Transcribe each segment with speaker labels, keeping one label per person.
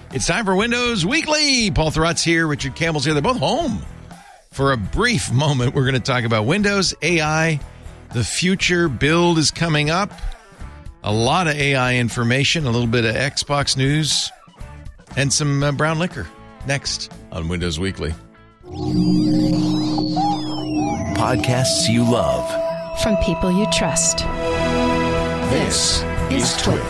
Speaker 1: It's time for Windows Weekly. Paul Thurrott's here. Richard Campbell's here. They're both home. For a brief moment, we're going to talk about Windows, AI, the future build is coming up. A lot of AI information, a little bit of Xbox news, and some brown liquor. Next on Windows Weekly.
Speaker 2: Podcasts you love.
Speaker 3: From people you trust.
Speaker 2: This is Twit.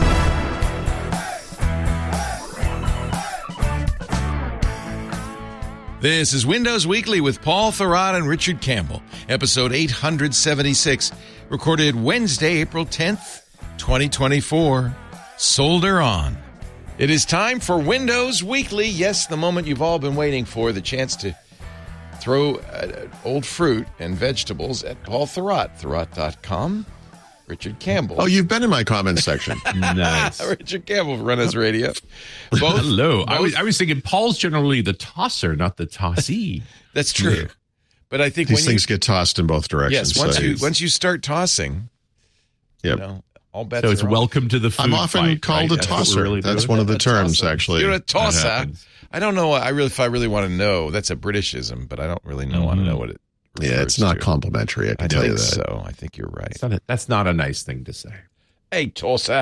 Speaker 1: This is Windows Weekly with Paul Thurrott and Richard Campbell, episode 876, recorded Wednesday, April 10th, 2024. Solder on. It is time for Windows Weekly. Yes, the moment you've all been waiting for, the chance to throw old fruit and vegetables at Paul Thurrott, Thurrott.com. Richard Campbell.
Speaker 4: Oh, you've been in my comments section.
Speaker 5: Nice.
Speaker 1: Richard Campbell, Run Us Radio. Both,
Speaker 5: Hello.
Speaker 1: both,
Speaker 5: I was thinking Paul's generally the tosser, not the tossee.
Speaker 1: That's true.
Speaker 4: Yeah.
Speaker 1: But I think
Speaker 4: These things get tossed in both directions.
Speaker 1: Yes, once you start tossing,
Speaker 4: yep.
Speaker 1: All bets
Speaker 5: So it's
Speaker 1: are off.
Speaker 5: welcome to the food
Speaker 4: I'm often
Speaker 5: fight,
Speaker 4: called
Speaker 5: right?
Speaker 4: a
Speaker 5: That's what
Speaker 4: tosser.
Speaker 5: we're really
Speaker 4: That's
Speaker 5: doing.
Speaker 4: one of the
Speaker 1: A
Speaker 4: terms,
Speaker 1: tosser.
Speaker 4: actually.
Speaker 1: You're a tosser.
Speaker 5: happens.
Speaker 1: I don't know. If I really want to know, that's a Britishism, but I don't really want to know what it.
Speaker 4: Yeah, it's not
Speaker 1: to.
Speaker 4: complimentary. I can
Speaker 1: I
Speaker 4: tell you
Speaker 1: think
Speaker 4: that.
Speaker 1: so. I think you're right.
Speaker 5: That's not a nice thing to say.
Speaker 1: Hey, tosser.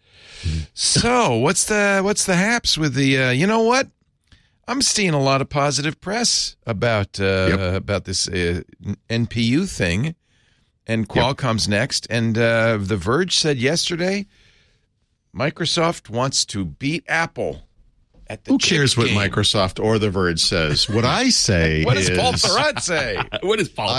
Speaker 1: So what's the haps with the? You know what? I'm seeing a lot of positive press about this NPU thing, and Qualcomm's next. And The Verge said yesterday, Microsoft wants to beat Apple at the
Speaker 4: Who
Speaker 1: chip
Speaker 4: cares what
Speaker 1: game.
Speaker 4: Microsoft or The Verge says? What I say
Speaker 1: What
Speaker 4: is...
Speaker 1: does Paul Thurrott say?
Speaker 5: What is Paul?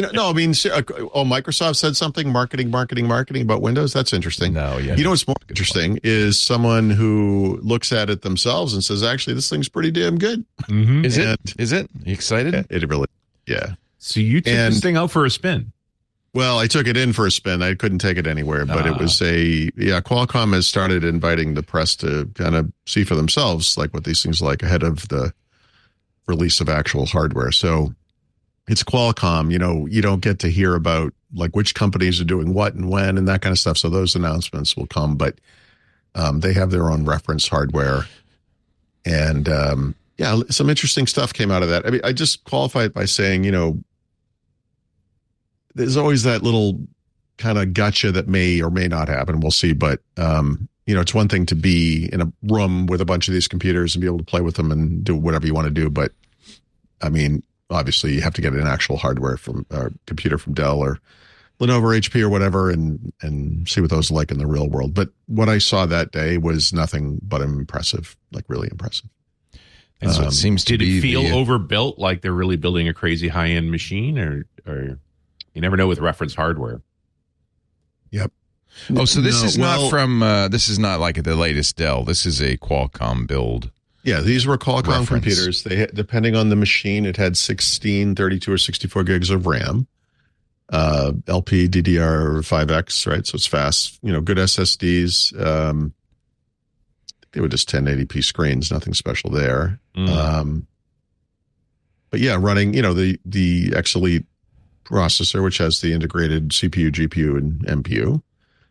Speaker 4: Microsoft said something, marketing about Windows. That's interesting.
Speaker 1: No, yeah.
Speaker 4: You know what's more interesting is someone who looks at it themselves and says, actually, this thing's pretty damn good.
Speaker 5: Mm-hmm.
Speaker 1: Is
Speaker 4: And-
Speaker 1: it? Is it? You excited?
Speaker 4: It really, yeah.
Speaker 5: So you took this thing out for a spin.
Speaker 4: Well, I took it in for a spin. I couldn't take it anywhere, but it was Qualcomm has started inviting the press to kind of see for themselves, like what these things are like ahead of the release of actual hardware. So it's Qualcomm, you don't get to hear about like which companies are doing what and when and that kind of stuff. So those announcements will come, but they have their own reference hardware. And some interesting stuff came out of that. I mean, I just qualify it by saying, there's always that little kind of gotcha that may or may not happen. We'll see. But, it's one thing to be in a room with a bunch of these computers and be able to play with them and do whatever you want to do. But, I mean, obviously you have to get an actual hardware from computer from Dell or Lenovo or HP or whatever and see what those are like in the real world. But what I saw that day was nothing but impressive, like really impressive.
Speaker 1: And so it seems to
Speaker 5: Did
Speaker 1: be
Speaker 5: it feel overbuilt, like they're really building a crazy high-end machine, or you never know with reference hardware?
Speaker 4: Yep.
Speaker 1: Oh, so this is
Speaker 4: well,
Speaker 1: not from. This is not like the latest Dell. This is a Qualcomm build.
Speaker 4: Yeah, these were Qualcomm
Speaker 1: Reference.
Speaker 4: computers. They had, depending on the machine, it had 16, 32, or 64 gigs of RAM. LP, DDR5X, right? So it's fast. Good SSDs. They were just 1080p screens, nothing special there. But yeah, running, the X Elite processor, which has the integrated CPU, GPU, and MPU.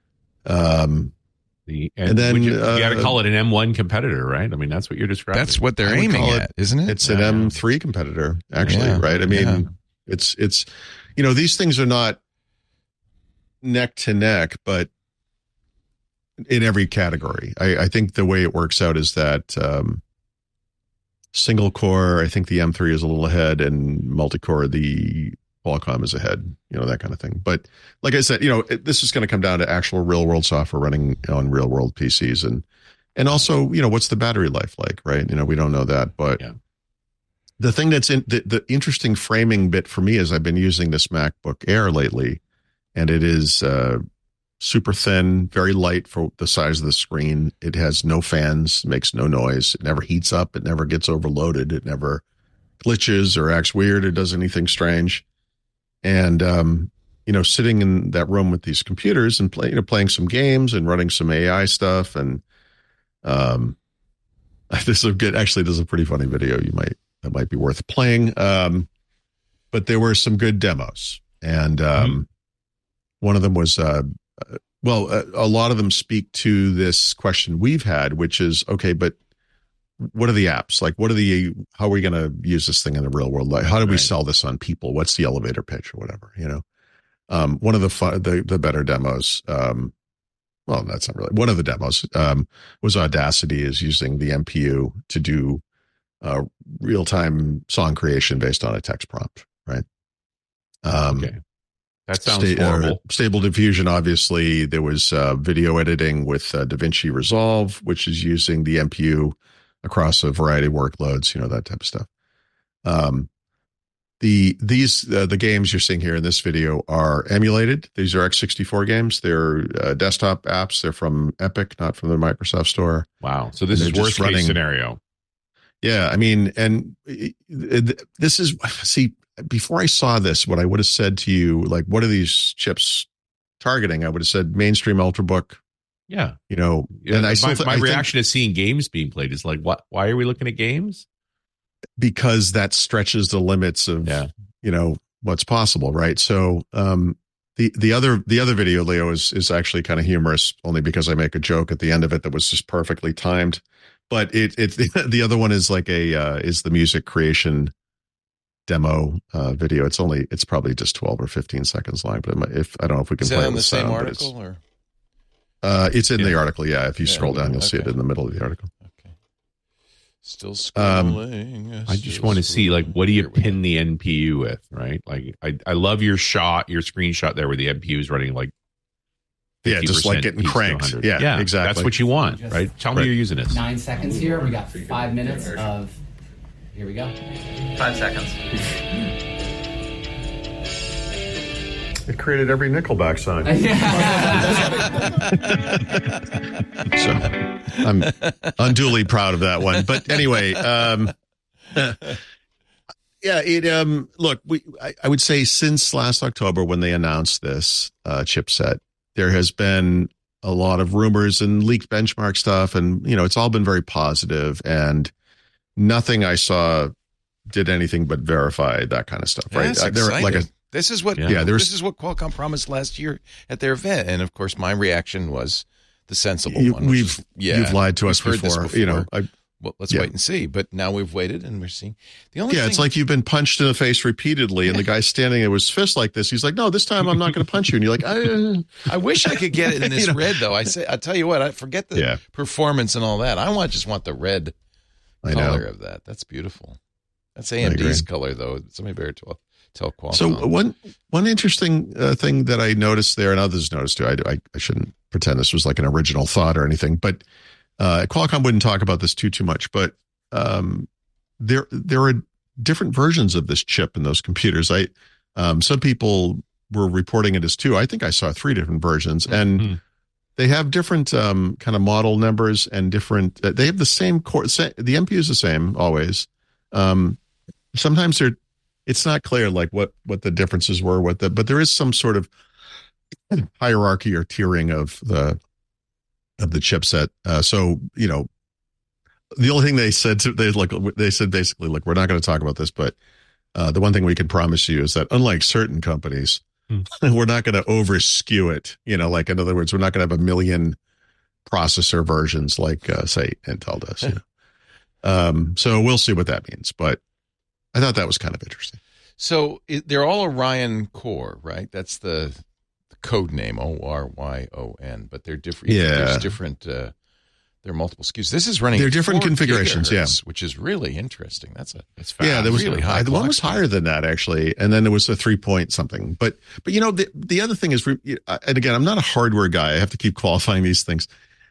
Speaker 4: And then
Speaker 5: you got to call it an M1 competitor, right? I mean, that's what you're describing.
Speaker 1: That's what they're
Speaker 4: I would
Speaker 1: aiming
Speaker 4: call
Speaker 1: at, isn't it?
Speaker 4: It's an M3 competitor, actually, right? I mean, it's these things are not neck to neck, but in every category. I think the way it works out is that single core, I think the M3 is a little ahead, and multi-core, the Qualcomm is ahead, that kind of thing. But like I said, this is going to come down to actual real world software running on real world PCs. And also, what's the battery life like, right? We don't know that. But the thing that's the interesting framing bit for me is I've been using this MacBook Air lately, and it is super thin, very light for the size of the screen. It has no fans, makes no noise. It never heats up. It never gets overloaded. It never glitches or acts weird or does anything strange. And, sitting in that room with these computers and playing some games and running some AI stuff. And this is a pretty funny video. That might be worth playing. But there were some good demos. And one of them was, a lot of them speak to this question we've had, which is, okay, but what are the apps? Like, how are we going to use this thing in the real world? Like, how do we sell this on people? What's the elevator pitch or whatever, one of the better demos, well, that's not really one of the demos, was Audacity is using the MPU to do real-time song creation based on a text prompt, right?
Speaker 5: Okay. That sounds horrible.
Speaker 4: Stable Diffusion, obviously. There was video editing with DaVinci Resolve, which is using the MPU across a variety of workloads, that type of stuff. The games you're seeing here in this video are emulated. These are x64 games. They're desktop apps. They're from Epic, not from the Microsoft Store.
Speaker 5: Wow. So this is worst case scenario.
Speaker 4: Yeah. I mean, and this is, see, before I saw this, what I would have said to you, like, what are these chips targeting? I would have said mainstream Ultrabook.
Speaker 5: Yeah.
Speaker 4: And
Speaker 5: my reaction to seeing games being played is like, what? Why are we looking at games?
Speaker 4: Because that stretches the limits of, what's possible. Right. So, the other video, Leo, is actually kind of humorous only because I make a joke at the end of it that was just perfectly timed. But the other one is like is the music creation demo video. It's probably just 12 or 15 seconds long, but I don't know if we can play it on the same article or it's in the article. Yeah. If you scroll down, you'll see it in the middle of the article.
Speaker 1: Okay. Still scrolling.
Speaker 5: I just want to see, like, what do you pin the NPU with, right? Like, I love your screenshot there where the NPU is running like,
Speaker 4: just like getting cranked. Yeah, exactly.
Speaker 5: That's what you want, right? Tell me you're using this.
Speaker 6: 9 seconds here. We got 5 minutes of. Here we go.
Speaker 7: 5 seconds.
Speaker 4: It created every Nickelback song. So I'm unduly proud of that one. But anyway, look, I would say since last October when they announced this chipset, there has been a lot of rumors and leaked benchmark stuff, and it's all been very positive, and nothing I saw did anything but verify that kind of stuff. Right?
Speaker 1: This is what Qualcomm promised last year at their event, and of course, my reaction was the sensible one.
Speaker 4: You've lied to us before.
Speaker 1: Well, let's wait and see. But now we've waited, and we're seeing the only.
Speaker 4: It's like you've been punched in the face repeatedly, and the guy standing there with his fist like this. He's like, "No, this time I'm not going to punch you." And you're like,
Speaker 1: I wish I could get it in this red, though. I tell you what, I forget the performance and all that. I just want the red color of that. That's beautiful. That's AMD's color, though. Somebody better tell Qualcomm.
Speaker 4: So one interesting thing that I noticed there, and others noticed too. I shouldn't pretend this was like an original thought or anything, but. Qualcomm wouldn't talk about this too much, but there are different versions of this chip in those computers. Some people were reporting it as 2. I think I saw 3 different versions, and they have different kind of model numbers and different. They have the same core. The MPU is the same always. Sometimes it's not clear like what the differences were but there is some sort of hierarchy or tiering of the chipset. So, the only thing they said basically, look, we're not going to talk about this, but the one thing we can promise you is that unlike certain companies, we're not going to over skew it. Like in other words, we're not going to have 1 million processor versions like say Intel does. So we'll see what that means, but I thought that was kind of interesting.
Speaker 1: So they're all Orion Core, right? That's the code name, ORYON, but they're different.
Speaker 4: Yeah.
Speaker 1: There's different, there are multiple SKUs. This is running.
Speaker 4: They're different configurations,
Speaker 1: which is really interesting. That's fast.
Speaker 4: Yeah, there was
Speaker 1: really high.
Speaker 4: The one was higher than that actually, and then there was a 3-point something. But the other thing is, and again, I'm not a hardware guy. I have to keep qualifying these things.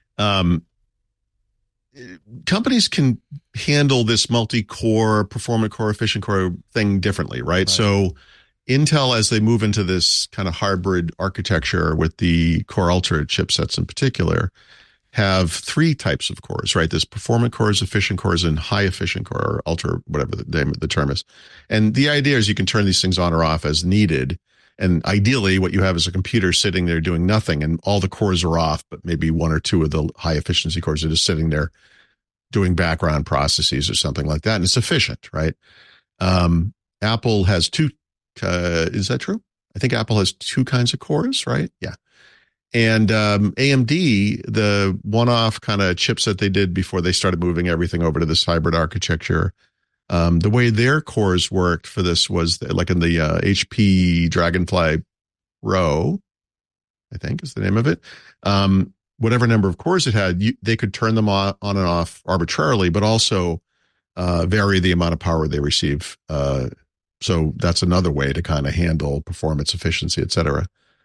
Speaker 4: Companies can handle this multi-core, performant core, efficient core thing differently, right? So Intel, as they move into this kind of hybrid architecture with the Core Ultra chipsets in particular, have 3 types of cores, right? There's performant cores, efficient cores, and high efficient core, or ultra, whatever the term is. And the idea is you can turn these things on or off as needed. And ideally, what you have is a computer sitting there doing nothing, and all the cores are off, but maybe 1 or 2 of the high efficiency cores are just sitting there doing background processes or something like that. And it's efficient, right? Apple has 2. Is that true? I think Apple has 2 kinds of cores, right? Yeah. And AMD, the one-off kind of chipset they did before they started moving everything over to this hybrid architecture, the way their cores worked for this was like in the HP Dragonfly Pro, I think is the name of it. Whatever number of cores it had, they could turn them on and off arbitrarily, but also vary the amount of power they receive. So that's another way to kind of handle performance, efficiency, et cetera.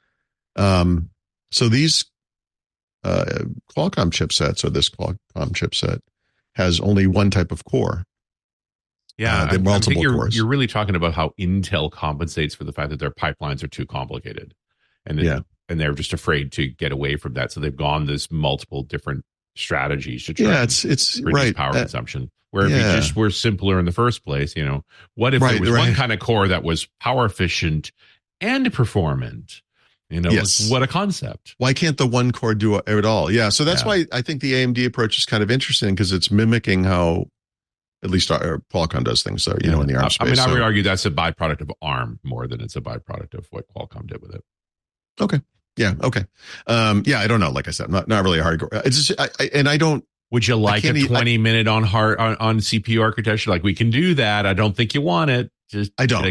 Speaker 4: So these Qualcomm chipsets, or this Qualcomm chipset, has only one type of core.
Speaker 5: Yeah,
Speaker 4: they're multiple cores.
Speaker 5: You're really talking about how Intel compensates for the fact that their pipelines are too complicated, and they're just afraid to get away from that. So they've gone this multiple different strategies to try it's reduce
Speaker 4: right.
Speaker 5: power consumption. Where if we just were simpler in the first place, what if there was one kind of core that was power efficient and performant? What a concept.
Speaker 4: Why can't the one core do it all? Yeah. So that's why I think the AMD approach is kind of interesting, because it's mimicking how at least Qualcomm does things, in the ARM space.
Speaker 5: I would argue that's a byproduct of ARM more than it's a byproduct of what Qualcomm did with it.
Speaker 4: Okay. Yeah. Okay. I don't know. Like I said, not really hardcore. It's just, I don't.
Speaker 5: Would you like a 20-minute on CPU architecture? Like, we can do that. I don't think you want it.
Speaker 4: I don't.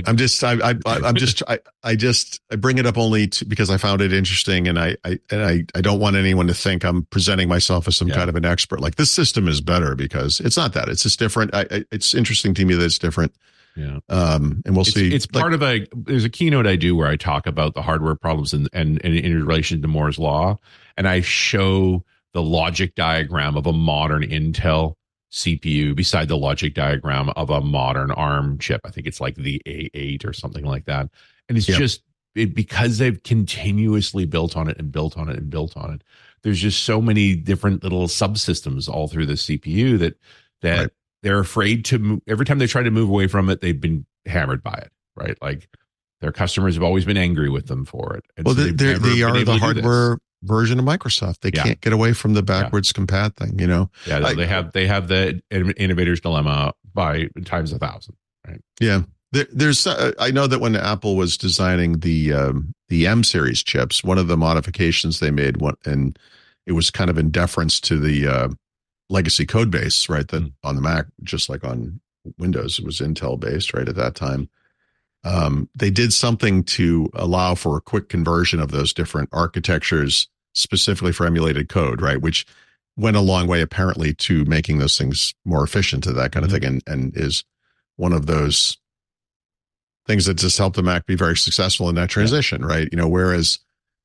Speaker 4: I bring it up only because I found it interesting, and I don't want anyone to think I'm presenting myself as some kind of an expert. Like, this system is better, because it's not that. It's just different. It's interesting to me that it's different.
Speaker 5: Yeah.
Speaker 4: And we'll see.
Speaker 5: It's part of there's a keynote I do where I talk about the hardware problems and in relation to Moore's Law, and I show the logic diagram of a modern Intel CPU beside the logic diagram of a modern ARM chip. I think it's like the A8 or something like that. And it's just because they've continuously built on it and built on it and built on it. There's just so many different little subsystems all through the CPU that they're afraid to move. Every time they try to move away from it, they've been hammered by it, right? Like, their customers have always been angry with them for it. And
Speaker 4: well, so they are the hardware version of Microsoft. They can't get away from the backwards compat thing,
Speaker 5: Yeah, they have the innovator's dilemma by times 1,000, right?
Speaker 4: Yeah. There's I know that when Apple was designing the M series chips, one of the modifications they made, and it was kind of in deference to the legacy code base, right? That on the Mac, just like on Windows, it was Intel based, right, at that time. They did something to allow for a quick conversion of those different architectures specifically for emulated code, right? Which went a long way, apparently, to making those things more efficient to that kind of thing, and is one of those things that just helped the Mac be very successful in that transition, right? Whereas,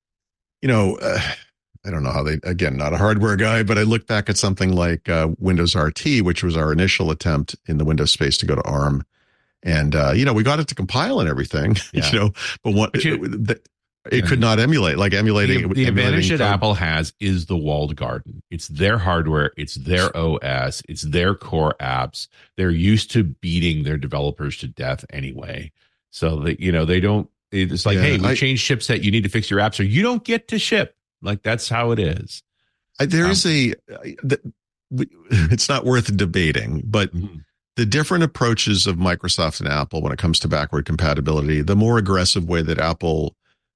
Speaker 4: I don't know how they, again, not a hardware guy, but I look back at something like Windows RT, which was our initial attempt in the Windows space to go to ARM. And, we got it to compile and everything, but it could not emulate, like emulating.
Speaker 5: The advantage that Apple has is the walled garden. It's their hardware. It's their OS. It's their core apps. They're used to beating their developers to death anyway. So that, they don't, it's like, hey, we changed chipset. You need to fix your apps or you don't get to ship. Like, that's how it is.
Speaker 4: It's not worth debating, but the different approaches of Microsoft and Apple when it comes to backward compatibility, the more aggressive way that Apple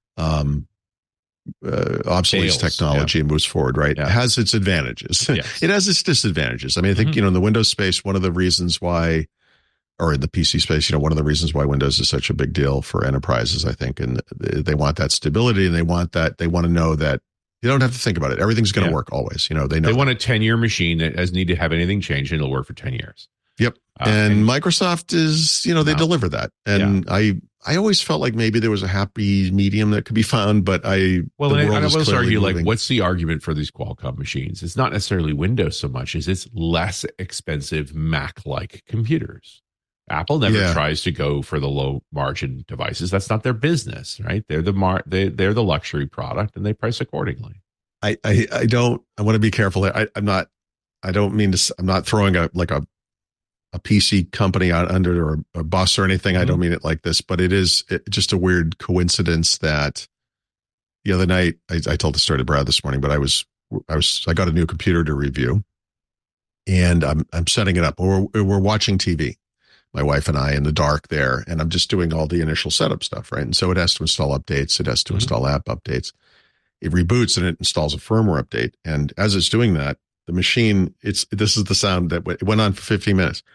Speaker 4: obsoletes technology and moves forward, right, has its advantages. Yes. It has its disadvantages. I mean, I think, in the Windows space, one of the reasons why, or in the PC space, one of the reasons why Windows is such a big deal for enterprises, I think, and they want that stability, and they want to know that you don't have to think about it. Everything's going to work always. They know
Speaker 5: they want a 10-year machine that doesn't need to have anything changed, and it'll work for 10 years.
Speaker 4: Yep. And Microsoft is, they deliver that. And I always felt like maybe there was a happy medium that could be found, but I will
Speaker 5: argue, like, what's the argument for these Qualcomm machines? It's not necessarily Windows so much as it's less expensive Mac-like computers. Apple never tries to go for the low margin devices. That's not their business, right? They're the luxury product, and they price accordingly.
Speaker 4: I want to be careful. I'm not throwing a PC company out under or a bus or anything. I don't mean it like this, but it is just a weird coincidence that the other night, I told the story to Brad this morning, but I got a new computer to review, and I'm setting it up. We're watching TV, my wife and I, in the dark there, and I'm just doing all the initial setup stuff, right? And so it has to install updates. It has to install app updates. it reboots and it installs a firmware update. And as it's doing that, the machine, this is the sound that it went on for 15 minutes.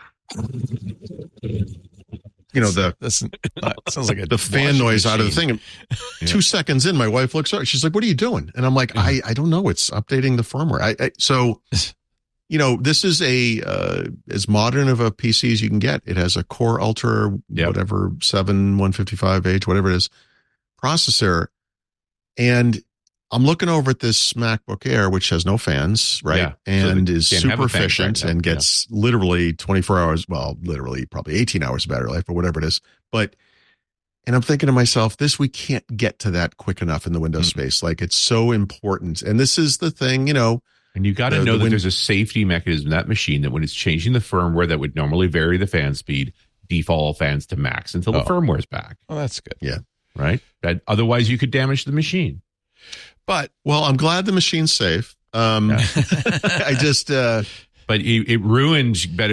Speaker 4: You know,
Speaker 1: sounds like
Speaker 4: the fan noise out of the thing. And 2 seconds in, my wife looks up. She's like, "What are you doing?" And I'm like, I don't know. It's updating the firmware. So, you know, this is as modern of a PC as you can get. It has a Core Ultra, whatever, 155H, whatever it is, processor. And I'm looking over at this MacBook Air, which has no fans, right?
Speaker 5: Yeah.
Speaker 4: And
Speaker 5: so
Speaker 4: is super efficient and gets literally 24 hours, well, literally probably 18 hours of battery life or whatever it is. And I'm thinking to myself, we can't get to that quick enough in the Windows space. Like, it's so important. And this is the thing, you know.
Speaker 5: And you got to know that there's a safety mechanism in that machine that when it's changing the firmware that would normally vary the fan speed, default all fans to max until the firmware's back.
Speaker 1: Oh, that's good.
Speaker 4: Yeah.
Speaker 5: Right? Otherwise, you could damage the machine.
Speaker 1: But
Speaker 4: well, I'm glad the machine's safe. I just,
Speaker 5: but it ruined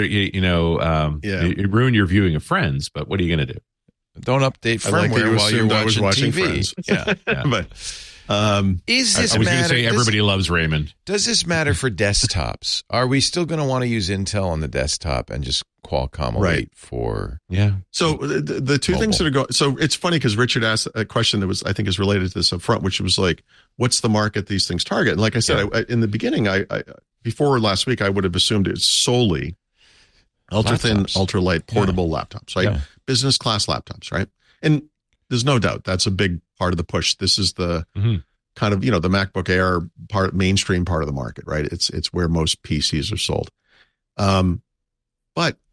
Speaker 5: it ruined your viewing of Friends. But what are you going to do?
Speaker 1: Don't update firmware while you're watching TV.
Speaker 4: Friends.
Speaker 1: Yeah.
Speaker 4: But
Speaker 1: is this
Speaker 5: I was going to say everybody loves Raymond.
Speaker 1: Does this matter for desktops? Are we still going to want to use Intel on the desktop and just Qualcomm wait for?
Speaker 5: Yeah.
Speaker 4: So the two things that are going. So it's funny because Richard asked a question that I think is related to this up front, which was like, what's the market these things target? And like I said, I, in the beginning, I before last week, I would have assumed it's solely ultra thin, ultralight, portable laptops, right? Yeah. Business class laptops, right? And there's no doubt that's a big part of the push. This is the kind of, the MacBook Air mainstream part of the market, right? It's where most PCs are sold. But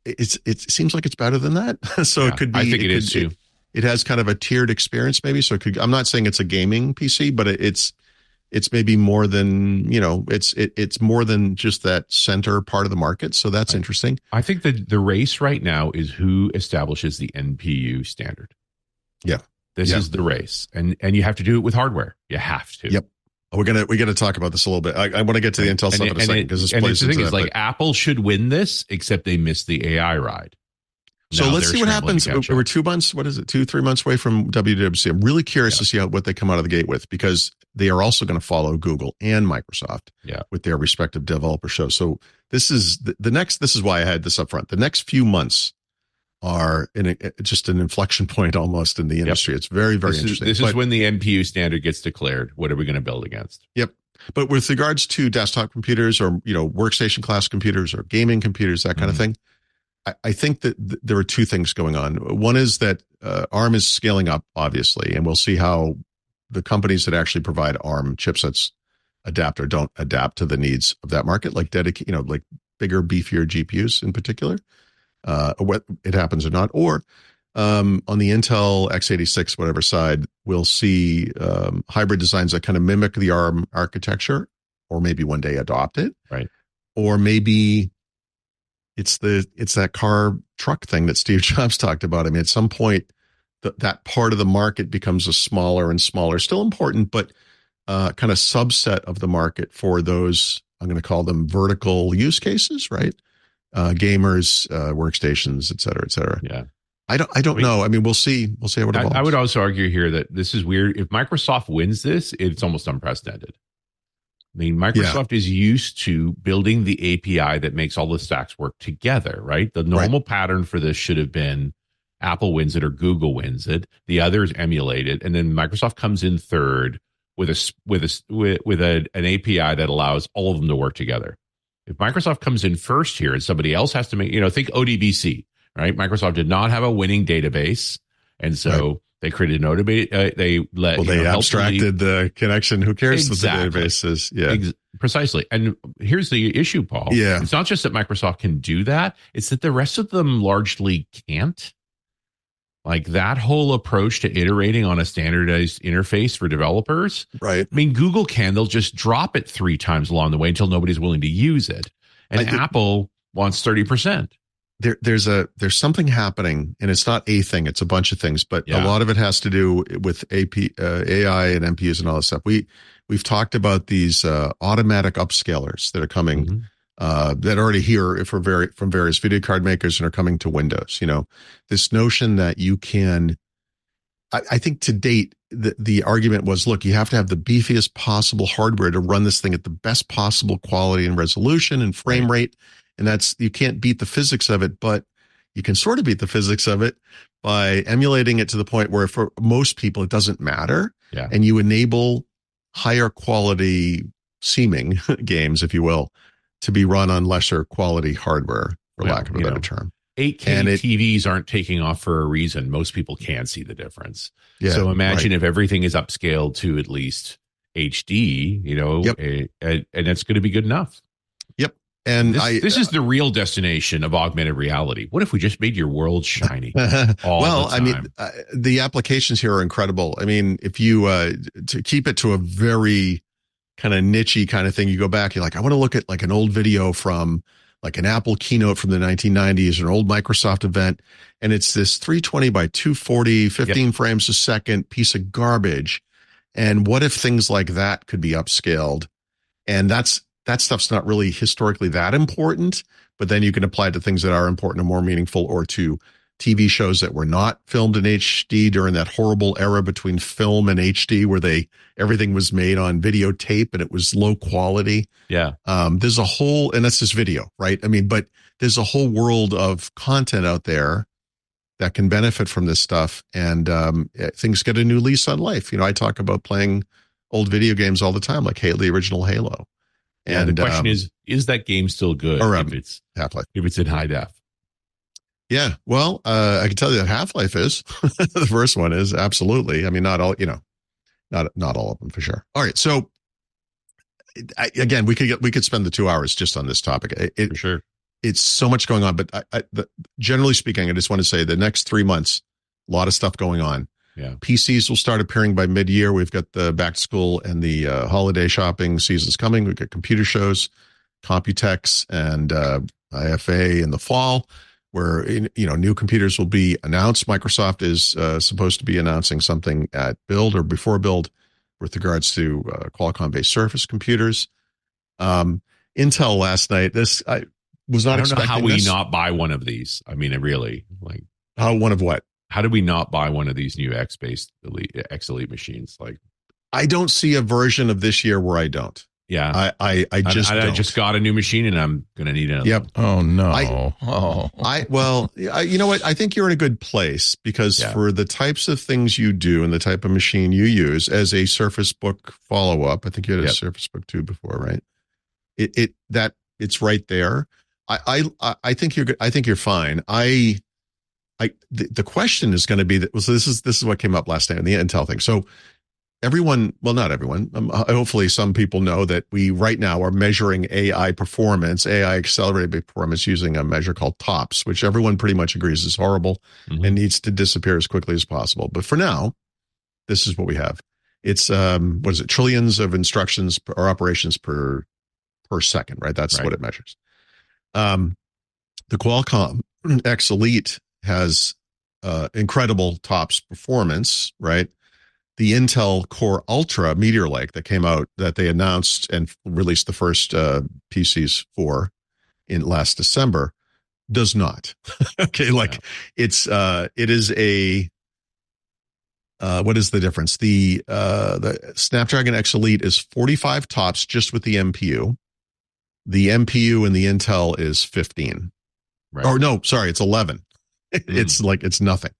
Speaker 4: it seems like it's better than that. So it could be.
Speaker 5: I think it is too.
Speaker 4: It has kind of a tiered experience, maybe. So I'm not saying it's a gaming PC, but it's maybe more than, it's more than just that center part of the market. So that's interesting.
Speaker 5: I think that the race right now is who establishes the NPU standard.
Speaker 4: Yeah.
Speaker 5: This is the race. And you have to do it with hardware. You have to.
Speaker 4: Yep. We're gonna talk about this a little bit. I want to get to the Intel stuff in a second because this plays into that.
Speaker 5: Apple should win this, except they missed the AI ride.
Speaker 4: So let's see what happens. We're 2 months. What is it? 2-3 months away from WWDC. I'm really curious to see what they come out of the gate with, because they are also going to follow Google and Microsoft with their respective developer shows. So this is the next. This is why I had this up front. The next few months are just an inflection point almost in the industry. It's very, very interesting.
Speaker 5: This is when the NPU standard gets declared. What are we going to build against?
Speaker 4: Yep. But with regards to desktop computers or, workstation class computers or gaming computers, that kind of thing, I think that there are two things going on. One is that ARM is scaling up, obviously, and we'll see how the companies that actually provide ARM chipsets adapt or don't adapt to the needs of that market, like like bigger, beefier GPUs in particular. What it happens or not, or on the Intel x86 whatever side, we'll see hybrid designs that kind of mimic the ARM architecture, or maybe one day adopt it,
Speaker 5: right?
Speaker 4: Or maybe it's that car truck thing that Steve Jobs talked about. I mean, at some point, that part of the market becomes a smaller and smaller, still important, but kind of subset of the market for those, I'm going to call them vertical use cases, right? Gamers, workstations, et cetera, et cetera.
Speaker 5: Yeah.
Speaker 4: I don't know. I mean, we'll see how it evolves.
Speaker 5: I would also argue here that this is weird. If Microsoft wins this, it's almost unprecedented. I mean, Microsoft is used to building the API that makes all the stacks work together, right? The normal pattern for this should have been Apple wins it or Google wins it. The others emulate it. And then Microsoft comes in third with an API that allows all of them to work together. If Microsoft comes in first here and somebody else has to make, think ODBC, right? Microsoft did not have a winning database. And so they created an ODBC.
Speaker 4: They abstracted the connection. Who cares what the database is? Yeah,
Speaker 5: precisely. And here's the issue, Paul.
Speaker 4: Yeah.
Speaker 5: It's not just that Microsoft can do that. It's that the rest of them largely can't. Like that whole approach to iterating on a standardized interface for developers.
Speaker 4: Right.
Speaker 5: I mean, Google can. They'll just drop it 3 times along the way until nobody's willing to use it. And Apple wants 30%.
Speaker 4: There's something happening, and it's not a thing. It's a bunch of things, but a lot of it has to do with AI and MPUs and all this stuff. We've talked about these automatic upscalers that are coming. That are already here from various video card makers and are coming to Windows. This notion that you can, I think to date, the argument was, look, you have to have the beefiest possible hardware to run this thing at the best possible quality and resolution and frame rate. And you can't beat the physics of it, but you can sort of beat the physics of it by emulating it to the point where for most people, it doesn't matter.
Speaker 5: Yeah.
Speaker 4: And you enable higher quality seeming games, if you will, to be run on lesser quality hardware, for lack of a better term.
Speaker 5: 8K TVs aren't taking off for a reason. Most people can't see the difference.
Speaker 4: Yeah,
Speaker 5: so imagine if everything is upscaled to at least HD, and it's going to be good enough.
Speaker 4: Yep. And
Speaker 5: this is the real destination of augmented reality. What if we just made your world shiny? I
Speaker 4: mean, the applications here are incredible. I mean, if you to keep it to a very kind of niche-y kind of thing, you go back, you're like, I want to look at like an old video from like an Apple keynote from the 1990s, or an old Microsoft event, and it's this 320 by 240, 15 frames a second piece of garbage. And what if things like that could be upscaled? And that stuff's not really historically that important, but then you can apply it to things that are important and more meaningful, or to TV shows that were not filmed in HD during that horrible era between film and HD, where everything was made on videotape and it was low quality.
Speaker 5: Yeah.
Speaker 4: There's a whole, and that's just video, right? I mean, but there's a whole world of content out there that can benefit from this stuff, and things get a new lease on life. I talk about playing old video games all the time, like the original Halo.
Speaker 5: And the question is that game still good if it's
Speaker 4: Half-Life,
Speaker 5: if it's in high def?
Speaker 4: Yeah, well, I can tell you that Half-Life is. The first one is, absolutely. I mean, not all, not all of them for sure. All right, so again, we could spend the 2 hours just on this topic.
Speaker 5: For sure,
Speaker 4: it's so much going on. But generally speaking, I just want to say the next 3 months, a lot of stuff going on.
Speaker 5: Yeah,
Speaker 4: PCs will start appearing by mid-year. We've got the back to school and the holiday shopping seasons coming. We've got computer shows, Computex and IFA in the fall, where new computers will be announced. Microsoft is supposed to be announcing something at Build or before Build with regards to Qualcomm-based Surface computers. Intel last night. I was not expecting
Speaker 5: how we
Speaker 4: this.
Speaker 5: not buy one of these. I mean,
Speaker 4: One of what?
Speaker 5: How did we not buy one of these new X-based X Elite machines?
Speaker 4: I don't see a version of this year where I don't.
Speaker 5: Yeah,
Speaker 4: I just
Speaker 5: got a new machine and I'm going to need another.
Speaker 4: Yep.
Speaker 1: Oh no.
Speaker 4: You know what? I think you're in a good place because for the types of things you do and the type of machine you use as a Surface Book follow-up, I think you had a Surface Book 2 before, right? It's right there. I think you're good. I think you're fine. The question is going to be that. So this is what came up last night in the Intel thing. So everyone, well, not everyone, hopefully some people know that we right now are measuring AI accelerated performance using a measure called TOPS, which everyone pretty much agrees is horrible and needs to disappear as quickly as possible. But for now, this is what we have. It's trillions of instructions or operations per second, right? That's what it measures. The Qualcomm X Elite has incredible TOPS performance, right? The Intel Core Ultra Meteor Lake that came out, that they announced and released the first PCs for in last December, does not. Okay, it is a what is the difference? The Snapdragon X Elite is 45 TOPS just with the MPU. The MPU in the Intel is 15. Right. Or no, sorry, it's 11. It's nothing.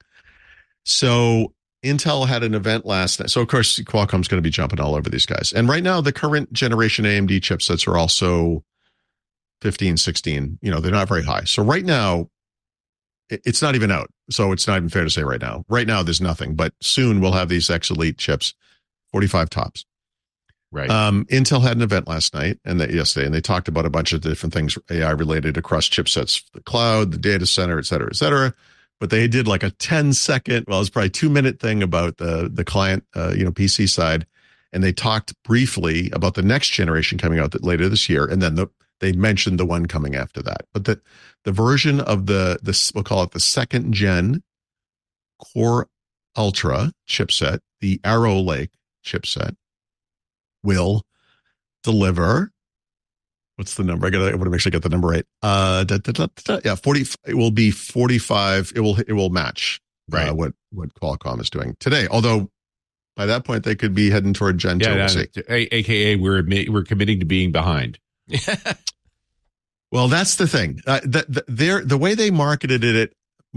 Speaker 4: So Intel had an event last night. So, of course, Qualcomm's going to be jumping all over these guys. And right now, the current generation AMD chipsets are also 15, 16. They're not very high. So right now, it's not even out. So it's not even fair to say right now. Right now, there's nothing. But soon we'll have these X Elite chips, 45 TOPS.
Speaker 5: Right.
Speaker 4: Intel had an event last night yesterday, and they talked about a bunch of different things AI related across chipsets, the cloud, the data center, et cetera, et cetera. But they did like a 10-second, well, it was probably 2-minute thing about the client, PC side. And they talked briefly about the next generation coming out later this year. And then they mentioned the one coming after that. But the version of we'll call it the second gen Core Ultra chipset, the Arrow Lake chipset, will deliver. What's the number? I want to make sure I get the number right. 40. It will be 45. It will match what Qualcomm is doing today. Although By that point, they could be heading toward Gen 2. We'll see.
Speaker 5: AKA we're committing to being behind.
Speaker 4: Well, that's the thing. The way they marketed it,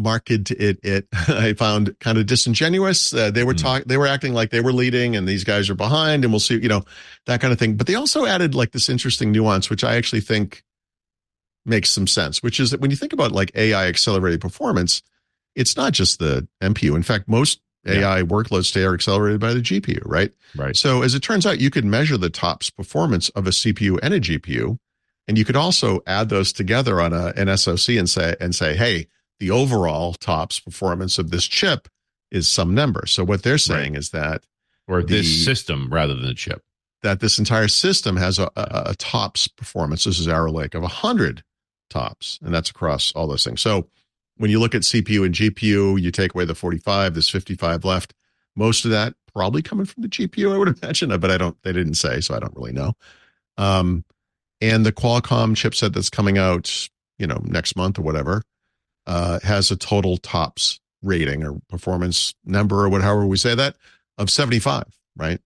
Speaker 4: I found kind of disingenuous. They were acting like they were leading and these guys are behind, and we'll see, that kind of thing. But they also added like this interesting nuance, which I actually think makes some sense, which is that when you think about like AI accelerated performance, it's not just the MPU. In fact, most AI workloads today are accelerated by the GPU, right?
Speaker 5: Right.
Speaker 4: So as it turns out, you could measure the TOPS performance of a CPU and a GPU, and you could also add those together on an SoC and say, hey, the overall TOPS performance of this chip is some number. So what they're saying is that,
Speaker 5: or this system rather than the chip,
Speaker 4: that this entire system has a TOPS performance. This is Arrow Lake of 100 TOPS, and that's across all those things. So when you look at CPU and GPU, you take away the 45, there's 55 left. Most of that probably coming from the GPU, I would imagine, but they didn't say, so I don't really know. And the Qualcomm chipset that's coming out, next month or whatever, has a total TOPS rating or performance number or however we say that of 75, right?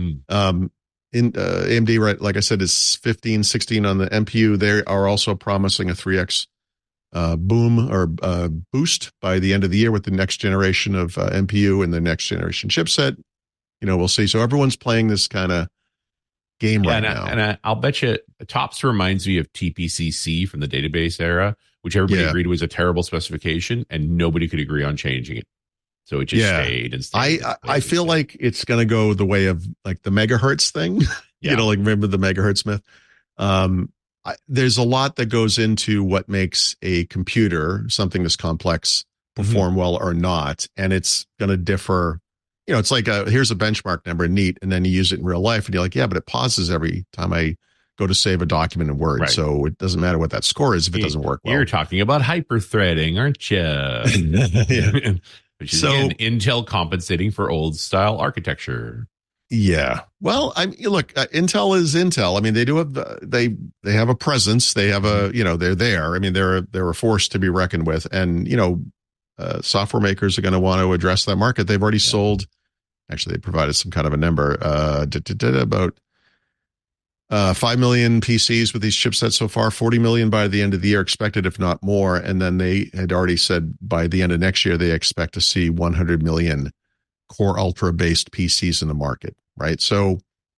Speaker 4: In AMD, right, like I said, is 15, 16 on the MPU. They are also promising a 3x boom or boost by the end of the year with the next generation of MPU and the next generation chipset. We'll see. So everyone's playing this kind of game right now.
Speaker 5: And I'll bet you TOPS reminds me of TPCC from the database era, which everybody agreed was a terrible specification and nobody could agree on changing it. So it just stayed and stayed.
Speaker 4: I feel like it's going to go the way of like the megahertz thing. Like remember the megahertz myth? There's a lot that goes into what makes a computer, something this complex, perform well or not. And it's going to differ. It's like here's a benchmark number, neat. And then you use it in real life and you're like, yeah, but it pauses every time I go to save a document in Word. Right. So it doesn't matter what that score is if it doesn't work well.
Speaker 5: You're talking about hyper-threading, aren't you?
Speaker 4: Yeah.
Speaker 5: Which is again, Intel compensating for old style architecture.
Speaker 4: Yeah. Well, look, Intel is Intel. I mean, they do have they have a presence. They have they're there. I mean, they're a force to be reckoned with. And software makers are going to want to address that market. They've already sold. Actually, they provided some kind of a number about 5 million PCs with these chipsets so far, 40 million by the end of the year expected, if not more. And then they had already said by the end of next year, they expect to see 100 million Core Ultra based PCs in the market. Right. So,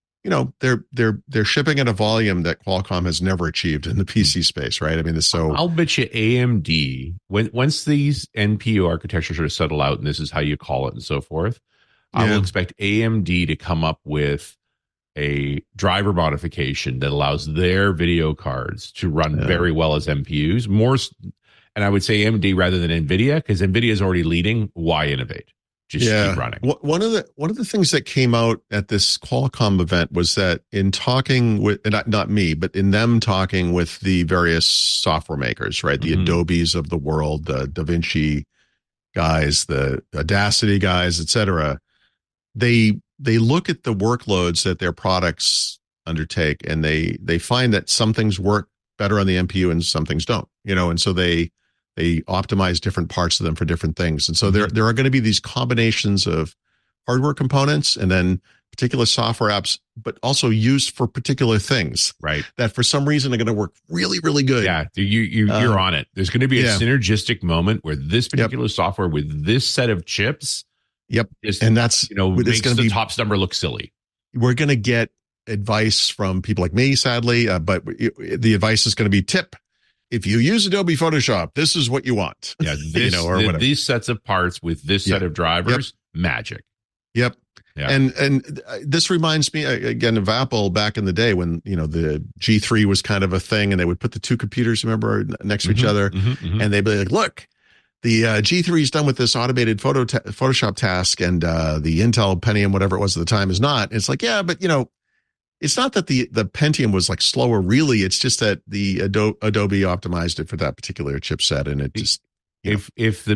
Speaker 4: they're shipping at a volume that Qualcomm has never achieved in the PC space. Right. I mean,
Speaker 5: I'll bet you AMD, once these NPU architectures sort of settle out and this is how you call it and so forth, I will expect AMD to come up with a driver modification that allows their video cards to run very well as MPUs and I would say AMD rather than NVIDIA, because NVIDIA is already leading. Why innovate? Just keep running.
Speaker 4: One of the things that came out at this Qualcomm event was that in talking with, not me, but in them talking with the various software makers, right? The Adobes of the world, the DaVinci guys, the Audacity guys, et cetera. They look at the workloads that their products undertake, and they find that some things work better on the MPU and some things don't, and so they optimize different parts of them for different things. And so there are going to be these combinations of hardware components and then particular software apps, but also used for particular things,
Speaker 5: right? That
Speaker 4: for some reason are going to work really, really good.
Speaker 5: Yeah, you're on it. There's going to be a synergistic moment where this particular software with this set of chips,
Speaker 4: and that's
Speaker 5: makes the TOPS number look silly.
Speaker 4: We're going to get advice from people like me, sadly, but the advice is going to be tip. If you use Adobe Photoshop, this is what you want.
Speaker 5: Yeah, whatever. These sets of parts with this set of drivers, magic.
Speaker 4: Yep. Yeah. And this reminds me again of Apple back in the day when the G3 was kind of a thing, and they would put the two computers, remember, next to each other, and they'd be like, "Look, the G3 is done with this automated Photoshop task, and the Intel Pentium, whatever it was at the time, is not." And it's like, yeah, but it's not that the Pentium was like slower, really. It's just that the Adobe optimized it for that particular chipset, and it just
Speaker 5: if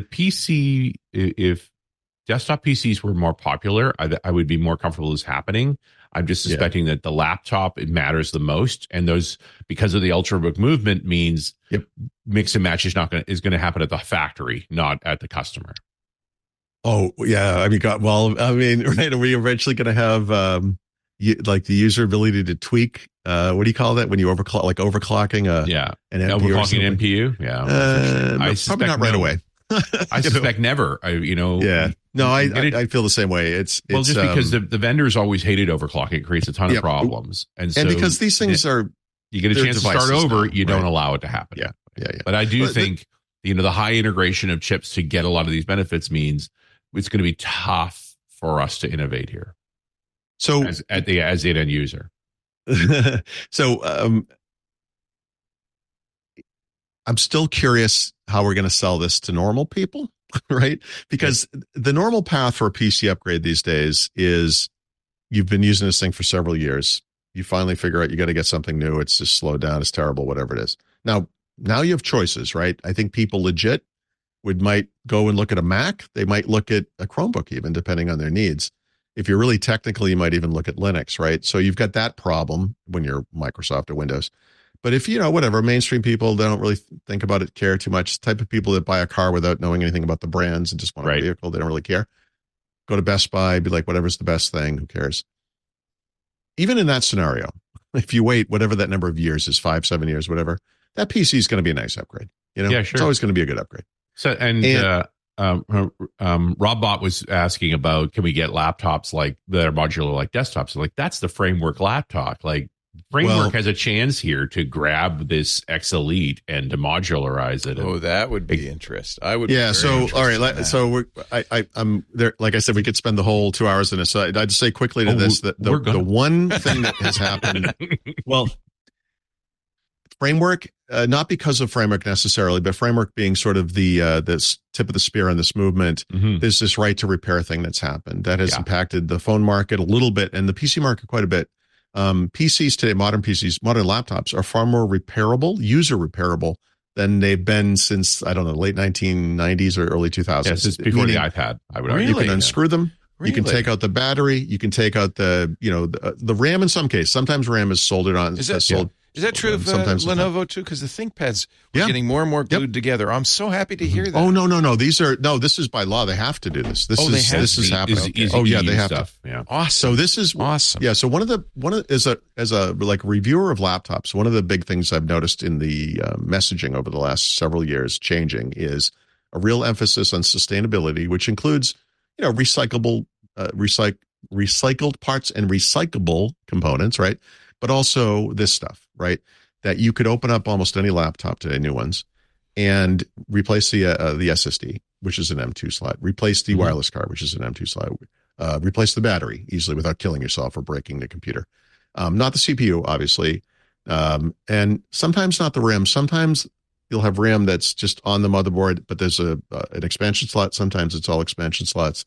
Speaker 5: desktop PCs were more popular, I would be more comfortable this happening. I'm just suspecting that the laptop, it matters the most, and those, because of the Ultrabook movement, means mix and match is going to happen at the factory, not at the customer.
Speaker 4: Oh yeah, I mean, right? Are we eventually going to have like the user ability to tweak? What do you call that when you overclock, like overclocking an NPU?
Speaker 5: Overclocking an NPU. Yeah,
Speaker 4: no, probably not right away.
Speaker 5: I suspect never.
Speaker 4: Yeah. No, I feel the same way. It's
Speaker 5: just because the vendors always hated overclocking. It creates a ton of problems, and
Speaker 4: because these things are,
Speaker 5: you get a chance to start over, you don't allow it to happen.
Speaker 4: Yeah.
Speaker 5: But I do think the high integration of chips to get a lot of these benefits means it's going to be tough for us to innovate here.
Speaker 4: So
Speaker 5: as the end user.
Speaker 4: So I'm still curious how we're going to sell this to normal people, right? Because the normal path for a PC upgrade these days is you've been using this thing for several years. You finally figure out you got to get something new. It's just slowed down. It's terrible, whatever it is. Now you have choices, right? I think people legit might go and look at a Mac. They might look at a Chromebook even, depending on their needs. If you're really technical, you might even look at Linux, right? So you've got that problem when you're Microsoft or Windows. But if, whatever, mainstream people, they don't really think about it, care too much. The type of people that buy a car without knowing anything about the brands and just want a vehicle, they don't really care. Go to Best Buy, be like, whatever's the best thing, who cares? Even in that scenario, if you wait whatever that number of years is, 5, 7 years, whatever, that PC is going to be a nice upgrade.
Speaker 5: Yeah, sure.
Speaker 4: It's always going to be a good upgrade.
Speaker 5: So, Robbot was asking about, can we get laptops like that are modular like desktops? Like, that's the Framework laptop. Like, Framework has a chance here to grab this X Elite and to modularize it.
Speaker 1: Oh, that would be interesting. I would.
Speaker 4: Yeah. So, all right. So I'm there. Like I said, we could spend the whole 2 hours in this. So I'd just say quickly to this that the one thing that has happened. Well, Framework, not because of Framework necessarily, but Framework being sort of the this tip of the spear on this movement. There's this right to repair thing that's happened that has impacted the phone market a little bit and the PC market quite a bit. PCs today, modern PCs, modern laptops are far more repairable, user repairable than they've been since, I don't know, late 1990s or early 2000s.
Speaker 5: Yes, it's before the iPad, I would argue.
Speaker 4: You can unscrew them. Really? You can take out the battery. You can take out the RAM in some case. Sometimes RAM is soldered on.
Speaker 1: Is that true of Lenovo too? Because the ThinkPads are getting more and more glued together. I'm so happy to hear that.
Speaker 4: Oh no! This is by law. They have to do this. This is happening. They have to.
Speaker 5: Yeah.
Speaker 4: Awesome. So this is
Speaker 1: awesome.
Speaker 4: Yeah. So as a like reviewer of laptops, one of the big things I've noticed in the messaging over the last several years changing is a real emphasis on sustainability, which includes recycled parts and recyclable components, right? But also this stuff, right? That you could open up almost any laptop today, new ones, and replace the SSD, which is an M2 slot, replace the wireless card, which is an M2 slot, replace the battery easily without killing yourself or breaking the computer. Not the CPU, obviously, and sometimes not the RAM. Sometimes you'll have RAM that's just on the motherboard, but there's an expansion slot. Sometimes it's all expansion slots.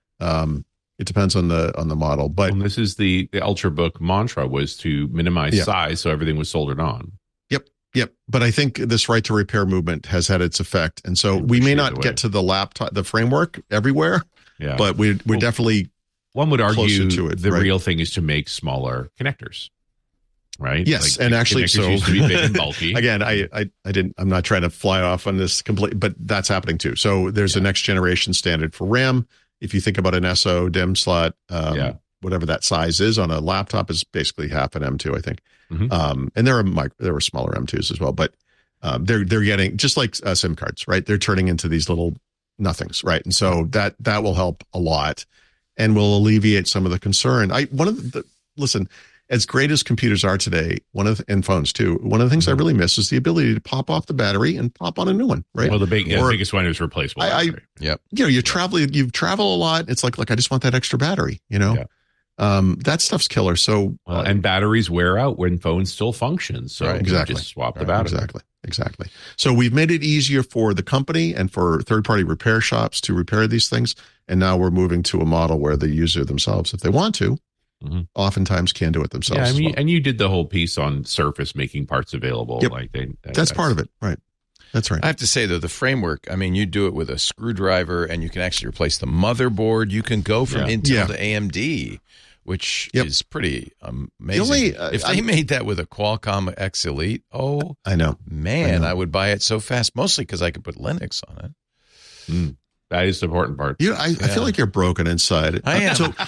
Speaker 4: It depends on the model, but
Speaker 5: this is the Ultrabook mantra was to minimize size, so everything was soldered on.
Speaker 4: Yep. But I think this right to repair movement has had its effect, and so we may not get to the laptop, the Framework everywhere. Yeah, but we're definitely.
Speaker 5: One would argue
Speaker 4: to it,
Speaker 5: the real thing is to make smaller connectors, right?
Speaker 4: Yes, and actually,
Speaker 5: so used to be big and bulky.
Speaker 4: Again, I'm not trying to fly off on this complete, but that's happening too. So there's a next generation standard for RAM. If you think about an SO DIMM slot, whatever that size is on a laptop is basically half an M2, I think. And there are smaller M2s as well, but they're getting just like SIM cards, right? They're turning into these little nothings, right? And so that will help a lot and will alleviate some of the concern. Listen, as great as computers are today, and phones too, one of the things I really miss is the ability to pop off the battery and pop on a new one, right?
Speaker 5: Well, the biggest one is replaceable.
Speaker 4: You travel a lot. It's like, I just want that extra battery, that stuff's killer. So,
Speaker 5: and batteries wear out when phones still function. So
Speaker 4: exactly.
Speaker 5: Just swap the battery.
Speaker 4: Exactly. So we've made it easier for the company and for third-party repair shops to repair these things. And now we're moving to a model where the user themselves, if they want to, oftentimes can do it themselves.
Speaker 5: Yeah, and you did the whole piece on Surface making parts available.
Speaker 4: Yep. That's part of it, right? That's right.
Speaker 1: I have to say, though, the Framework, you do it with a screwdriver and you can actually replace the motherboard. You can go from Intel to AMD, which is pretty amazing. If they made that with a Qualcomm X Elite,
Speaker 4: I know.
Speaker 1: Man, I would buy it so fast, mostly because I could put Linux on it.
Speaker 5: That is the important part.
Speaker 4: I feel like you're broken inside.
Speaker 1: I am.
Speaker 4: So,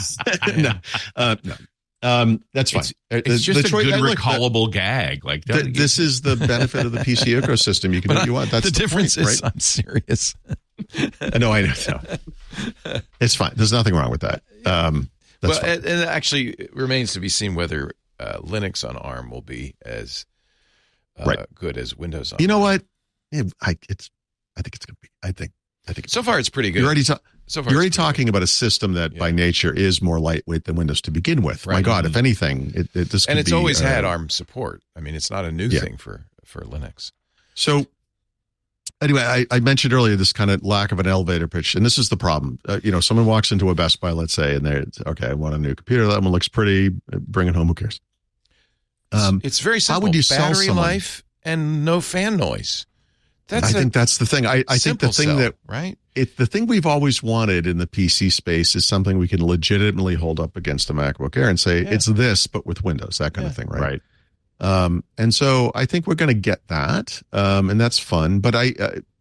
Speaker 4: no. That's fine.
Speaker 5: It's just
Speaker 4: Detroit,
Speaker 5: a good recallable gag. Like
Speaker 4: this is the benefit of the PC ecosystem. You can do what you want. That's
Speaker 1: the difference
Speaker 4: point,
Speaker 1: is
Speaker 4: right?
Speaker 1: I'm serious.
Speaker 4: No, I know. It's fine. There's nothing wrong with that. That's fine.
Speaker 1: And it actually it remains to be seen whether Linux on ARM will be as good as Windows on ARM.
Speaker 4: You know what? I think it's going to be. I think
Speaker 1: so far it's pretty good.
Speaker 4: You're already talking about a system that by nature is more lightweight than Windows to begin with. Right. My God, if anything, this could
Speaker 1: and it's
Speaker 4: be,
Speaker 1: always had ARM support. I mean, it's not a new thing for Linux.
Speaker 4: So anyway, I mentioned earlier this kind of lack of an elevator pitch, and this is the problem. Someone walks into a Best Buy, let's say, and they're okay. I want a new computer. That one looks pretty. Bring it home. Who cares?
Speaker 1: It's very simple.
Speaker 4: How would you sell
Speaker 1: battery
Speaker 4: someone?
Speaker 1: life and no fan noise?
Speaker 4: I think that's the thing. I think the thing
Speaker 1: sell, right?
Speaker 4: The thing we've always wanted in the PC space is something we can legitimately hold up against a MacBook Air and say it's this, but with Windows, that kind of thing, right? And so I think we're going to get that, and that's fun. But I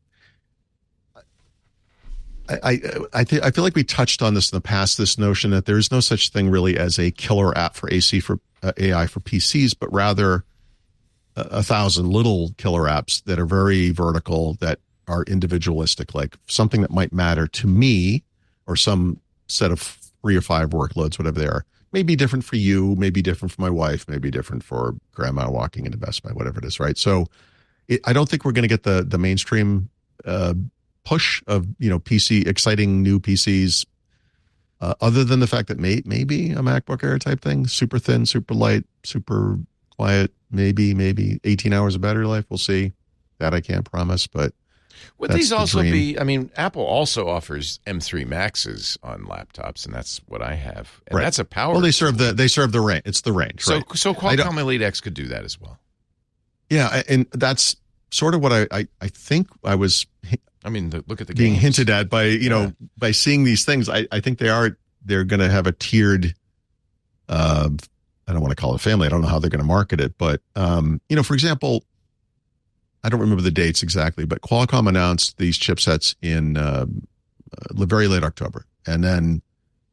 Speaker 4: feel like we touched on this in the past. This notion that there is no such thing really as a killer app for AI for PCs, but rather 1,000 little killer apps that are very vertical, that are individualistic, like something that might matter to me or some set of 3 or 5 workloads, whatever they are. Maybe different for you, maybe different for my wife, maybe different for grandma walking into Best Buy, whatever it is, right? So I don't think we're going to get the mainstream push of exciting new PCs, other than the fact that maybe a MacBook Air type thing, super thin, super light, super quiet, maybe 18 hours of battery life. We'll see. That I can't promise, but
Speaker 1: would these also be? I mean, Apple also offers M3 Maxes on laptops, and that's what I have. And that's a power.
Speaker 4: Well, they serve the range. It's the range.
Speaker 1: So
Speaker 4: right?
Speaker 1: Qualcomm Elite X could do that as well.
Speaker 4: Yeah, and that's sort of what I think I was.
Speaker 1: I mean, look at the
Speaker 4: being
Speaker 1: games.
Speaker 4: hinted at by by seeing these things. I think they're going to have a tiered. I don't want to call it family. I don't know how they're going to market it, but for example, I don't remember the dates exactly, but Qualcomm announced these chipsets in very late October, and then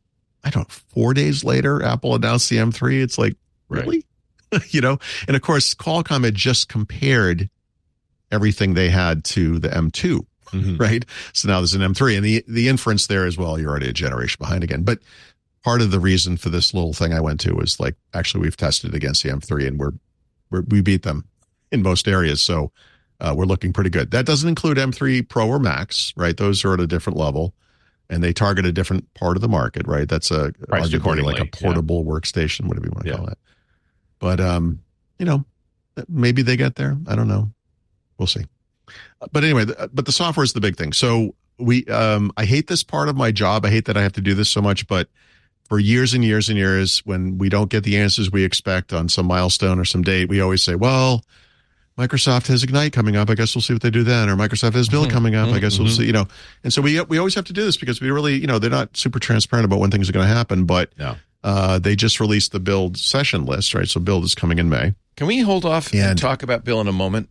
Speaker 4: 4 days later, Apple announced the M3. It's like, really, and of course, Qualcomm had just compared everything they had to the M2. Mm-hmm. Right. So now there's an M3, and the inference there is, well, you're already a generation behind again. But part of the reason for this little thing I went to was like, actually, we've tested against the M3 and we beat them in most areas. So we're looking pretty good. That doesn't include M3 Pro or Max, right? Those are at a different level, and they target a different part of the market, right? That's arguably like a portable workstation, whatever you want to call it. But, maybe they get there. I don't know. We'll see. But anyway, but the software is the big thing. So I hate this part of my job. I hate that I have to do this so much, but for years and years and years, when we don't get the answers we expect on some milestone or some date, we always say, well, Microsoft has Ignite coming up. I guess we'll see what they do then. Or Microsoft has Build coming up. I guess we'll see, And so we always have to do this because we really, they're not super transparent about when things are going to happen, but they just released the Build session list, right? So Build is coming in May.
Speaker 1: Can we hold off and talk about Bill in a moment?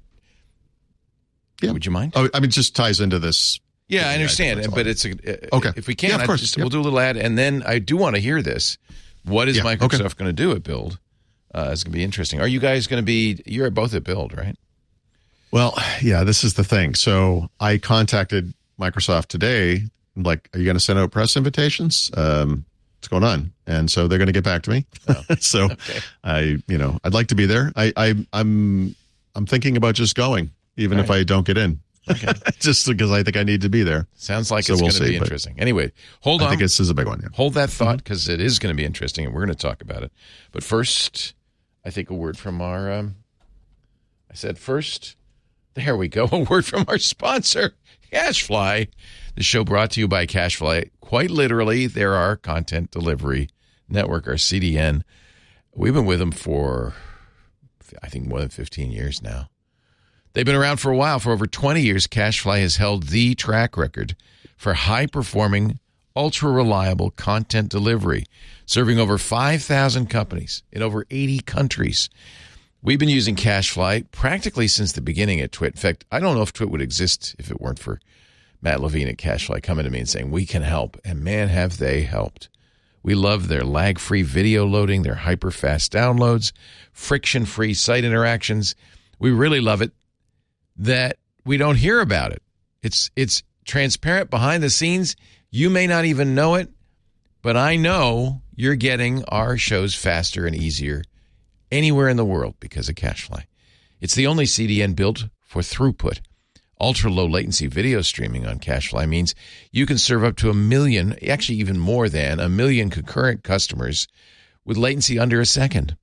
Speaker 4: Yeah.
Speaker 1: Would you mind?
Speaker 4: Oh, I mean, it just ties into this.
Speaker 1: Yeah, I understand, but it's
Speaker 4: okay.
Speaker 1: If we can,
Speaker 4: of course.
Speaker 1: We'll do a little ad, and then I do want to hear this. What is Microsoft going to do at Build? It's going to be interesting. Are you guys going to be? You're both at Build, right?
Speaker 4: Well, yeah. This is the thing. So I contacted Microsoft today. Like, are you going to send out press invitations? What's going on? And so they're going to get back to me. Oh. So I'd like to be there. I'm thinking about just going, even if I don't get in. Okay. Just because I think I need to be there.
Speaker 1: Sounds like it's going to be interesting. Anyway, hold on.
Speaker 4: I think this is a big one. Yeah.
Speaker 1: Hold that thought because it is going to be interesting, and we're going to talk about it. But first, I think a word from our. I said first. There we go. A word from our sponsor, CashFly. The show brought to you by CashFly. Quite literally, they're our content delivery network, our CDN. We've been with them for, I think, more than 15 years now. They've been around for a while. For over 20 years, CashFly has held the track record for high-performing, ultra-reliable content delivery, serving over 5,000 companies in over 80 countries. We've been using CashFly practically since the beginning at Twit. In fact, I don't know if Twit would exist if it weren't for Matt Levine at CacheFly coming to me and saying, we can help. And man, have they helped. We love their lag-free video loading, their hyper-fast downloads, friction-free site interactions. We really love it that we don't hear about it. It's transparent behind the scenes. You may not even know it, but I know you're getting our shows faster and easier anywhere in the world because of CacheFly. It's the only CDN built for throughput. Ultra-low latency video streaming on CacheFly means you can serve up to 1 million, actually even more than 1 million concurrent customers with latency under a second.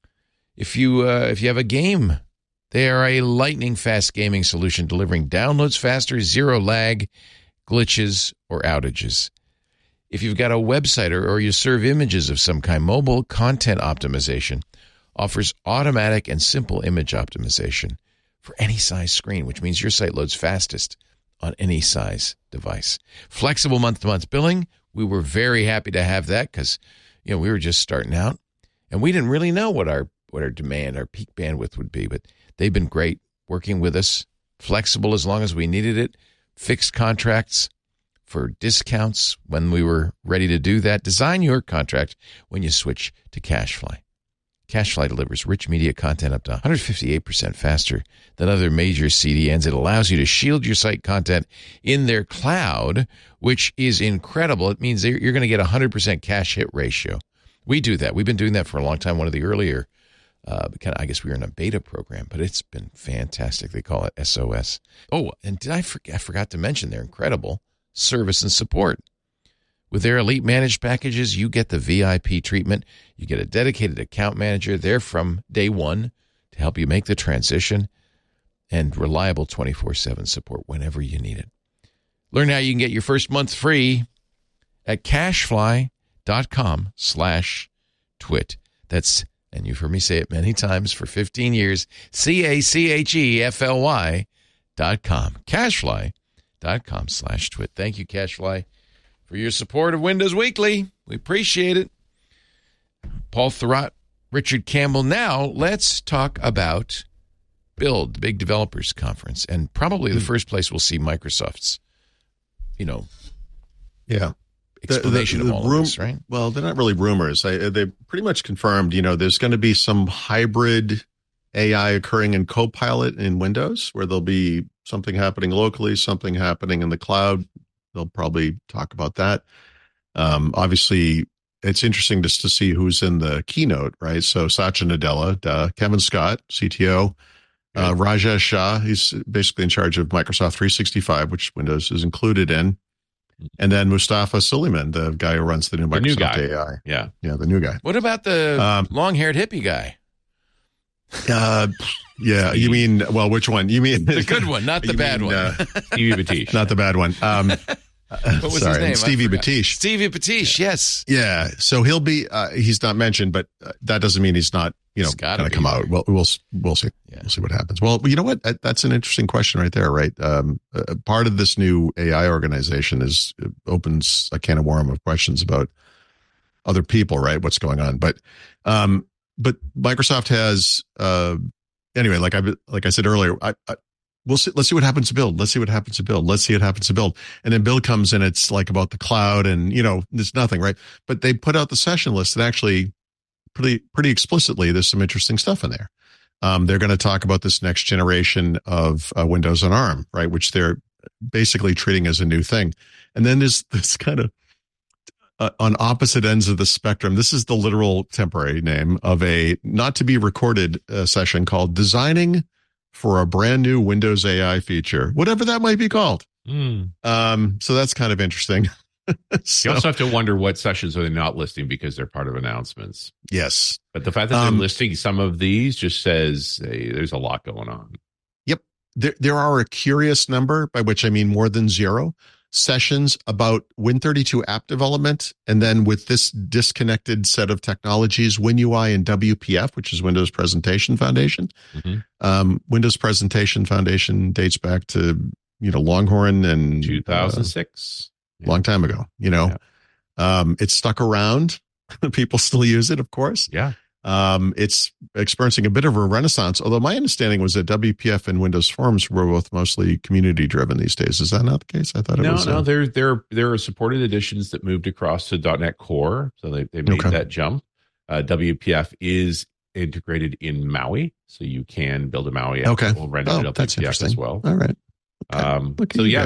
Speaker 1: If you have a game, they are a lightning-fast gaming solution delivering downloads faster, zero lag, glitches, or outages. If you've got a website or you serve images of some kind, mobile content optimization offers automatic and simple image optimization for any size screen, which means your site loads fastest on any size device. Flexible month-to-month billing, we were very happy to have that because, we were just starting out, and we didn't really know what our demand, our peak bandwidth would be, but they've been great working with us. Flexible as long as we needed it. Fixed contracts for discounts when we were ready to do that. Design your contract when you switch to CacheFly. CacheFly delivers rich media content up to 158% faster than other major CDNs. It allows you to shield your site content in their cloud, which is incredible. It means you're going to get 100% cache hit ratio. We do that. We've been doing that for a long time. One of the earlier, I guess we were in a beta program, but it's been fantastic. They call it SOS. Oh, and I forgot to mention their incredible service and support. With their elite managed packages, you get the VIP treatment. You get a dedicated account manager there from day one to help you make the transition, and reliable 24/7 support whenever you need it. Learn how you can get your first month free at cachefly.com/twit. That's, and you've heard me say it many times for 15 years, CACHEFLY.com. Cachefly.com/twit. Thank you, CacheFly, for your support of Windows Weekly. We appreciate it. Paul Thurrott, Richard Campbell. Now let's talk about Build, the big developers conference, and probably the first place we'll see Microsoft's, explanation of all of this, right?
Speaker 4: Well, they're not really rumors. They pretty much confirmed, there's going to be some hybrid AI occurring in Copilot in Windows, where there'll be something happening locally, something happening in the cloud. They'll probably talk about that. Obviously, it's interesting just to see who's in the keynote, right? So Satya Nadella, Kevin Scott, CTO, Rajesh Shah, he's basically in charge of Microsoft 365, which Windows is included in. And then Mustafa Suleyman, the guy who runs the new Microsoft AI.
Speaker 5: Yeah,
Speaker 4: the new guy.
Speaker 1: What about the long-haired hippie guy?
Speaker 4: Yeah, you mean, which one? You mean
Speaker 1: the good one, not the bad one.
Speaker 5: Stevie Battish.
Speaker 4: Not the bad one.
Speaker 1: What was his name?
Speaker 4: Stevie Battish.
Speaker 1: Stevie Battish, yes.
Speaker 4: Yeah, so he'll be, he's not mentioned, but that doesn't mean he's not, going to come out. Well, we'll see. Yeah. We'll see what happens. Well, you know what? That's an interesting question right there, right? Part of this new AI organization opens a can of worms of questions about other people, right? What's going on? But Microsoft has, anyway, like I said earlier, we'll see. Let's see what happens to Build. Let's see what happens to Build. Let's see what happens to Build. And then Build comes in. It's like about the cloud, and there's nothing, right? But they put out the session list that actually pretty explicitly, there's some interesting stuff in there. They're going to talk about this next generation of Windows on ARM, right? Which they're basically treating as a new thing. And then there's this kind of on opposite ends of the spectrum. This is the literal temporary name of a not to be recorded session called Designing for a Brand New Windows AI Feature, whatever that might be called. So that's kind of interesting.
Speaker 5: You also have to wonder what sessions are they not listing because they're part of announcements.
Speaker 4: Yes.
Speaker 5: But the fact that they're listing some of these just says, hey, there's a lot going on.
Speaker 4: Yep. There are a curious number, by which I mean more than 0, sessions about Win32 app development. And then with this disconnected set of technologies, WinUI and WPF, which is Windows Presentation Foundation. Mm-hmm. Windows Presentation Foundation dates back to, Longhorn and
Speaker 5: 2006.
Speaker 4: Long time ago, It's stuck around. People still use it, of course.
Speaker 5: Yeah.
Speaker 4: It's experiencing a bit of a renaissance, although my understanding was that WPF and Windows Forms were both mostly community driven these days. Is that not the case? I thought it was.
Speaker 5: No, there are supported editions that moved across to .NET Core, so they made that jump. WPF is integrated in Maui, so you can build a Maui app that will render WPF as well.
Speaker 4: All right.
Speaker 5: So yeah,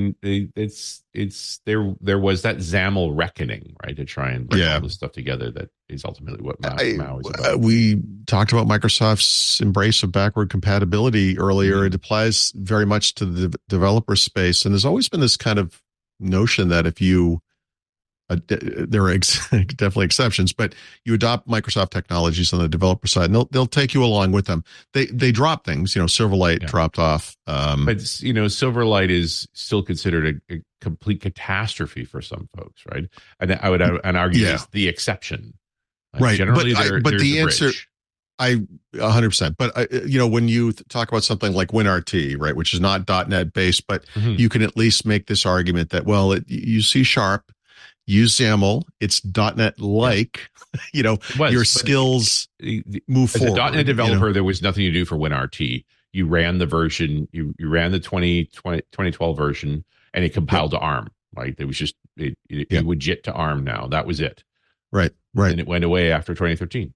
Speaker 5: there was that XAML reckoning, right, to try and bring all this stuff together. That is ultimately what Maui is about.
Speaker 4: We talked about Microsoft's embrace of backward compatibility earlier. It applies very much to the developer space, and there's always been this kind of notion that if you there are definitely exceptions, but you adopt Microsoft technologies on the developer side, and they'll take you along with them. They drop things, Silverlight dropped off,
Speaker 5: but Silverlight is still considered a complete catastrophe for some folks, right? And I would argue is the exception,
Speaker 4: right?
Speaker 5: Generally,
Speaker 4: but the answer, 100%. But when you talk about something like WinRT, right, which is not .NET based, but you can at least make this argument that you see Sharp. Use XAML. It's .NET like, your skills move forward.
Speaker 5: As a .NET developer, there was nothing to do for WinRT. You ran the version, you ran the 2012 version, and it compiled to ARM. Right? It was just it would JIT to ARM now. That was it.
Speaker 4: Right.
Speaker 5: And it went away after 2013.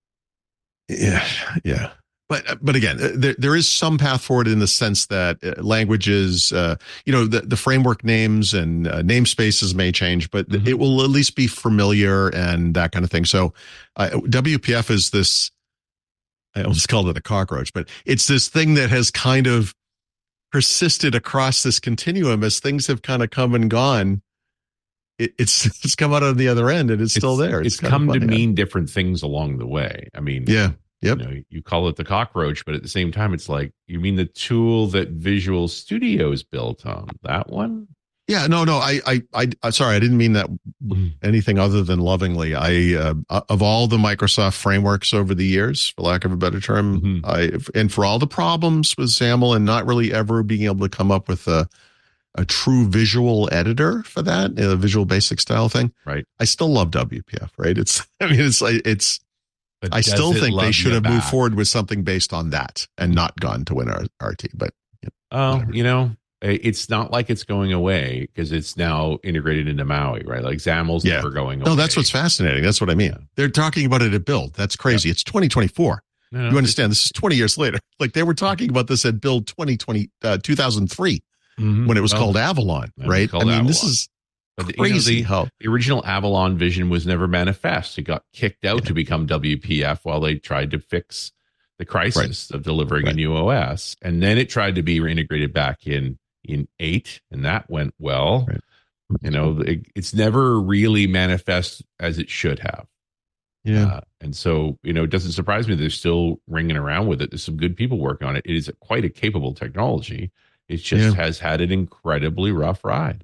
Speaker 4: Yeah. But again, there is some path forward in the sense that languages, the framework names and namespaces may change, but it will at least be familiar and that kind of thing. So WPF is this, I almost called it a cockroach, but it's this thing that has kind of persisted across this continuum as things have kind of come and gone. It's come out on the other end and it's still there.
Speaker 5: It's come to mean different things along the way. I mean,
Speaker 4: Yep.
Speaker 5: You call it the cockroach, but at the same time, it's like, you mean the tool that Visual Studio is built on? That one?
Speaker 4: Yeah, no. I sorry, I didn't mean that anything other than lovingly. Of all the Microsoft frameworks over the years, for lack of a better term, and for all the problems with XAML and not really ever being able to come up with a true visual editor for that, a Visual Basic style thing.
Speaker 5: Right.
Speaker 4: I still love WPF. Right. I still think they should have moved forward with something based on that and not gone to WinRT. But
Speaker 5: it's not like it's going away because it's now integrated into Maui, right? Like XAML's never going away.
Speaker 4: No, that's what's fascinating. That's what I mean. Yeah. They're talking about it at Build. That's crazy. It's 2024. No, you understand? This is 20 years later. Like they were talking about this at Build 2003 when it was called Avalon, right?
Speaker 5: Avalon.
Speaker 4: This is.
Speaker 5: But
Speaker 4: crazy
Speaker 5: the original Avalon vision was never manifest. It got kicked out to become WPF while they tried to fix the crisis of delivering a new OS. And then it tried to be reintegrated back in 8, and that went well. Right. It's never really manifest as it should have.
Speaker 4: Yeah.
Speaker 5: And so, it doesn't surprise me they're still ringing around with it. There's some good people working on it. It is quite a capable technology. It just has had an incredibly rough ride.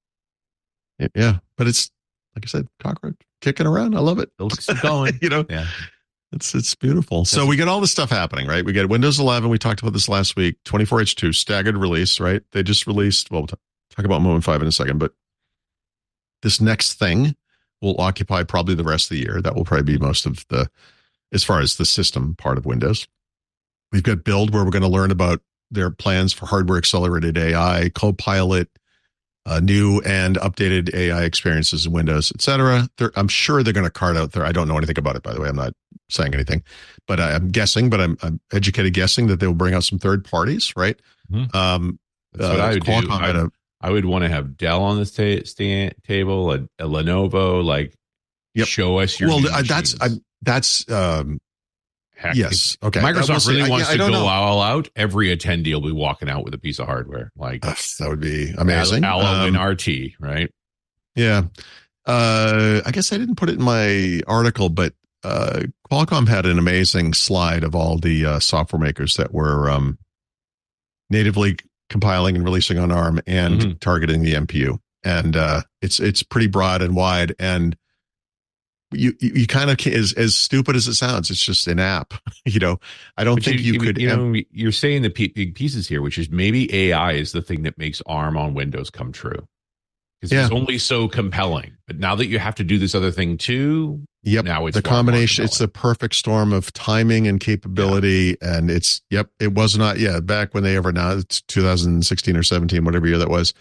Speaker 4: Yeah, but it's like I said, cockroach kicking around. I love it.
Speaker 5: It's going.
Speaker 4: It's beautiful. So we get all this stuff happening, right? We get Windows 11. We talked about this last week. 24H2 staggered release, right? They just released. Well, we'll talk about Moment 5 in a second, but this next thing will occupy probably the rest of the year. That will probably be most of as far as the system part of Windows. We've got Build, where we're going to learn about their plans for hardware accelerated AI, Copilot, new and updated AI experiences in Windows, etc. I'm sure they're going to cart out there. I don't know anything about it, by the way. I'm not saying anything, but I'm guessing. But I'm educated guessing that they will bring out some third parties, right?
Speaker 5: That's what I would do. I would want to have Dell on this table, a Lenovo, show us your. Well,
Speaker 4: that's.
Speaker 5: Heck,
Speaker 4: yes. Okay.
Speaker 5: Microsoft really wants to go all out. Every attendee will be walking out with a piece of hardware.
Speaker 4: That would be amazing.
Speaker 5: WinRT, right?
Speaker 4: Yeah. I guess I didn't put it in my article, but Qualcomm had an amazing slide of all the software makers that were natively compiling and releasing on ARM and targeting the MPU. And it's pretty broad and wide. And you kind of, as stupid as it sounds, it's just an app. I don't think you could.
Speaker 5: You're saying the big pieces here, which is maybe AI is the thing that makes ARM on Windows come true. because it's only so compelling. But now that you have to do this other thing too, now it's
Speaker 4: the combination. It's the perfect storm of timing and capability, and it was not back when they ever announced it's 2016 or 17, whatever year that was.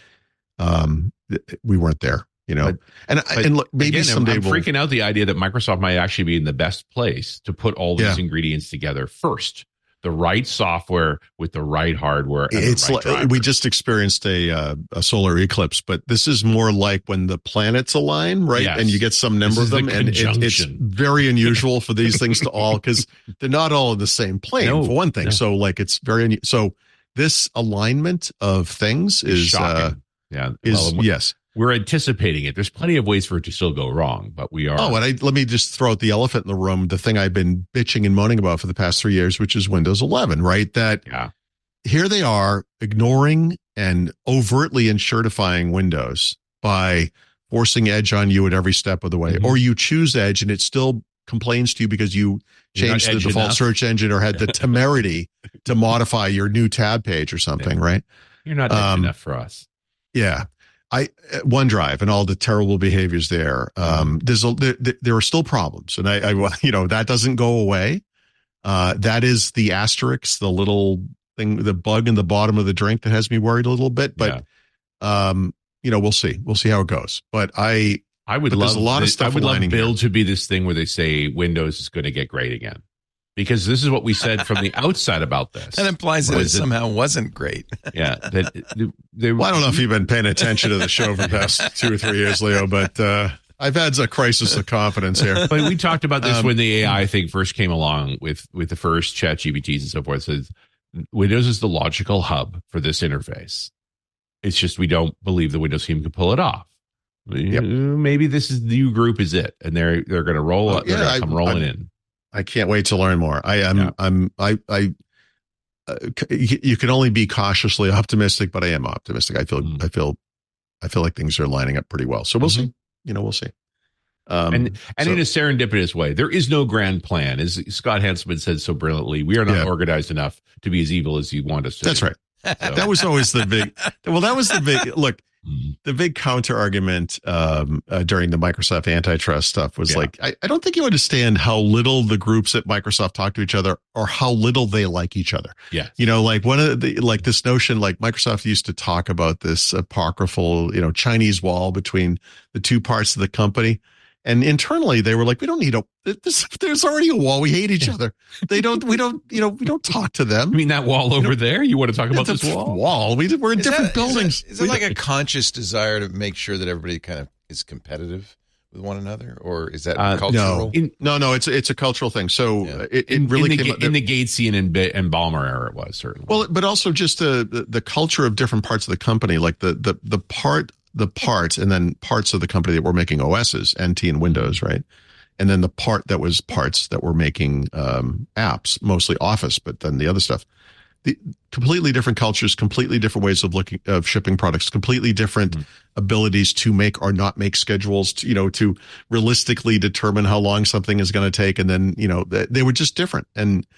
Speaker 4: We weren't there, and look, maybe
Speaker 5: again,
Speaker 4: someday
Speaker 5: I'm freaking out the idea that Microsoft might actually be in the best place to put all these ingredients together first. The right software with the right hardware. And
Speaker 4: it's
Speaker 5: right
Speaker 4: like we just experienced a solar eclipse, but this is more like when the planets align, right?
Speaker 5: Yes.
Speaker 4: And you get some number of them, and it's very unusual for these things to all, because they're not all in the same plane, for one thing. So like it's very so this alignment of things is
Speaker 5: shocking.
Speaker 4: Yes.
Speaker 5: We're anticipating it. There's plenty of ways for it to still go wrong, but we are.
Speaker 4: Oh, and let me just throw out the elephant in the room, the thing I've been bitching and moaning about for the past 3 years, which is Windows 11, right? That here they are ignoring and overtly incertifying Windows by forcing Edge on you at every step of the way. Or you choose Edge and it still complains to you because you changed the default search engine or had the temerity to modify your new tab page or something, right?
Speaker 5: You're not Edge enough for us.
Speaker 4: Yeah. OneDrive and all the terrible behaviors there. There are still problems, and I that doesn't go away. That is the asterisk, the little thing, the bug in the bottom of the drink that has me worried a little bit. But we'll see. We'll see how it goes. But I would love a lot of stuff.
Speaker 5: I would love Build to be this thing where they say Windows is going to get great again. Because this is what we said from the outset about this.
Speaker 1: That implies that it somehow wasn't great.
Speaker 5: Yeah.
Speaker 4: I don't know if you've been paying attention to the show for the past 2 or 3 years, Leo, but I've had a crisis of confidence here.
Speaker 5: But we talked about this when the AI thing first came along with the first ChatGPTs and so forth. Says Windows is the logical hub for this interface. It's just we don't believe the Windows team can pull it off. Maybe this is the new group is it, and they're going to roll up. They're going to come rolling in.
Speaker 4: I can't wait to learn more. You can only be cautiously optimistic, but I am optimistic. I feel like things are lining up pretty well. So we'll see. We'll see.
Speaker 5: And in a serendipitous way, there is no grand plan. As Scott Hanselman said so brilliantly, we are not organized enough to be as evil as you want us to.
Speaker 4: That's right. So. That was always the big. Well, that was the big look. The big counter argument during the Microsoft antitrust stuff was like, I don't think you understand how little the groups at Microsoft talk to each other or how little they like each other.
Speaker 5: Yeah.
Speaker 4: Like one of the, like this notion, like Microsoft used to talk about this apocryphal, Chinese wall between the two parts of the company. And internally they were like, we don't need there's already a wall. We hate each other. We don't talk to them.
Speaker 5: You mean that wall over there? You want to talk about this
Speaker 4: wall? We're in different buildings.
Speaker 1: Is it like a conscious desire to make sure that everybody kind of is competitive with one another, or is that cultural?
Speaker 4: No, it's a cultural thing. So it really came
Speaker 5: in the Gatesian and Ballmer era. It was certainly
Speaker 4: but also just the culture of different parts of the company, like the parts and then parts of the company that were making OSs, NT and Windows, right? And then the part that was parts that were making apps, mostly Office, but then the other stuff. The completely different cultures, completely different ways of shipping products, completely different abilities to make or not make schedules, to realistically determine how long something is going to take. And then, they were just different. And,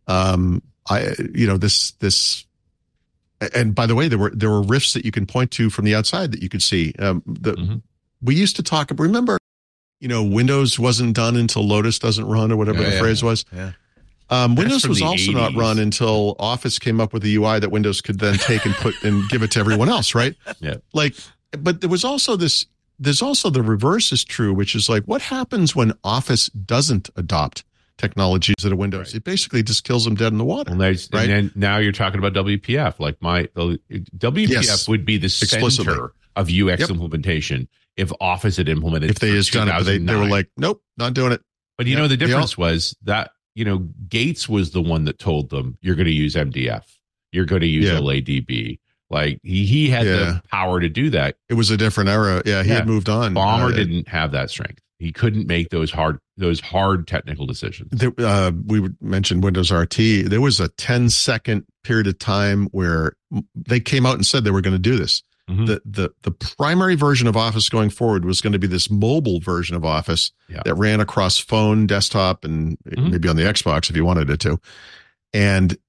Speaker 4: this, and by the way, there were rifts that you can point to from the outside that you could see. We used to talk, remember, Windows wasn't done until Lotus doesn't run or whatever the phrase was. Yeah. Windows was also 80s. Not run until Office came up with a UI that Windows could then take and put and give it to everyone else, right?
Speaker 5: Yeah.
Speaker 4: But there was also there's also the reverse is true, which is like, what happens when Office doesn't adopt technologies that are Windows? Right. It basically just kills them dead in the water.
Speaker 5: Right? And then now you're talking about WPF. Like WPF would be the center of UX implementation if Office had implemented.
Speaker 4: If they had done it, they were like, nope, not doing it.
Speaker 5: But the difference was that Gates was the one that told them you're going to use MDF, you're going to use OLADB. Like he had the power to do that.
Speaker 4: It was a different era. Yeah, he had moved on.
Speaker 5: Ballmer didn't have that strength. He couldn't make those hard technical decisions.
Speaker 4: We mentioned Windows RT. There was a 10-second period of time where they came out and said they were going to do this. The primary version of Office going forward was going to be this mobile version of Office that ran across phone, desktop, and maybe on the Xbox if you wanted it to. And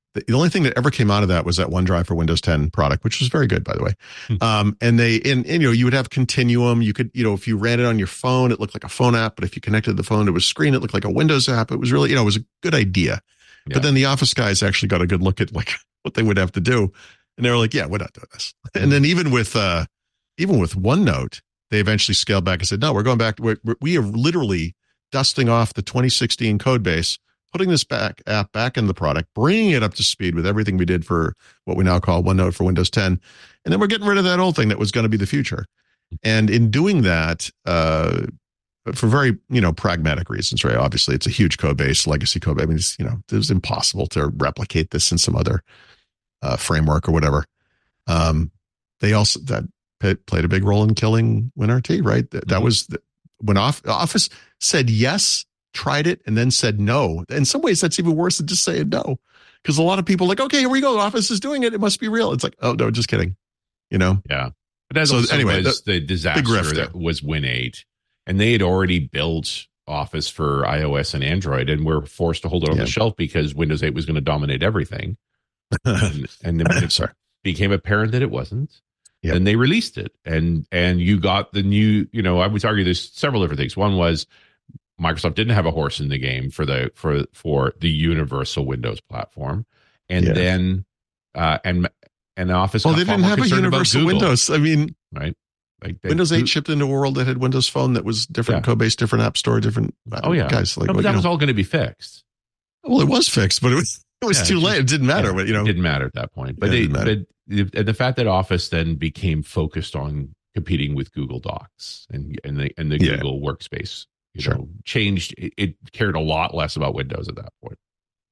Speaker 4: The only thing that ever came out of that was that OneDrive for Windows 10 product, which was very good, by the way. And you would have Continuum. You could, if you ran it on your phone, it looked like a phone app. But if you connected the phone to a screen, it looked like a Windows app. It was really, it was a good idea. Yeah. But then the Office guys actually got a good look at like what they would have to do. And they were like, yeah, we're not doing this. And then even with OneNote, they eventually scaled back and said, no, we're going back. We are literally dusting off the 2016 code base, putting this app back in the product, bringing it up to speed with everything we did for what we now call OneNote for Windows 10. And then we're getting rid of that old thing that was going to be the future. And in doing that, for very, pragmatic reasons, right? Obviously, it's a huge code base, legacy code base. I mean, it was impossible to replicate this in some other framework or whatever. They also, that played a big role in killing WinRT, right? That was when Office said yes, tried it, and then said no. In some ways, that's even worse than just saying no. Because a lot of people are like, okay, here we go. Office is doing it. It must be real. It's like, oh, no, just kidding. Yeah.
Speaker 5: But that also anyway, was the disaster that was Win8. And they had already built Office for iOS and Android and were forced to hold it on the shelf because Windows 8 was going to dominate everything. and then when it became apparent that it wasn't, then they released it. And you got the new, I would argue there's several different things. One was Microsoft didn't have a horse in the game for the universal Windows platform. And then and Office.
Speaker 4: Well, they didn't have a universal Windows. I mean,
Speaker 5: right. Like
Speaker 4: Windows 8 shipped into a world that had Windows Phone that was different code base, different app store, different guys. Like,
Speaker 5: but that was all going to be fixed.
Speaker 4: Well, it was fixed, but it was too late. It didn't matter. But
Speaker 5: it didn't matter at that point. But the fact that Office then became focused on competing with Google Docs and the Google Workspace, changed. It cared a lot less about Windows at that point.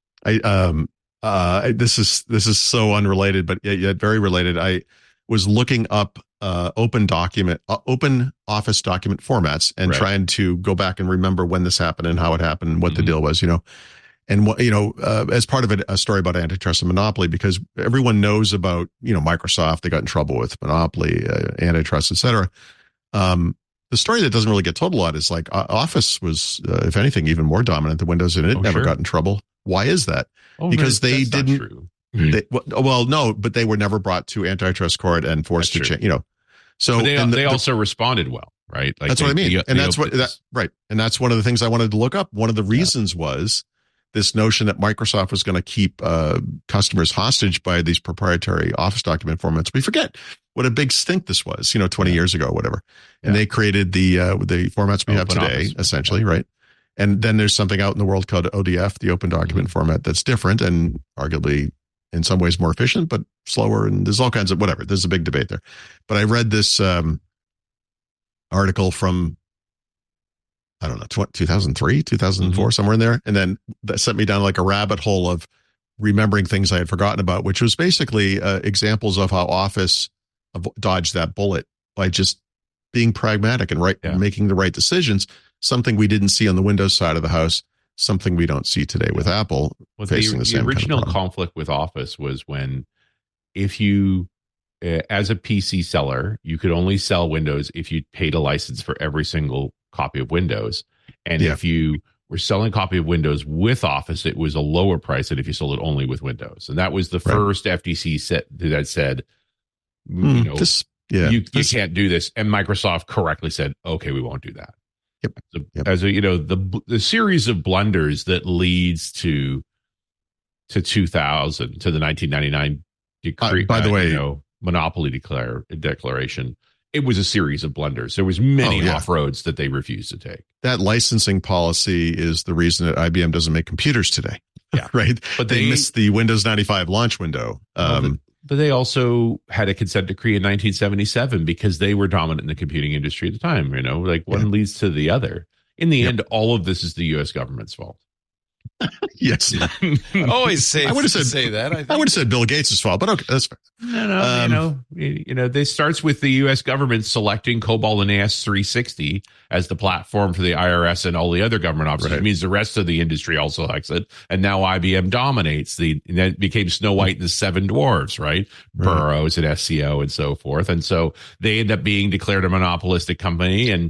Speaker 4: This is so unrelated, but yet very related. I was looking up open Office document formats and trying to go back and remember when this happened and how it happened and what the deal was, and what, as part of it, a story about antitrust and monopoly, because everyone knows about, Microsoft, they got in trouble with monopoly, antitrust, et cetera. The story that doesn't really get told a lot is like Office was, if anything, even more dominant than Windows, and it never got in trouble. Why is that? Because they didn't. No, but they were never brought to antitrust court and forced to change. So
Speaker 5: they also responded well, right? Like
Speaker 4: that's what I mean, and that's right. And that's one of the things I wanted to look up. One of the reasons was this notion that Microsoft was going to keep customers hostage by these proprietary Office document formats. We forget what a big stink this was, 20 years ago, or whatever. And they created the formats we have today, Office, essentially, right? And then there's something out in the world called ODF, the Open Document Format, that's different and arguably in some ways more efficient, but slower. And there's all kinds of whatever. There's a big debate there. But I read this article from, I don't know, 2003, 2004, somewhere in there. And then that sent me down like a rabbit hole of remembering things I had forgotten about, which was basically examples of how Office dodged that bullet by just being pragmatic and making the right decisions, something we didn't see on the Windows side of the house, something we don't see today with Apple facing the same kind of
Speaker 5: original
Speaker 4: problem.
Speaker 5: Conflict with Office was when, if you, as a PC seller, you could only sell Windows if you paid a license for every single copy of Windows. And if you were selling a copy of Windows with Office, it was a lower price than if you sold it only with Windows. And that was the first FTC that said, you can't do this. And Microsoft correctly said, okay, we won't do that. As a, the series of blunders that leads to 2000, to the 1999 decree,
Speaker 4: by the way,
Speaker 5: monopoly declaration. It was a series of blunders. There was many off-roads that they refused to take.
Speaker 4: That licensing policy is the reason that IBM doesn't make computers today. Right? But they missed the Windows 95 launch window.
Speaker 5: But they also had a consent decree in 1977 because they were dominant in the computing industry at the time. One leads to the other. In the end, all of this is the U.S. government's fault.
Speaker 4: Yes.
Speaker 1: Always say that.
Speaker 4: I would have said Bill Gates' fault, but okay, that's fair.
Speaker 5: No, this starts with the U.S. government selecting COBOL and AS360 as the platform for the IRS and all the other government offices. It means the rest of the industry also likes it, and now IBM dominates. And that became Snow White and the Seven Dwarves, right? Burroughs and SCO and so forth, and so they end up being declared a monopolistic company. And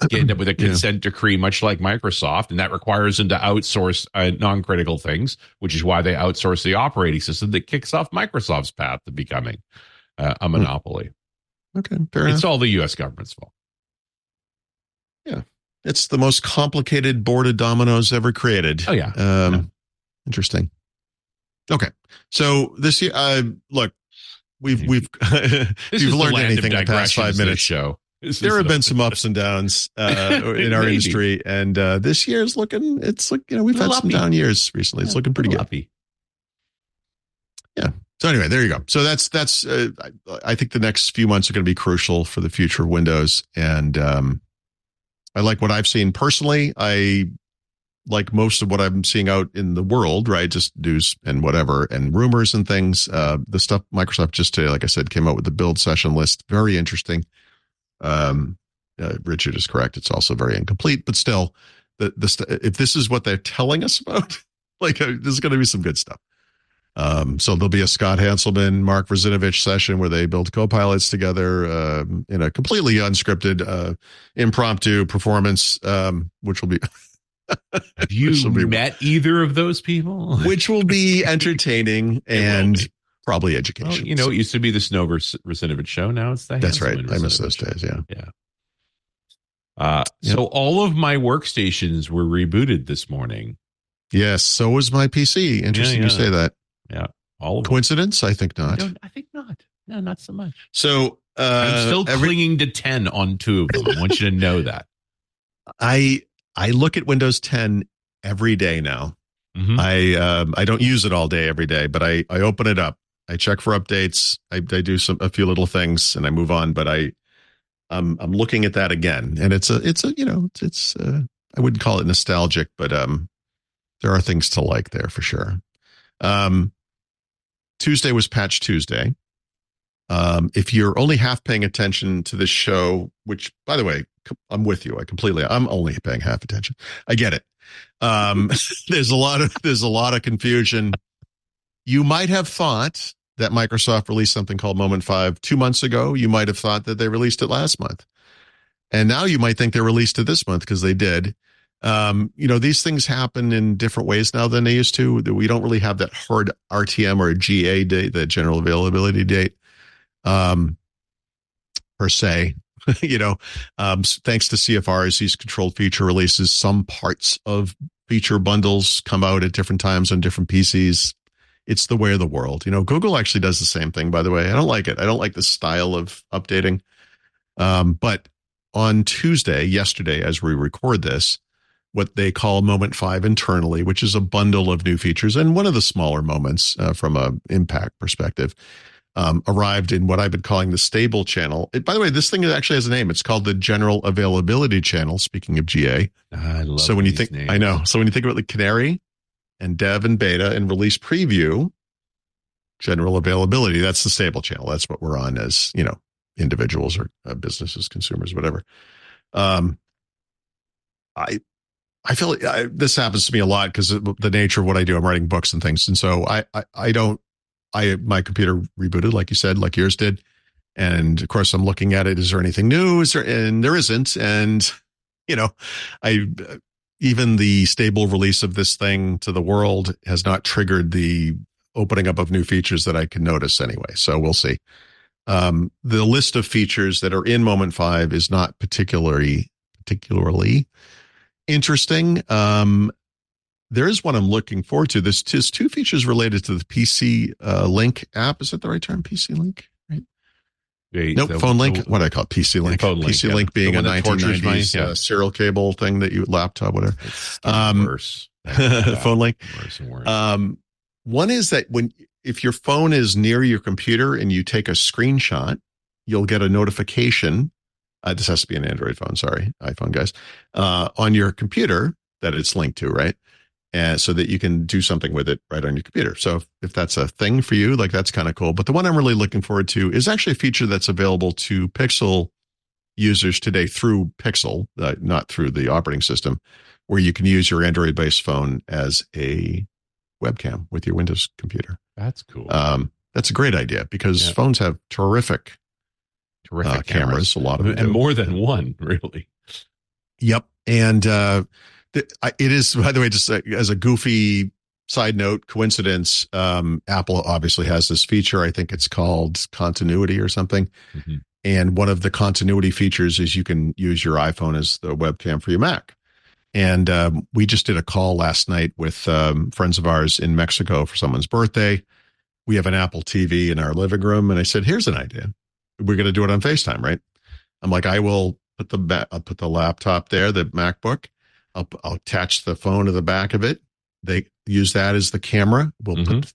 Speaker 5: end up with a consent decree, much like Microsoft, and that requires them to outsource non-critical things, which is why they outsource the operating system that kicks off Microsoft's path to becoming a monopoly.
Speaker 4: Okay, fair enough.
Speaker 5: It's all the U.S. government's fault.
Speaker 4: Yeah, it's the most complicated board of dominoes ever created.
Speaker 5: Oh yeah,
Speaker 4: interesting. Okay, so this year, look, we've if you've learned anything in the past 5 minutes,
Speaker 5: show.
Speaker 4: There have been some ups and downs in our industry, and this year is looking. It's like we've had some down years recently. It's looking pretty good. Yeah. So anyway, there you go. So that's. I think the next few months are going to be crucial for the future of Windows, and I like what I've seen personally. I like most of what I'm seeing out in the world, right? Just news and whatever, and rumors and things. The stuff Microsoft just today, like I said, came out with the build session list. Very interesting. Richard is correct. It's also very incomplete, but still, if this is what they're telling us about, there's going to be some good stuff. So there'll be a Scott Hanselman, Mark Verzinovich session where they build co-pilots together in a completely unscripted, impromptu performance, which will be.
Speaker 5: Have you met either of those people?
Speaker 4: Which will be entertaining and probably education.
Speaker 5: Well, it used to be the Snow Verzinovich show. Now it's the
Speaker 4: That's right. I miss those days.
Speaker 5: Yeah. So all of my workstations were rebooted this morning.
Speaker 4: Yes. So was my PC. Interesting you say that.
Speaker 5: Yeah. All of
Speaker 4: coincidence? I think not.
Speaker 5: I think not. No, not so much.
Speaker 4: So
Speaker 5: I'm still clinging to 10 on 2 of them. I want you to know that.
Speaker 4: I look at Windows 10 every day now. Mm-hmm. I don't use it all day every day, but I open it up. I check for updates. I do a few little things and I move on. But I'm looking at that again, and it's I wouldn't call it nostalgic, but there are things to like there for sure. Tuesday was Patch Tuesday. If you're only half paying attention to this show, which by the way, I'm with you. I'm only paying half attention. I get it. There's a lot of confusion. You might have thought that Microsoft released something called Moment 5 2 months ago. You might have thought that they released it last month. And now you might think they released it this month because they did. These things happen in different ways now than they used to. We don't really have that hard RTM or GA date, the general availability date, per se. Thanks to CFRs, these controlled feature releases, some parts of feature bundles come out at different times on different PCs. It's the way of the world. Google actually does the same thing, by the way. I don't like it. I don't like the style of updating. But on Tuesday, yesterday, as we record this, what they call Moment 5 internally, which is a bundle of new features, and one of the smaller moments from an impact perspective, arrived in what I've been calling the stable channel. By the way, this thing actually has a name. It's called the General Availability Channel, speaking of GA.
Speaker 5: I love
Speaker 4: so when you
Speaker 5: these
Speaker 4: think,
Speaker 5: names.
Speaker 4: I know. So when you think about the Canary and Dev and Beta and Release Preview, General Availability, that's the stable channel. That's what we're on as, individuals or businesses, consumers, whatever. I feel this happens to me a lot because of the nature of what I do. I'm writing books and things. And so my computer rebooted, like you said, like yours did. And of course I'm looking at it. Is there anything new? And there isn't. And, even the stable release of this thing to the world has not triggered the opening up of new features that I can notice anyway. So we'll see. The list of features that are in Moment 5 is not particularly interesting. There is one I'm looking forward to. There's 2 features related to the PC Link app. Is that the right term? PC Link, right? Nope, Phone Link. What do I call it? PC Link. PC Link being a 1990s serial cable thing that you laptop, whatever.
Speaker 5: Worse.
Speaker 4: Phone Link.
Speaker 5: Worse and worse.
Speaker 4: One is that if your phone is near your computer and you take a screenshot, you'll get a notification. This has to be an Android phone. Sorry, iPhone guys, on your computer that it's linked to, right? And so that you can do something with it right on your computer. So if that's a thing for you, that's kind of cool. But the one I'm really looking forward to is actually a feature that's available to Pixel users today through Pixel, not through the operating system, where you can use your Android-based phone as a webcam with your Windows computer.
Speaker 5: That's cool.
Speaker 4: That's a great idea because phones have terrific cameras. A lot of them
Speaker 5: and more than one, really.
Speaker 4: Yep. And it is, by the way, just as a goofy side note, coincidence, Apple obviously has this feature. I think it's called continuity or something.
Speaker 5: Mm-hmm.
Speaker 4: And one of the continuity features is you can use your iPhone as the webcam for your Mac. And we just did a call last night with friends of ours in Mexico for someone's birthday. We have an Apple TV in our living room. And I said, here's an idea. We're going to do it on FaceTime, right? I'm like, I'll put the laptop there, the MacBook. I'll attach the phone to the back of it. They use that as the camera. We'll put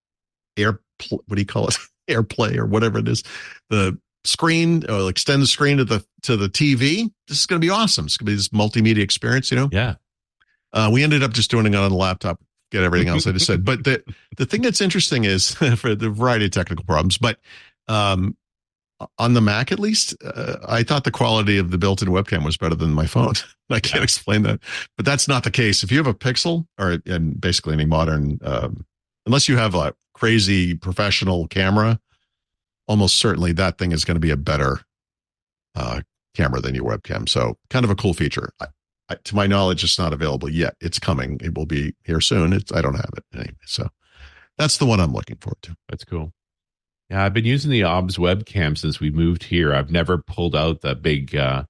Speaker 4: what do you call it? AirPlay or whatever it is. The screen, or extend the screen to the TV. This is going to be awesome. It's going to be this multimedia experience,
Speaker 5: Yeah.
Speaker 4: We ended up just doing it on the laptop, get everything else I just said. But the thing that's interesting is for the variety of technical problems, but on the Mac, at least, I thought the quality of the built-in webcam was better than my phone. I can't explain that, but that's not the case. If you have a Pixel and basically any modern, unless you have a crazy professional camera, almost certainly that thing is going to be a better camera than your webcam. So kind of a cool feature. To my knowledge, it's not available yet. It's coming. It will be here soon. I don't have it anyway. So that's the one I'm looking forward to.
Speaker 5: That's cool. Yeah, I've been using the OBS webcam since we moved here. I've never pulled out the big Canon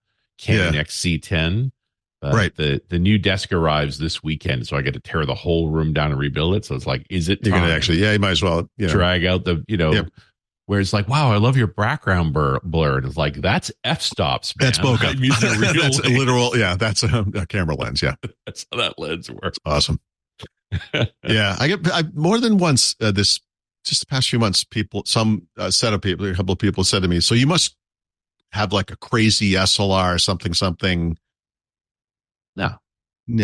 Speaker 5: XC10.
Speaker 4: Right.
Speaker 5: The new desk arrives this weekend, so I get to tear the whole room down and rebuild it. So it's like, is it time?
Speaker 4: You're going to actually, you might as well
Speaker 5: drag out the, where it's like, wow, I love your background blur. And it's like, that's f-stops, man.
Speaker 4: That's bokeh.
Speaker 5: I'm using a real
Speaker 4: that's a literal, that's a camera lens, yeah.
Speaker 5: That's how that lens works.
Speaker 4: Awesome. Yeah, I more than once just the past few months, a couple of people said to me, so you must have like a crazy SLR something. No. And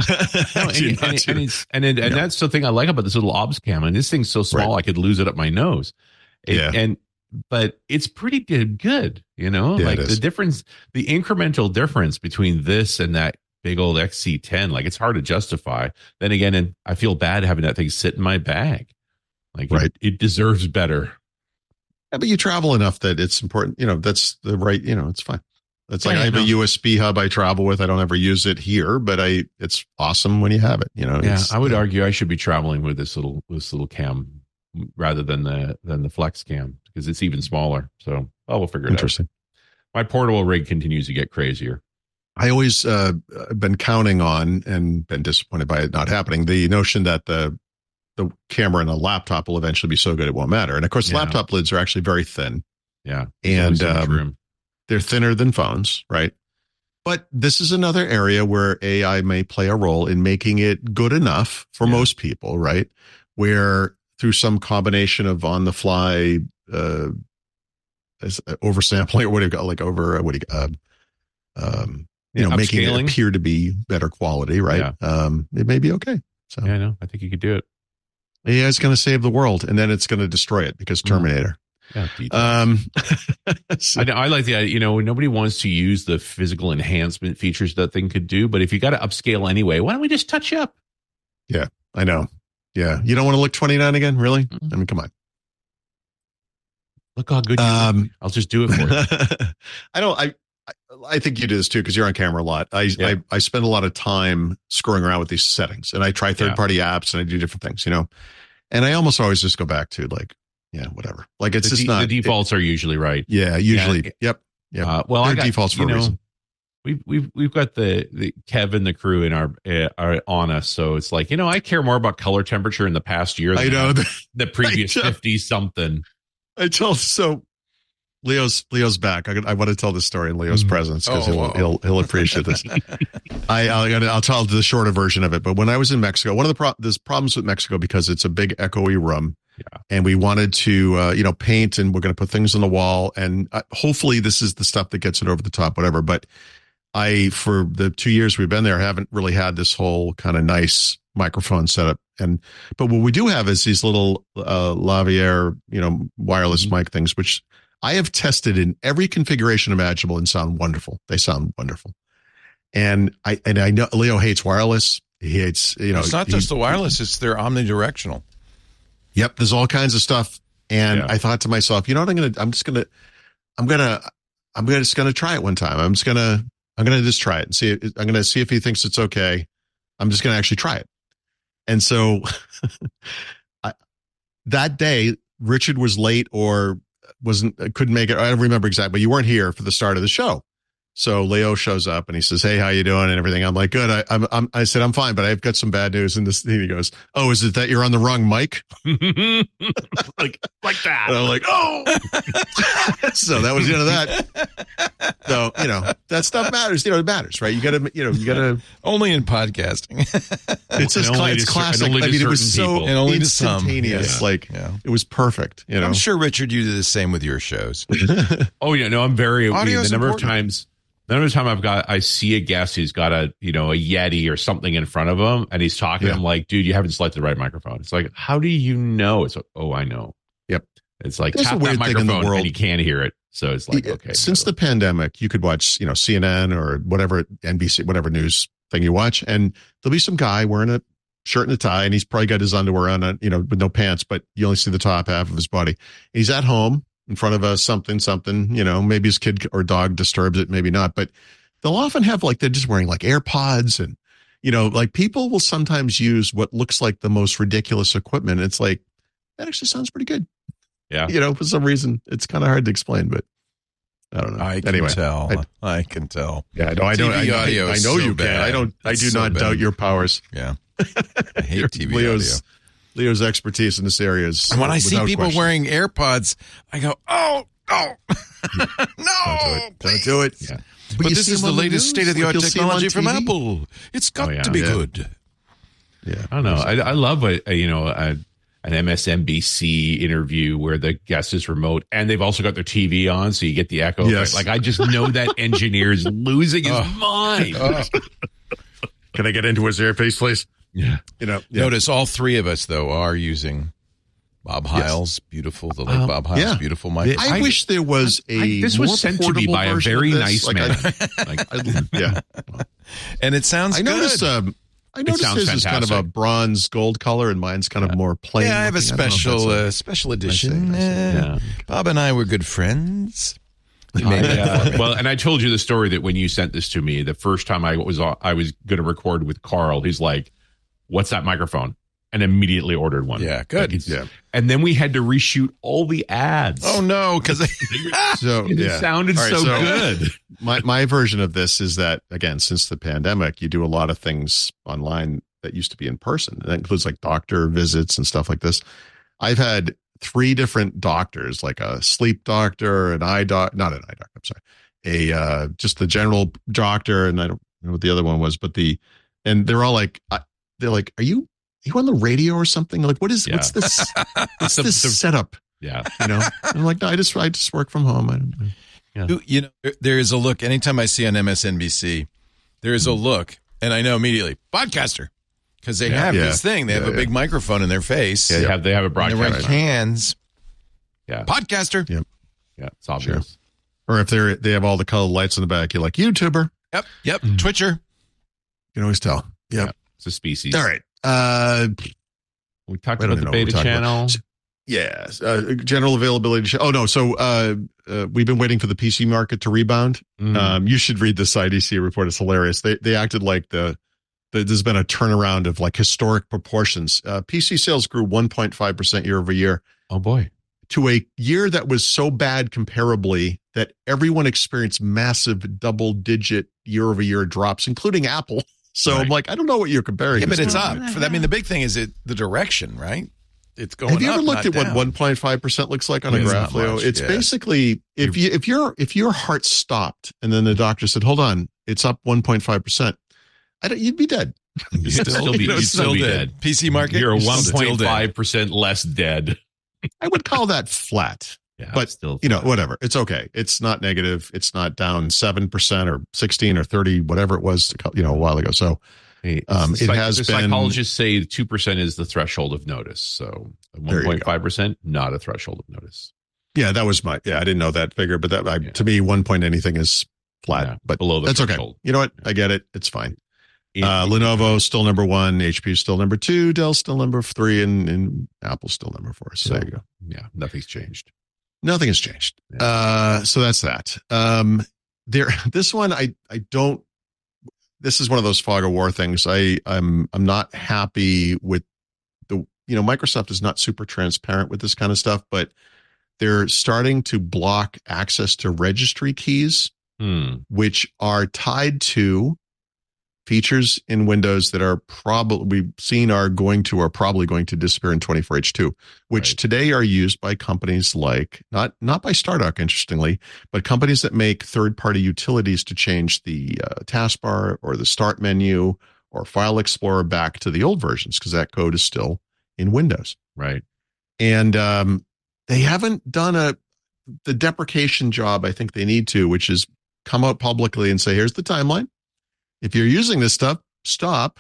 Speaker 5: that's the thing I like about this little OBS cam. And this thing's so small, I could lose it up my nose. But it's pretty good, like the difference, the incremental difference between this and that big old XC10, like it's hard to justify. Then again, and I feel bad having that thing sit in my bag. Like it deserves better.
Speaker 4: Yeah, but you travel enough that it's important. That's the right. It's fine. It's like I have a USB hub I travel with. I don't ever use it here, but it's awesome when you have it.
Speaker 5: I would argue I should be traveling with this little cam rather than the Flex cam because it's even smaller. So we'll figure it out.
Speaker 4: Interesting.
Speaker 5: My portable rig continues to get crazier.
Speaker 4: I always been counting on and been disappointed by it not happening. The notion that the camera in a laptop will eventually be so good it won't matter. And of course, laptop lids are actually very thin.
Speaker 5: Yeah.
Speaker 4: And they're thinner than phones, right? But this is another area where AI may play a role in making it good enough for most people, right? Where through some combination of on the fly oversampling or what do you got, like making it appear to be better quality, right? Yeah. It may be okay. So
Speaker 5: I know. I think you could do it.
Speaker 4: AI is going to save the world, and then it's going to destroy it because Terminator.
Speaker 5: Yeah, I like the idea. Nobody wants to use the physical enhancement features that thing could do, but if you got to upscale anyway, why don't we just touch up?
Speaker 4: Yeah, I know. Yeah, you don't want to look 29 again, really? I mean, come on.
Speaker 5: Look how good you look. I'll just do it for you.
Speaker 4: I think you do this too because you're on camera a lot. I spend a lot of time screwing around with these settings, and I try third-party apps and I do different things, And I almost always just go back to whatever. Like it's just not
Speaker 5: the defaults are usually right.
Speaker 4: Yeah, usually. Yeah. Yep.
Speaker 5: Well,
Speaker 4: they're defaults for a reason.
Speaker 5: We've got the Kevin, the crew in our on us, so it's like I care more about color temperature in the past year than the previous 50 something.
Speaker 4: So. Leo's back. I want to tell this story in Leo's presence because he'll appreciate this. I'll tell the shorter version of it. But when I was in Mexico, one of there's problems with Mexico because it's a big echoey room, and we wanted to paint, and we're going to put things on the wall, and hopefully this is the stuff that gets it over the top, whatever. But for the 2 years we've been there, haven't really had this whole kind of nice microphone setup. But what we do have is these little lavalier, wireless mic things, which I have tested in every configuration imaginable and sound wonderful. They sound wonderful. And I know Leo hates wireless. He hates,
Speaker 1: it's not just the wireless, it's their omnidirectional.
Speaker 4: Yep. There's all kinds of stuff. And I thought to myself, I'm just going to try it one time. I'm I'm going to just try it and see. I'm going to see if he thinks it's okay. I'm just going to actually try it. And so that day, Richard was late or couldn't make it. I don't remember exactly, but you weren't here for the start of the show. So Leo shows up and he says, "Hey, how you doing?" and everything. I'm like, "Good." I said, "I'm fine, but I've got some bad news." And this thing, he goes, "Oh, is it that you're on the wrong mic?" like that. And I'm like, "Oh." So that was the end of that. So, that stuff matters. It matters, right? You got to
Speaker 1: only in podcasting.
Speaker 4: It's classic. I mean, it was so instantaneous. It was perfect.
Speaker 1: I'm sure, Richard, you do the same with your shows.
Speaker 5: Oh yeah, no, I'm very.
Speaker 1: Audio's
Speaker 5: the number
Speaker 1: important.
Speaker 5: of times. The number of time I see a guest who's got a Yeti or something in front of him, and he's talking.
Speaker 4: Yeah.
Speaker 5: I'm like, dude, you haven't selected the right microphone. It's like, how do you know? It's like, oh, I know.
Speaker 4: Yep.
Speaker 5: It's like
Speaker 4: There's
Speaker 5: tap
Speaker 4: a weird
Speaker 5: that
Speaker 4: thing in the
Speaker 5: microphone
Speaker 4: world.
Speaker 5: and you can't hear it. So it's like, okay.
Speaker 4: Since the pandemic, you could watch, CNN or whatever, NBC, whatever news thing you watch, and there'll be some guy wearing a shirt and a tie, and he's probably got his underwear on, with no pants, but you only see the top half of his body. He's at home in front of a something, maybe his kid or dog disturbs it, maybe not, but they'll often have they're just wearing AirPods and, people will sometimes use what looks like the most ridiculous equipment. It's like, that actually sounds pretty good.
Speaker 5: Yeah.
Speaker 4: For some reason, it's kind of hard to explain, but I don't know.
Speaker 1: I can tell. I can tell.
Speaker 4: Yeah, no, I don't.
Speaker 1: TV audio
Speaker 4: I
Speaker 1: is
Speaker 4: know
Speaker 1: so
Speaker 4: you
Speaker 1: bad.
Speaker 4: can. I do not doubt your powers.
Speaker 1: Yeah. I hate TV
Speaker 4: Leo's expertise in this area is.
Speaker 1: And when I see people
Speaker 4: question.
Speaker 1: wearing AirPods, I go, "Oh, no, no,
Speaker 4: Don't do it.
Speaker 5: Yeah.
Speaker 1: But this is the latest state-of-the-art technology from
Speaker 4: TV.
Speaker 1: Apple. It's got to be good."
Speaker 4: Yeah,
Speaker 5: I don't know. I love an MSNBC interview where the guest is remote and they've also got their TV on, so you get the echo.
Speaker 4: Yes.
Speaker 5: Like I just know that engineer is losing his mind.
Speaker 4: Can I get into his earpiece, please?
Speaker 5: Yeah.
Speaker 1: Notice all three of us, though, are using Bob Heil's beautiful, the late Bob Heil's beautiful mic.
Speaker 4: I wish there was
Speaker 5: this
Speaker 4: more
Speaker 5: was sent to me
Speaker 4: portable
Speaker 5: by a
Speaker 4: version
Speaker 5: very
Speaker 4: of this.
Speaker 5: nice man.
Speaker 1: And it sounds
Speaker 4: I
Speaker 1: good.
Speaker 4: noticed. I noticed
Speaker 5: sounds
Speaker 4: his is kind of a
Speaker 5: fantastic.
Speaker 4: bronze gold color, and mine's kind of more plain.
Speaker 1: Yeah, I have a
Speaker 4: looking.
Speaker 1: special edition.
Speaker 4: I see.
Speaker 5: Yeah.
Speaker 1: Bob and I were good friends.
Speaker 5: Well, and I told you the story that when you sent this to me, the first time I was going to record with Carl, he's like, "What's that microphone?" And immediately ordered one.
Speaker 1: Yeah, good.
Speaker 5: And then we had to reshoot all the ads.
Speaker 1: Oh no, because
Speaker 5: it sounded
Speaker 4: All right,
Speaker 5: so good.
Speaker 4: My version of this is that, again, since the pandemic, you do a lot of things online that used to be in person. And that includes doctor visits and stuff like this. I've had 3 different doctors, like a sleep doctor, not an eye doctor, I'm sorry, just the general doctor, and I don't know what the other one was, and they're all like, they're like, are you on the radio or something? Like, what's this? What's this setup?
Speaker 5: Yeah.
Speaker 4: I'm like, no, I just work from home. I don't know.
Speaker 1: Yeah. There is a look. Anytime I see on MSNBC, there is a look, and I know immediately, podcaster, because they have this thing. They have a big microphone in their face.
Speaker 5: They have a
Speaker 1: And they're
Speaker 5: broadcast.
Speaker 1: wearing hands.
Speaker 5: Yeah.
Speaker 1: Podcaster.
Speaker 4: Yep.
Speaker 5: Yeah. It's obvious.
Speaker 4: Or if they have all the colored lights in the back, you're like, YouTuber.
Speaker 1: Yep. Twitcher.
Speaker 4: You can always tell. Yep.
Speaker 5: Yeah. It's a species.
Speaker 4: All right.
Speaker 5: We talked
Speaker 4: I don't
Speaker 5: about the
Speaker 4: know what
Speaker 5: beta
Speaker 4: we're talking
Speaker 5: channel.
Speaker 4: about. Yes. General availability. Oh, no. So we've been waiting for the PC market to rebound. You should read this IDC report. It's hilarious. They acted like there's been a turnaround of historic proportions. PC sales grew 1.5% year over year.
Speaker 5: Oh, boy.
Speaker 4: To a year that was so bad comparably that everyone experienced massive double-digit year-over-year drops, including Apple. So I'm like, I don't know what you're comparing.
Speaker 1: Yeah, but it's
Speaker 4: to.
Speaker 1: up. The big thing is the direction, right? It's going up.
Speaker 4: Have you ever looked at
Speaker 1: not
Speaker 4: what
Speaker 1: down.
Speaker 4: 1.5% looks like on a
Speaker 1: It's
Speaker 4: graph,
Speaker 1: not
Speaker 4: Leo?
Speaker 1: much,
Speaker 4: It's
Speaker 1: yeah.
Speaker 4: basically if your heart stopped and then the doctor said, "Hold on, it's up 1.5%," you'd be dead.
Speaker 5: You'd still be dead.
Speaker 1: PC market.
Speaker 5: You're
Speaker 1: still dead.
Speaker 5: 1.5% less dead.
Speaker 4: I would call that flat.
Speaker 5: Yeah,
Speaker 4: But
Speaker 5: still
Speaker 4: whatever. It's okay. It's not negative. It's not down 7% or 16 or 30, whatever it was, a while ago. So it has been.
Speaker 5: Psychologists say 2% is the threshold of notice. So 1.5%, not a threshold of notice.
Speaker 4: Yeah, that was I didn't know that figure, but to me, 1 point anything is flat.
Speaker 5: Yeah,
Speaker 4: but
Speaker 5: below the
Speaker 4: that's
Speaker 5: threshold.
Speaker 4: okay. You know what? I get it. It's fine. Lenovo still number 1, HP still number 2, Dell still number 3, and Apple still number 4. So there you go.
Speaker 5: Yeah, nothing's changed.
Speaker 4: Nothing has changed.
Speaker 5: Yeah.
Speaker 4: So that's that. This one, I don't. This is one of those fog of war things. I'm not happy with the. Microsoft is not super transparent with this kind of stuff, but they're starting to block access to registry keys, which are tied to features in Windows that are probably going to disappear in 24H2, which today are used by companies like not by Stardock, interestingly, but companies that make third-party utilities to change the taskbar or the start menu or File Explorer back to the old versions, because that code is still in Windows.
Speaker 5: Right.
Speaker 4: And they haven't done the deprecation job I think they need to, which is come out publicly and say, here's the timeline. If you're using this stuff, stop.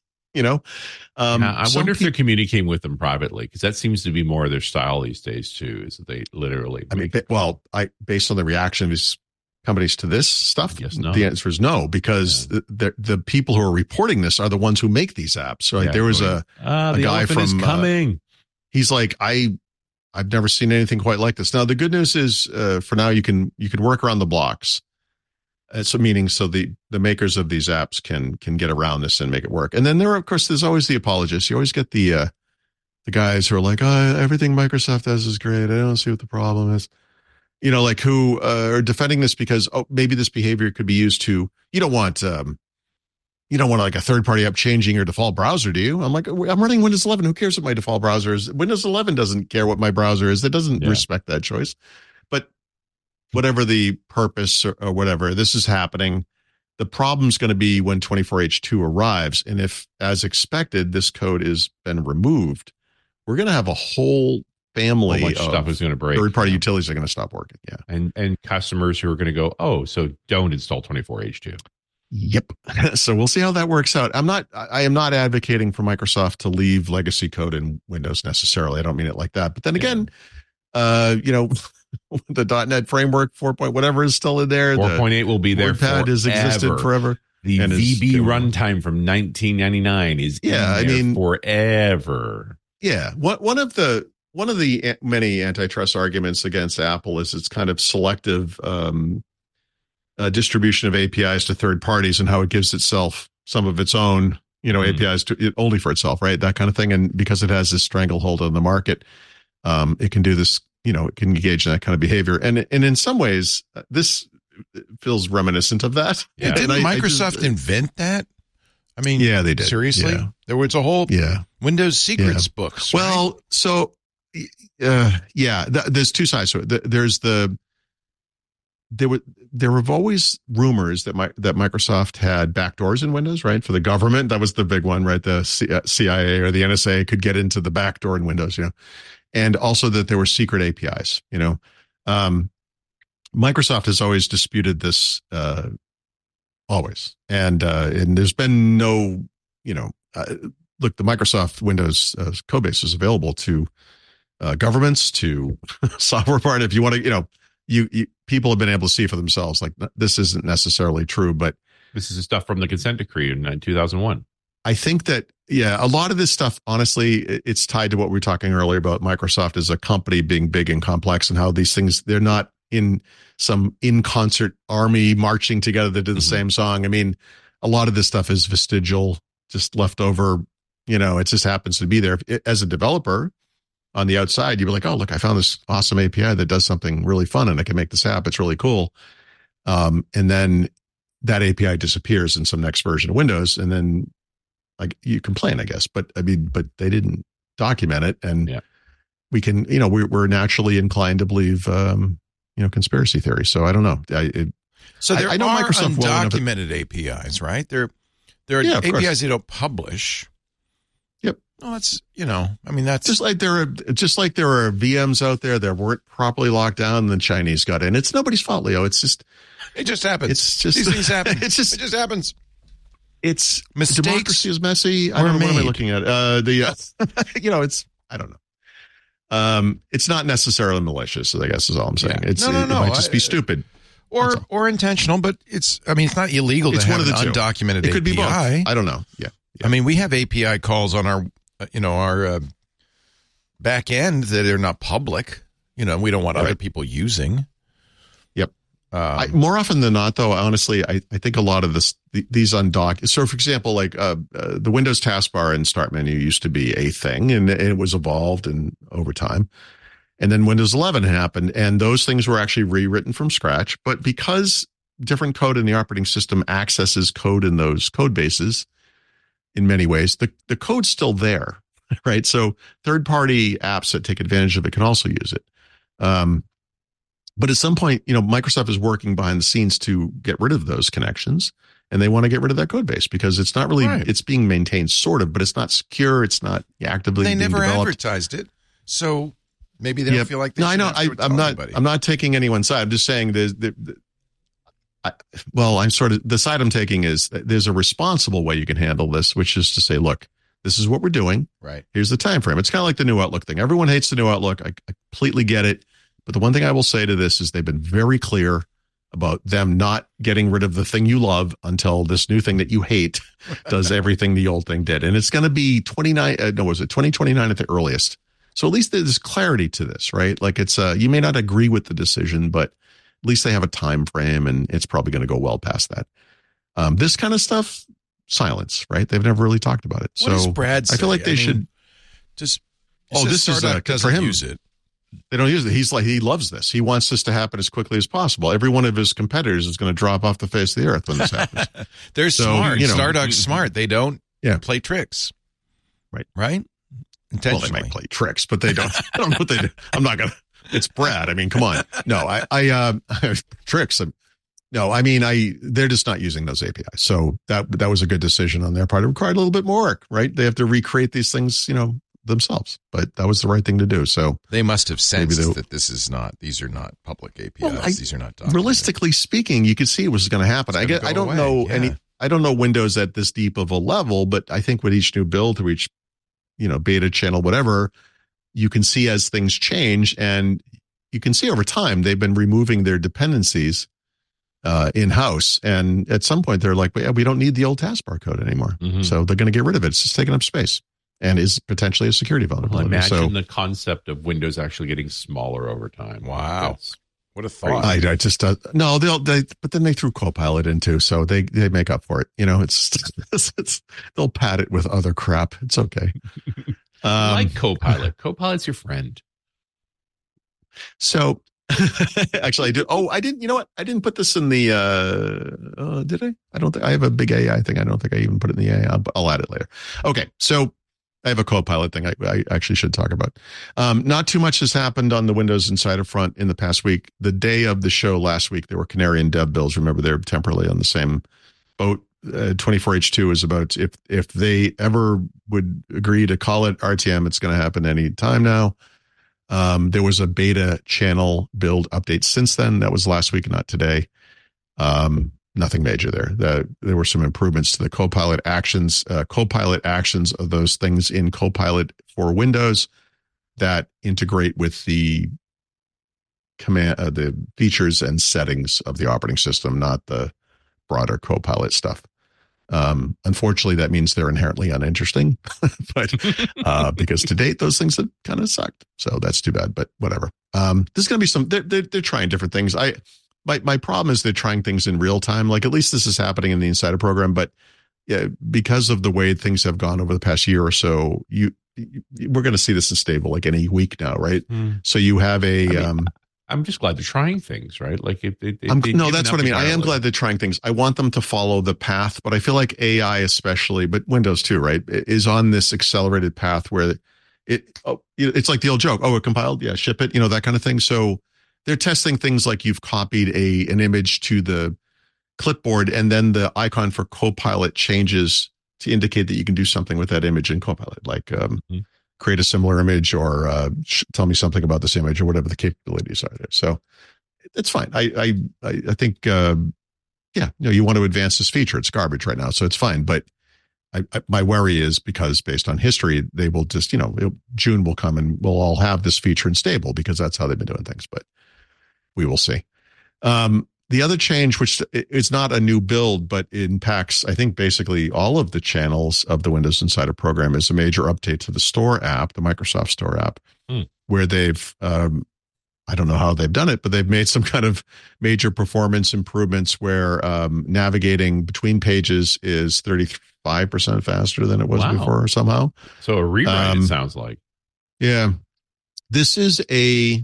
Speaker 5: I wonder if they're communicating with them privately, because that seems to be more of their style these days too. Is that they literally?
Speaker 4: Based on the reaction of these companies to this stuff, the answer is no, because the people who are reporting this are the ones who make these apps. So there was a guy from
Speaker 5: coming.
Speaker 4: He's like, I've never seen anything quite like this. Now the good news is, for now you can work around the blocks. So the makers of these apps can get around this and make it work. And then there's always the apologists. You always get the guys who are like, everything Microsoft does is great. I don't see what the problem is. Who are defending this because maybe this behavior could be used to. You don't want like a third party app changing your default browser, do you? I'm like, I'm running Windows 11. Who cares what my default browser is? Windows 11 doesn't care what my browser is. It doesn't respect that choice. But whatever the purpose or whatever, this is happening. The problem's going to be when 24H2 arrives. And if, as expected, this code has been removed, we're going to have a whole family of
Speaker 5: stuff is going to break.
Speaker 4: Third-party utilities are going to stop working. Yeah.
Speaker 5: And customers who are going to go, so don't install 24H2.
Speaker 4: Yep. So we'll see how that works out. I am not advocating for Microsoft to leave legacy code in Windows necessarily. I don't mean it like that. But then again, the .NET framework 4. Whatever is still in there.
Speaker 5: 4.8 will be there.
Speaker 4: WordPad has existed forever.
Speaker 5: The VB runtime from 1999 is forever.
Speaker 4: Yeah. One of the many antitrust arguments against Apple is its kind of selective distribution of APIs to third parties and how it gives itself some of its own, APIs only for itself, right? That kind of thing. And because it has this stranglehold on the market, it can do this. It can engage in that kind of behavior. And in some ways, this feels reminiscent of that.
Speaker 1: Yeah. Didn't Microsoft invent that? I mean,
Speaker 4: yeah, they did.
Speaker 1: Seriously? Yeah. There was a whole Windows secrets books. Right?
Speaker 4: Well, so, there's two sides to it. There were always rumors that Microsoft had backdoors in Windows, right? For the government, that was the big one, right? The CIA or the NSA could get into the backdoor in Windows, and also that there were secret APIs, Microsoft has always disputed this, always. And there's been no, look, the Microsoft Windows code base is available to governments, to software part. If you want to, you people have been able to see for themselves, like this isn't necessarily true, but
Speaker 5: this is the stuff from the consent decree in 2001.
Speaker 4: I think that, a lot of this stuff, honestly, it's tied to what we were talking earlier about Microsoft as a company being big and complex and how these things, they're not in some in-concert army marching together that did the same song. I mean, a lot of this stuff is vestigial, just left over, it just happens to be there. As a developer on the outside, you'd be like, oh, look, I found this awesome API that does something really fun and I can make this app. It's really cool. And then that API disappears in some next version of Windows. And then you complain, I guess, but they didn't document it. And we can, we're naturally inclined to believe, conspiracy theories. So I don't know.
Speaker 1: I know Microsoft undocumented APIs, right? There are APIs they don't publish.
Speaker 4: Yep.
Speaker 1: Well, that's, that's
Speaker 4: just like there are VMs out there that weren't properly locked down and the Chinese got in. It's nobody's fault, Leo. It just happens. It's just
Speaker 1: these things happen. It just happens.
Speaker 4: It's
Speaker 1: mistakes.
Speaker 4: Democracy is messy. I don't know. What am I looking at? It's, I don't know. It's not necessarily malicious, I guess is all I'm saying.
Speaker 1: Yeah.
Speaker 4: It might just be stupid.
Speaker 1: Or intentional, but it's not illegal to have an undocumented API.
Speaker 4: It could be both. I don't know. Yeah.
Speaker 1: I mean, we have API calls on our, our back end that are not public. We don't want other people using.
Speaker 4: Yep. More often than not, though, honestly, I think a lot of these undock. So, for example, like the Windows taskbar and Start menu used to be a thing, and it was evolved and over time. And then Windows 11 happened, and those things were actually rewritten from scratch. But because different code in the operating system accesses code in those code bases, in many ways, the code's still there, right? So third-party apps that take advantage of it can also use it. But at some point, Microsoft is working behind the scenes to get rid of those connections, and they want to get rid of that code base because it's not really, It's being maintained sort of, but it's not secure. It's not actively being developed. They never advertised
Speaker 1: it. So maybe they don't feel like they should.
Speaker 4: No, I know. I'm not taking anyone's side. I'm just saying the side I'm taking is that there's a responsible way you can handle this, which is to say, look, this is what we're doing.
Speaker 1: Right.
Speaker 4: Here's the time frame. It's kind of like the new Outlook thing. Everyone hates the new Outlook. I completely get it. But the one thing I will say to this is they've been very clear about them not getting rid of the thing you love until this new thing that you hate does everything the old thing did. And it's going to be 2029 at the earliest. So at least there's clarity to this, right? Like it's you may not agree with the decision, but at least they have a time frame, and it's probably going to go well past that. This kind of stuff, silence, right? They've never really talked about it.
Speaker 1: What does Brad say?
Speaker 4: I feel like they should
Speaker 1: just.
Speaker 4: This is for him.
Speaker 1: Use it.
Speaker 4: They don't use it. He loves this. He wants this to happen as quickly as possible. Every one of his competitors is going to drop off the face of the earth when this happens.
Speaker 1: They're smart. Stardog's smart. They don't play tricks. Right? Intentionally.
Speaker 4: Well, they might play tricks, but they don't. I don't know what they do. I'm not going to. It's Brad. I mean, come on. No, I tricks. No, I mean, they're just not using those APIs. So that was a good decision on their part. It required a little bit more work, right? They have to recreate these things, themselves, but that was the right thing to do. So
Speaker 1: they must have sensed that these are not public APIs. Well, these are not documented.
Speaker 4: Realistically speaking, you could see it was going to happen. I don't know Windows at this deep of a level, but I think with each new build through each, beta channel, whatever, you can see as things change, and you can see over time, they've been removing their dependencies in-house. And at some point they're like, we don't need the old taskbar code anymore. Mm-hmm. So they're going to get rid of it. It's just taking up space. And is potentially a security vulnerability.
Speaker 5: Well, imagine the concept of Windows actually getting smaller over time.
Speaker 1: Wow, what a thought!
Speaker 4: I just no, but then they threw Copilot in too, so they make up for it. It's they'll pad it with other crap. It's okay.
Speaker 5: Like Copilot. Copilot's your friend.
Speaker 4: So actually, I do. Oh, I didn't. You know what? I didn't put this in the. Did I? I don't think I have a big AI thing. I don't think I even put it in the AI. I'll add it later. Okay, so. I have a Copilot thing I actually should talk about. Not too much has happened on the Windows Insider front in the past week. The day of the show last week, there were Canary and Dev bills. Remember, they're temporarily on the same boat. 24H2 is about if they ever would agree to call it RTM, it's going to happen any time now. There was a beta channel build update since then. That was last week, not today. Nothing major there. There were some improvements to the Copilot actions of those things in Copilot for Windows that integrate with the the features and settings of the operating system, not the broader Copilot stuff. Unfortunately, that means they're inherently uninteresting, but because to date those things have kind of sucked. So that's too bad. But whatever. There's going to be some. They're trying different things. My problem is they're trying things in real time. Like at least this is happening in the Insider program, but yeah, because of the way things have gone over the past year or so, we're going to see this in stable like any week now, right? So you have
Speaker 5: I'm just glad they're trying things, right? Like
Speaker 4: no, that's what I mean. I am glad they're trying things. I want them to follow the path, but I feel like AI especially, but Windows too, right, is on this accelerated path where it's like the old joke. Oh, it compiled, yeah, ship it, that kind of thing. So they're testing things like you've copied an image to the clipboard and then the icon for Copilot changes to indicate that you can do something with that image in Copilot, like create a similar image or tell me something about this image or whatever the capabilities are there. So it's fine. I think, you want to advance this feature. It's garbage right now, so it's fine. But my worry is because based on history, they will just, June will come and we'll all have this feature in stable because that's how they've been doing things. But we will see. The other change, which is not a new build, but impacts, I think, basically all of the channels of the Windows Insider program, is a major update to the Store app, the Microsoft Store app, where they've I don't know how they've done it, but they've made some kind of major performance improvements where navigating between pages is 35% faster than it was before somehow.
Speaker 5: So a rewrite, it sounds like.
Speaker 4: Yeah. This is see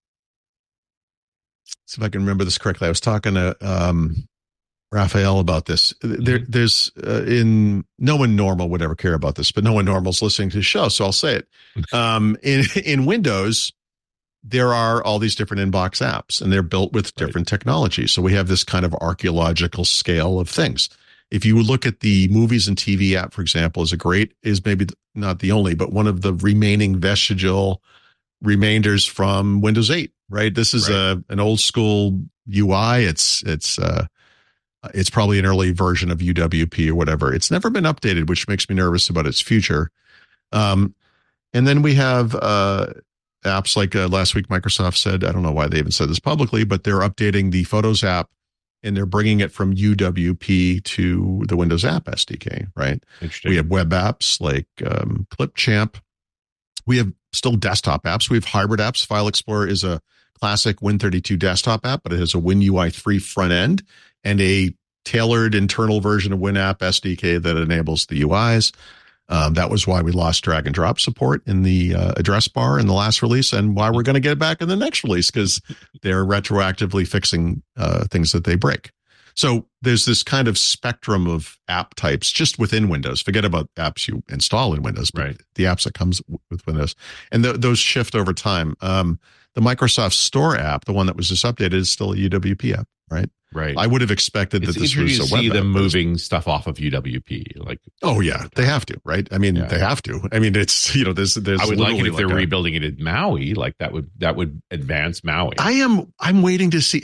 Speaker 4: if I can remember this correctly. I was talking to Raphael about this. There's no one normal would ever care about this, but no one normal is listening to the show, so I'll say it. In Windows, there are all these different inbox apps, and they're built with different technology. So we have this kind of archaeological scale of things. If you look at the movies and TV app, for example, is maybe not the only, but one of the remaining vestigial remainders from Windows 8, right? This is an old school UI. It's probably an early version of UWP or whatever. It's never been updated, which makes me nervous about its future. And then we have apps like last week, Microsoft said, I don't know why they even said this publicly, but they're updating the Photos app and they're bringing it from UWP to the Windows App SDK, right? We have web apps like Clipchamp. We have still desktop apps. We have hybrid apps. File Explorer is a classic Win32 desktop app, but it has a WinUI 3 front end and a tailored internal version of WinApp SDK that enables the UIs. That was why we lost drag and drop support in the address bar in the last release, and why we're going to get it back in the next release, because they're retroactively fixing things that they break. So there's this kind of spectrum of app types just within Windows. Forget about apps you install in Windows, but the apps that comes with Windows. And those shift over time. The Microsoft Store app, the one that was just updated, is still a UWP app, right?
Speaker 5: Right.
Speaker 4: I would have expected that this was a web app.
Speaker 5: See them moving stuff off of UWP, like.
Speaker 4: Oh yeah, they have to, right? I mean, they have to. I mean, it's there's.
Speaker 5: I would like it if they're rebuilding it in Maui, like that would advance Maui.
Speaker 4: I'm waiting to see.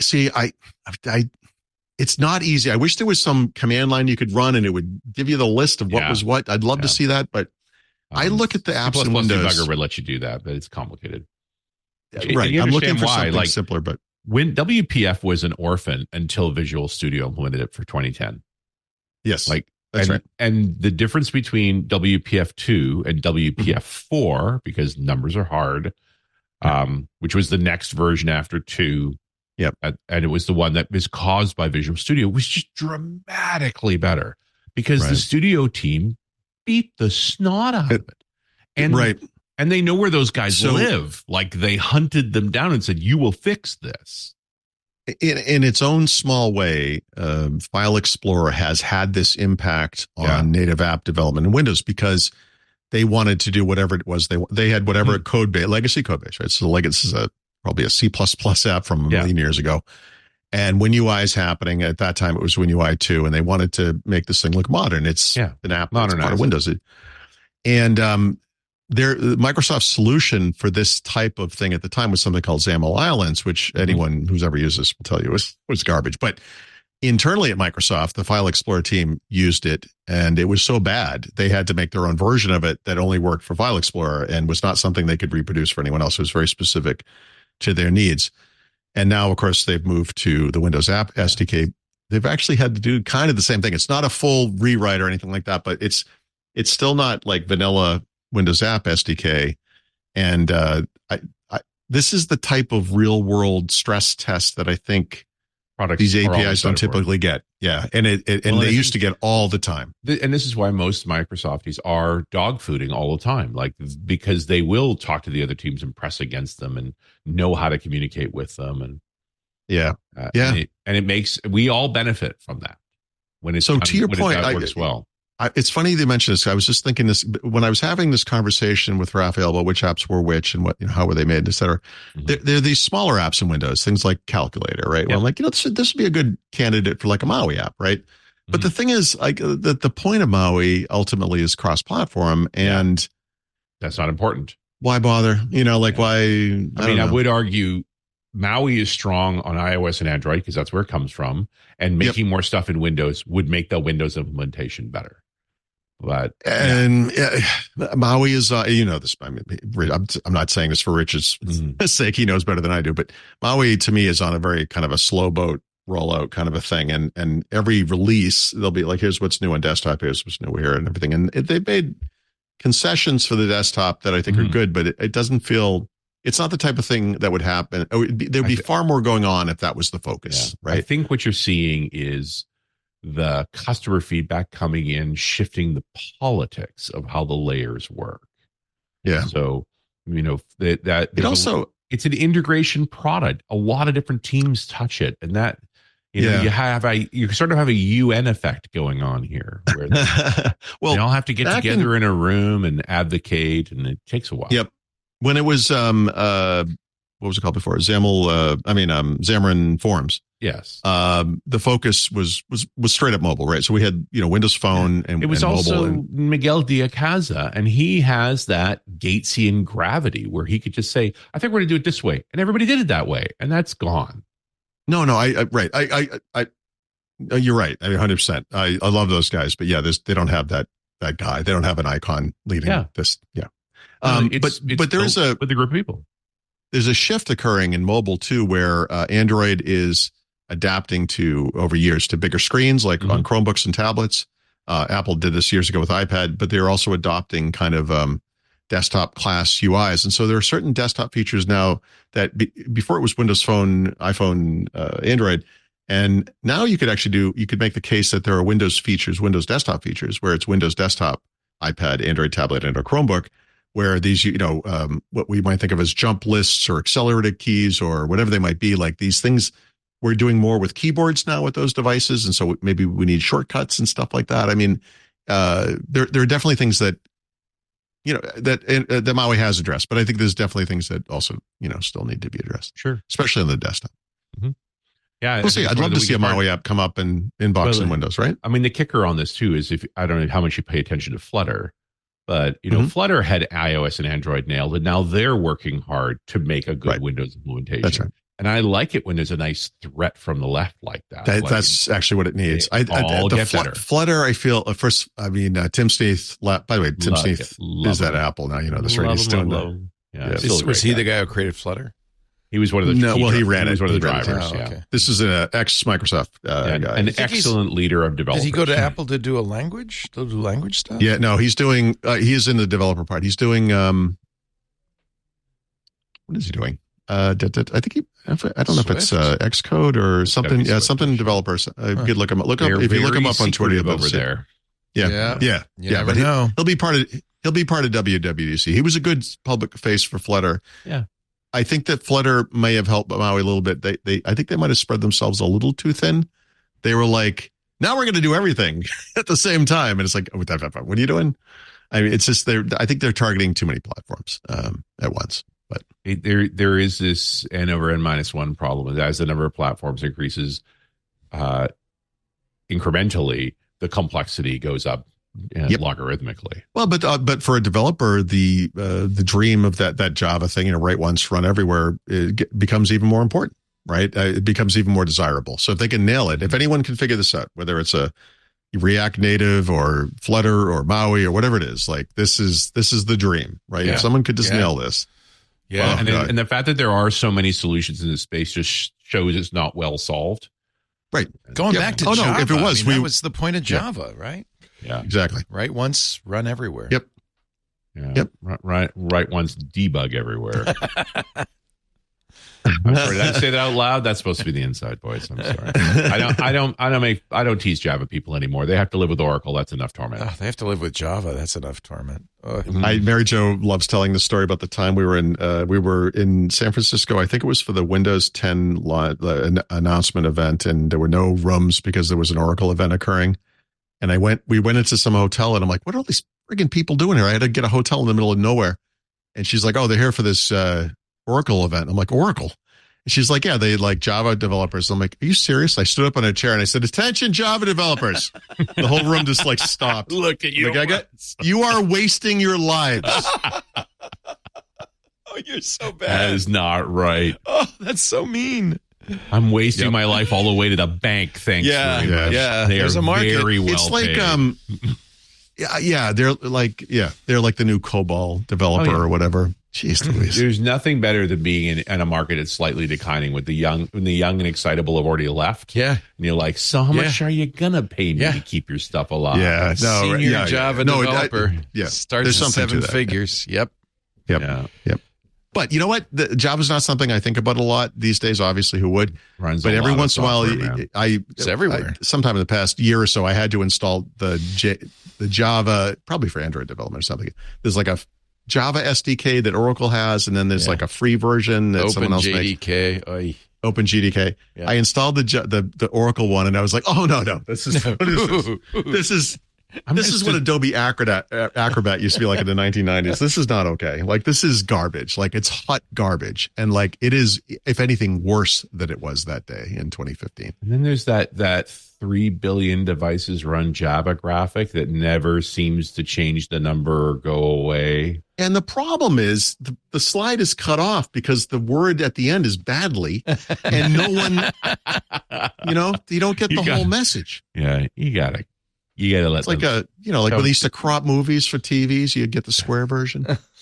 Speaker 4: It's not easy. I wish there was some command line you could run and it would give you the list of what was what. I'd love to see that, but I look at the apps in Windows.
Speaker 5: Debugger would let you do that, but it's complicated.
Speaker 4: Right. I'm looking for something simpler, but.
Speaker 5: When WPF was an orphan until Visual Studio implemented it for 2010.
Speaker 4: Yes.
Speaker 5: That's right. And the difference between WPF2 and WPF4, because numbers are hard, which was the next version after 2.
Speaker 4: Yep.
Speaker 5: And it was the one that was caused by Visual Studio, was just dramatically better because the studio team beat the snot out of it. And And they know where those guys live. Like they hunted them down and said, you will fix this.
Speaker 4: In its own small way, File Explorer has had this impact on native app development in Windows because they wanted to do whatever it was. They had whatever code base, legacy code base, right? So this is probably a C++ app from a million years ago. And WinUI is happening. At that time, it was WinUI 2, and they wanted to make this thing look modern. It's an app that's part of Windows. And Microsoft's solution for this type of thing at the time was something called XAML Islands, which anyone who's ever used this will tell you was garbage. But internally at Microsoft, the File Explorer team used it, and it was so bad they had to make their own version of it that only worked for File Explorer and was not something they could reproduce for anyone else. It was very specific to their needs. And now, of course, they've moved to the Windows App SDK. They've actually had to do kind of the same thing. It's not a full rewrite or anything like that, but it's still not like vanilla Windows App SDK. And this is the type of real world stress test that I think these APIs don't typically get. Yeah. And they used to get all the time.
Speaker 5: And this is why most Microsofties are dog fooding all the time, because they will talk to the other teams and press against them and know how to communicate with them. And and it makes, we all benefit from that when it's,
Speaker 4: so to your point,
Speaker 5: it works well.
Speaker 4: It's funny they mentioned this. I was just thinking this when I was having this conversation with Raphael about which apps were which and how were they made, et cetera. There are these smaller apps in Windows, things like Calculator, right? Where I'm like, this would be a good candidate for like a Maui app, right? But the thing is, like, the point of Maui ultimately is cross-platform, and
Speaker 5: that's not important.
Speaker 4: Why bother? Why?
Speaker 5: I would argue Maui is strong on iOS and Android because that's where it comes from, and making more stuff in Windows would make the Windows implementation better. But
Speaker 4: Maui is, this. I mean, I'm not saying this for Rich's sake. He knows better than I do. But Maui to me is on a very kind of a slow boat rollout kind of a thing. And every release they'll be like, here's what's new on desktop, here's what's new here, and everything. And they've made concessions for the desktop that I think are good, but it doesn't feel it's not the type of thing that would happen. There'd be far more going on if that was the focus, right?
Speaker 5: I think what you're seeing is the customer feedback coming in, shifting the politics of how the layers work.
Speaker 4: Yeah.
Speaker 5: So, that
Speaker 4: it also,
Speaker 5: it's an integration product. A lot of different teams touch it, and that you sort of have a UN effect going on here, where
Speaker 4: well,
Speaker 5: they all have to get together in a room and advocate, and it takes a while.
Speaker 4: Yep. When it was what was it called before? Xamarin Forms.
Speaker 5: Yes.
Speaker 4: The focus was straight up mobile, right? So we had, Windows Phone and
Speaker 5: it was
Speaker 4: and
Speaker 5: also
Speaker 4: mobile
Speaker 5: Miguel Diaz-Casa, and he has that Gatesian gravity where he could just say, I think we're going to do it this way. And everybody did it that way. And that's gone.
Speaker 4: No, right. You're right. 100%. I love those guys, but yeah, they don't have that guy. They don't have an icon leading this. Yeah. But there is
Speaker 5: with a group of people.
Speaker 4: There's a shift occurring in mobile too, where Android is adapting to over years to bigger screens, like on Chromebooks and tablets. Apple did this years ago with iPad, but they're also adopting kind of desktop class UIs. And so there are certain desktop features now that before it was Windows Phone, iPhone, Android. And now you could make the case that there are Windows desktop features, where it's Windows desktop, iPad, Android tablet, and a Chromebook, where these, what we might think of as jump lists or accelerated keys or whatever they might be, like these things we're doing more with keyboards now with those devices. And so maybe we need shortcuts and stuff like that. I mean, there are definitely things that, that MAUI has addressed, but I think there's definitely things that also, still need to be addressed.
Speaker 5: Sure.
Speaker 4: Especially on the desktop.
Speaker 5: Mm-hmm. Yeah.
Speaker 4: We'll see. I'd love to see a MAUI app come up in inbox in Windows, right?
Speaker 5: I mean, the kicker on this too is I don't know how much you pay attention to Flutter, but Flutter had iOS and Android nailed, and now they're working hard to make a good Windows implementation. That's right. And I like it when there's a nice threat from the left like that.
Speaker 4: That's actually what it needs. Flutter, I feel Tim Sneath. By the way, Tim Sneath is at Apple now. That's right. He's still
Speaker 1: was he the guy who created Flutter?
Speaker 5: He was one of the
Speaker 4: he ran it.
Speaker 5: He was one of the drivers.
Speaker 4: Okay. This is an ex-Microsoft guy.
Speaker 5: An excellent leader of developers.
Speaker 1: Did he go to Apple to do language stuff?
Speaker 4: Yeah, no, he's doing. He is in the developer part. He's doing. What is he doing? I think I don't know if it's Xcode or something. Yeah, something developers. You could look him up. If you look him up on Twitter over there. Yeah.
Speaker 1: But
Speaker 4: he'll be part of WWDC. He was a good public face for Flutter.
Speaker 5: Yeah.
Speaker 4: I think that Flutter may have helped MAUI a little bit. I think they might have spread themselves a little too thin. They were like, now we're going to do everything at the same time, and it's like, what are you doing? I mean, it's just I think they're targeting too many platforms at once. But
Speaker 5: there is this n over n minus one problem. As the number of platforms increases incrementally, the complexity goes up logarithmically.
Speaker 4: Well, but for a developer, the dream of that Java thing, write once, run everywhere, becomes even more important, right? It becomes even more desirable. So if they can nail it, if anyone can figure this out, whether it's a React Native or Flutter or MAUI or whatever it is, like this is the dream, right? Yeah. If someone could just nail this.
Speaker 5: Yeah, and the fact that there are so many solutions in this space just shows it's not well solved.
Speaker 4: Right.
Speaker 1: Going back to Java.
Speaker 4: No, if it was,
Speaker 1: that was the point of Java, right?
Speaker 5: Yeah,
Speaker 4: exactly.
Speaker 1: Write once, run everywhere.
Speaker 4: Yep.
Speaker 5: Yeah. Yep. Right once, debug everywhere. I'm sorry, did I say that out loud? That's supposed to be the inside voice. I'm sorry. I don't tease Java people anymore. They have to live with Oracle. That's enough torment.
Speaker 1: They have to live with Java. That's enough torment.
Speaker 4: Mary Jo loves telling the story about the time we were in San Francisco. I think it was for the Windows 10 announcement event, and there were no rooms because there was an Oracle event occurring. And we went into some hotel, and I'm like, what are all these friggin' people doing here? I had to get a hotel in the middle of nowhere. And she's like, oh, they're here for this Oracle event. I'm like, Oracle? And she's like, yeah, they like Java developers. I'm like, are you serious? I stood up on a chair and I said, attention, Java developers. The whole room just like stopped.
Speaker 1: Look at you.
Speaker 4: You are wasting your lives.
Speaker 1: Oh, you're so bad.
Speaker 5: That is not right.
Speaker 1: Oh, that's so mean.
Speaker 5: I'm wasting my life all the way to the bank. Thanks.
Speaker 1: Yeah.
Speaker 5: They are very well
Speaker 4: It's like,
Speaker 5: paid.
Speaker 4: they're like the new COBOL developer or whatever. Jeez Louise.
Speaker 5: There's nothing better than being in a market that's slightly declining when the young and excitable have already left.
Speaker 1: Yeah.
Speaker 5: And you're like, so how much are you going to pay me to keep your stuff alive?
Speaker 4: Yeah.
Speaker 1: Senior Java developer.
Speaker 4: There's
Speaker 1: starts at 7 figures. Yep.
Speaker 4: But But you know what? The Java's not something I think about a lot these days. Obviously, who would?
Speaker 5: Runs
Speaker 4: But
Speaker 5: a
Speaker 4: every
Speaker 5: lot of
Speaker 4: once in a while,
Speaker 5: software, man.
Speaker 1: It's everywhere.
Speaker 4: sometime in the past year or so, I had to install the Java, probably for Android development or something. There's like a Java SDK that Oracle has, and then there's like a free version that someone else makes.
Speaker 1: OpenJDK.
Speaker 4: OpenJDK.
Speaker 1: Yeah.
Speaker 4: I installed the Oracle one, and I was like, "Oh no, this is what is this? This is what Adobe Acrobat used to be like in the 1990s. This is not okay. Like, this is garbage. Like, it's hot garbage, and like it is, if anything, worse than it was that day in 2015.
Speaker 5: And then there's that 3 billion devices run Java graphic that never seems to change the number or go away.
Speaker 4: And the problem is the slide is cut off because the word at the end is badly, and no one, you don't get the whole message.
Speaker 5: Yeah, you gotta let.
Speaker 4: It's like when they used to crop movies for TVs, you get the square version.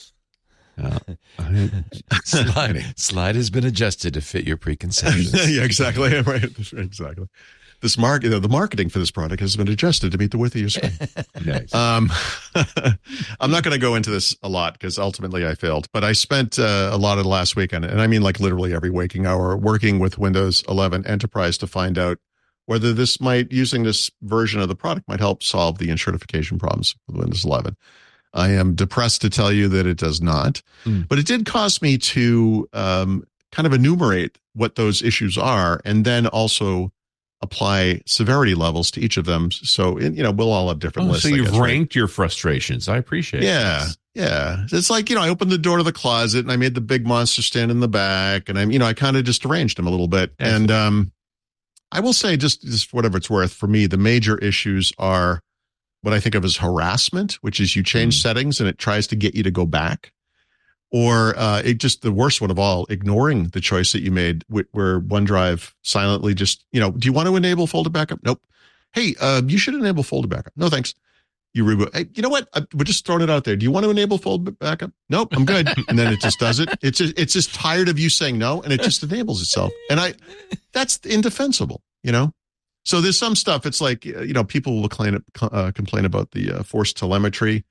Speaker 1: Slide has been adjusted to fit your preconceptions.
Speaker 4: Yeah, exactly. Right, exactly. The marketing for this product has been adjusted to meet the width of your screen.
Speaker 5: Nice.
Speaker 4: I'm not going to go into this a lot because ultimately I failed, but I spent a lot of the last weekend, and I mean like literally every waking hour, working with Windows 11 Enterprise to find out whether using this version of the product might help solve the enshrification problems with Windows 11. I am depressed to tell you that it does not, but it did cause me to kind of enumerate what those issues are, and then also apply severity levels to each of them. So, we'll all have different lists.
Speaker 5: So you've ranked your frustrations. I appreciate it.
Speaker 4: Yeah. It's like, I opened the door to the closet and I made the big monster stand in the back, and I kind of just arranged them a little bit. Yes. And I will say, just for whatever it's worth, for me, the major issues are what I think of as harassment, which is you change settings and it tries to get you to go back. Or the worst one of all, ignoring the choice that you made, where OneDrive silently just, do you want to enable folder backup? Nope. Hey, you should enable folder backup. No, thanks. You reboot. Hey, you know what? We're just throwing it out there. Do you want to enable folder backup? Nope, I'm good. And then it just does it. It's just tired of you saying no, and it just enables itself. And that's indefensible, So there's some stuff. It's like, people will complain about the forced telemetry.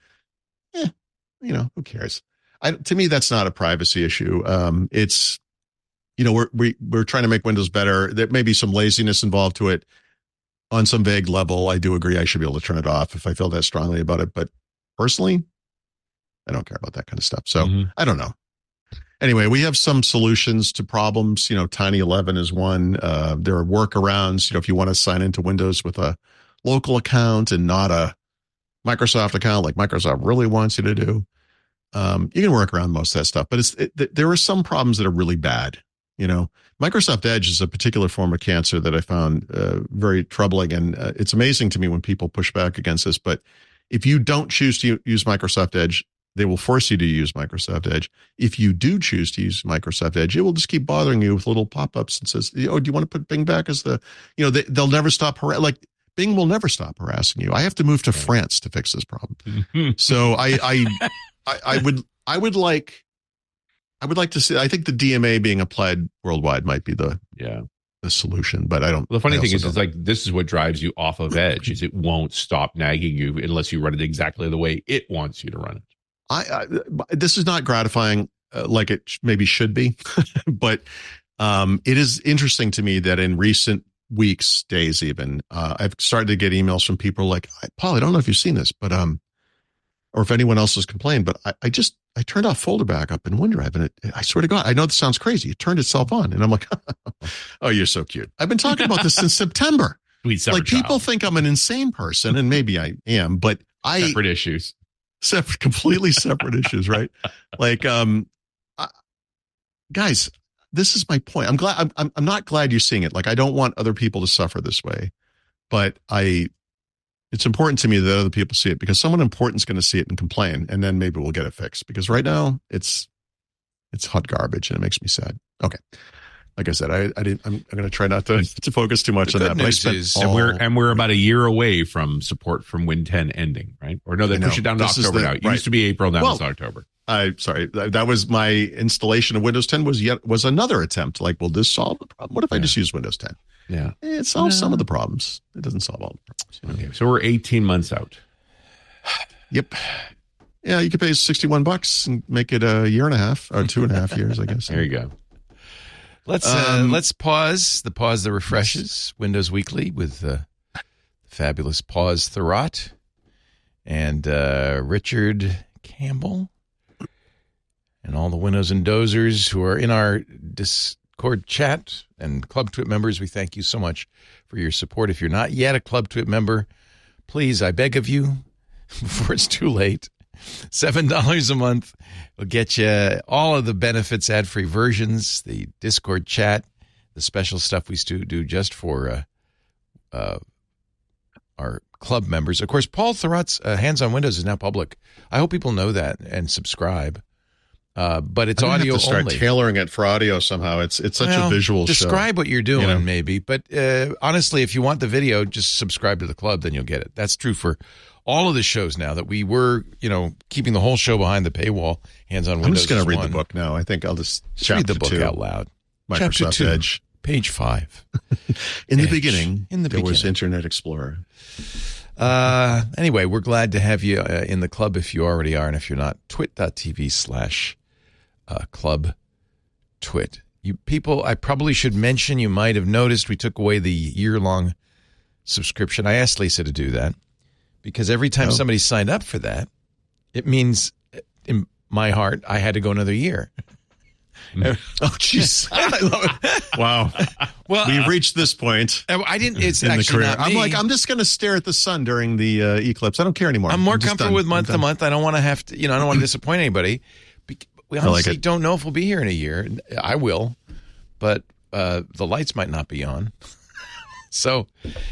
Speaker 4: Who cares? To me, that's not a privacy issue. It's, we're trying to make Windows better. There may be some laziness involved to it on some vague level. I do agree I should be able to turn it off if I feel that strongly about it. But personally, I don't care about that kind of stuff. So I don't know. Anyway, we have some solutions to problems. Tiny 11 is one. There are workarounds. If you want to sign into Windows with a local account and not a Microsoft account like Microsoft really wants you to do. You can work around most of that stuff, but there are some problems that are really bad. Microsoft Edge is a particular form of cancer that I found very troubling, and it's amazing to me when people push back against this. But if you don't choose to use Microsoft Edge, they will force you to use Microsoft Edge. If you do choose to use Microsoft Edge, it will just keep bothering you with little pop-ups and says, do you want to put Bing back as the, they'll never stop Bing will never stop harassing you. I have to move to France to fix this problem. So I would like to see. I think the DMA being applied worldwide might be the solution, but I don't.
Speaker 5: The funny thing is, it's like this is what drives you off of Edge. Is it won't stop nagging you unless you run it exactly the way it wants you to run it.
Speaker 4: This is not gratifying like it maybe should be, but it is interesting to me that in recent weeks, days even, I've started to get emails from people like, Paul, I don't know if you've seen this, but or if anyone else has complained, but I turned off folder backup in OneDrive, and I swear to God, I know this sounds crazy. It turned itself on, and I'm like, oh, you're so cute. I've been talking about this since September. Like, people think I'm an insane person, and maybe I am, but
Speaker 5: separate issues,
Speaker 4: completely separate issues, right? Like, guys, this is my point. I'm glad. I'm not glad you're seeing it. Like, I don't want other people to suffer this way, but it's important to me that other people see it, because someone important is going to see it and complain, and then maybe we'll get it fixed. Because right now it's hot garbage, and it makes me sad. Okay, like I said, I'm going to try not to focus too much on that.
Speaker 5: But we're about a year away from support from Win 10 ending, right? Or no, they push it down to October now. It used to be April, now it's October.
Speaker 4: Sorry, that was my installation of Windows 10 was another attempt. Like, will this solve the problem? What if I just use Windows 10?
Speaker 5: Yeah,
Speaker 4: it solves some of the problems. It doesn't solve all the problems.
Speaker 5: Okay, so we're 18 months out.
Speaker 4: Yep. Yeah, you could pay $61 and make it a year and a half or 2.5 years, I guess.
Speaker 5: There you go.
Speaker 1: Let's pause that refreshes Windows Weekly with the fabulous Pause Thurrott and Richard Campbell and all the Windows and Dozers who are in our Discord chat and Club Twit members. We thank you so much for your support. If you're not yet a Club Twit member, please, I beg of you, before it's too late, $7 a month will get you all of the benefits, ad-free versions, the Discord chat, the special stuff we do just for our club members. Of course, Paul Thurrott's Hands on Windows is now public. I hope people know that and subscribe. But it's audio
Speaker 4: have to start
Speaker 1: only.
Speaker 4: Tailoring it for audio somehow. It's such a visual
Speaker 1: describe
Speaker 4: show.
Speaker 1: what you're doing,
Speaker 4: You know?
Speaker 1: maybe. But honestly, if you want the video, just subscribe to the club, then you'll get it. That's true for all of the shows now that we were, keeping the whole show behind the paywall. Hands on Windows.
Speaker 4: I'm just going to read
Speaker 1: one.
Speaker 4: the book now. I think I'll just
Speaker 1: read the book
Speaker 4: two.
Speaker 1: out loud.
Speaker 4: Microsoft
Speaker 1: Chapter 2,
Speaker 4: Edge.
Speaker 1: page 5.
Speaker 4: In the
Speaker 1: Edge.
Speaker 4: beginning,
Speaker 1: In the
Speaker 4: there was
Speaker 1: beginning.
Speaker 4: Internet Explorer.
Speaker 1: Anyway, we're glad to have you in the club if you already are, and if you're not, twit.tv/club twit. You people, I probably should mention, you might have noticed we took away the year-long subscription. I asked Lisa to do that because every time somebody signed up for that, it means in my heart I had to go another year.
Speaker 4: Oh, jeez. I love it. Wow.
Speaker 1: Well,
Speaker 4: We've reached this point
Speaker 1: I didn't. It's
Speaker 4: in the
Speaker 1: actually
Speaker 4: career.
Speaker 1: not me.
Speaker 4: I'm just going to stare at the sun during the eclipse. I don't care anymore.
Speaker 1: I'm more
Speaker 4: just
Speaker 1: comfortable
Speaker 4: done.
Speaker 1: with month
Speaker 4: I'm
Speaker 1: to
Speaker 4: done.
Speaker 1: month. I don't want to have to, I don't want to disappoint anybody. We honestly
Speaker 4: it.
Speaker 1: don't know if we'll be here in a year. I will, but the lights might not be on. So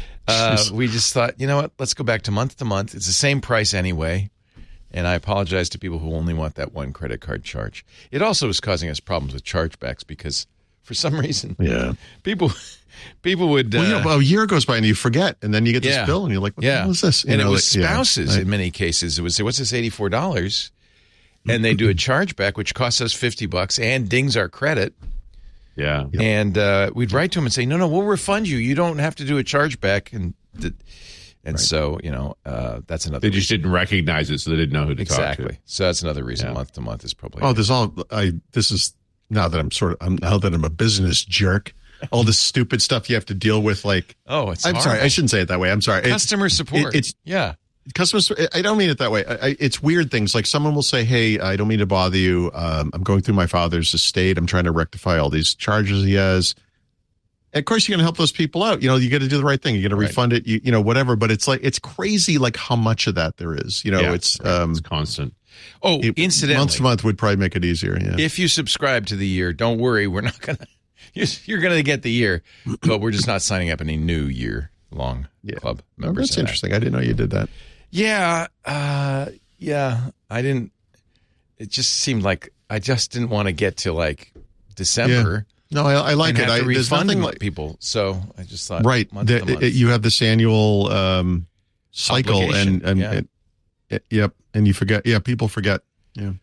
Speaker 1: we just thought, you know what? Let's go back to month. It's the same price anyway. And I apologize to people who only want that one credit card charge. It also is causing us problems with chargebacks because for some reason, people would.
Speaker 4: Well, a year goes by and you forget, and then you get this bill, and you're like, "What the hell is this?"
Speaker 1: And it was spouses in many cases. It would say, "What's this $84?" And they do a chargeback, which costs us $50 and dings our credit.
Speaker 5: Yeah.
Speaker 1: And we'd write to them and say, "No, we'll refund you. You don't have to do a chargeback." And so, that's another.
Speaker 5: They just didn't recognize it, so they didn't know who to talk to.
Speaker 1: Exactly. So that's another reason month to month is probably.
Speaker 4: Oh, this is now that I'm a business jerk. All this stupid stuff you have to deal with, like.
Speaker 1: Oh, it's.
Speaker 4: I'm sorry. I shouldn't say it that way. I'm sorry.
Speaker 1: Customer support.
Speaker 4: It's
Speaker 1: Customers.
Speaker 4: I don't mean it that way. It's weird things. Like someone will say, "Hey, I don't mean to bother you. I'm going through my father's estate. I'm trying to rectify all these charges he has." Of course, you're going to help those people out. You got to do the right thing. You're going to refund it. Whatever. But it's crazy, like how much of that there is. It's
Speaker 5: constant.
Speaker 1: Oh, incidentally,
Speaker 4: month to month would probably make it easier. Yeah.
Speaker 1: If you subscribe to the year, don't worry. We're not gonna. You're going to get the year, but we're just not signing up any new year-long club members.
Speaker 4: That's interesting. I didn't know you did that.
Speaker 1: Yeah, I didn't. It just seemed like I just didn't want to get to like December.
Speaker 4: Yeah. No, I like
Speaker 1: and
Speaker 4: it.
Speaker 1: Have to
Speaker 4: There's
Speaker 1: refund
Speaker 4: nothing like
Speaker 1: people, so I just thought
Speaker 4: right.
Speaker 1: Month to month.
Speaker 4: You have this annual cycle, and yep, and you forget. Yeah, people forget. Yeah.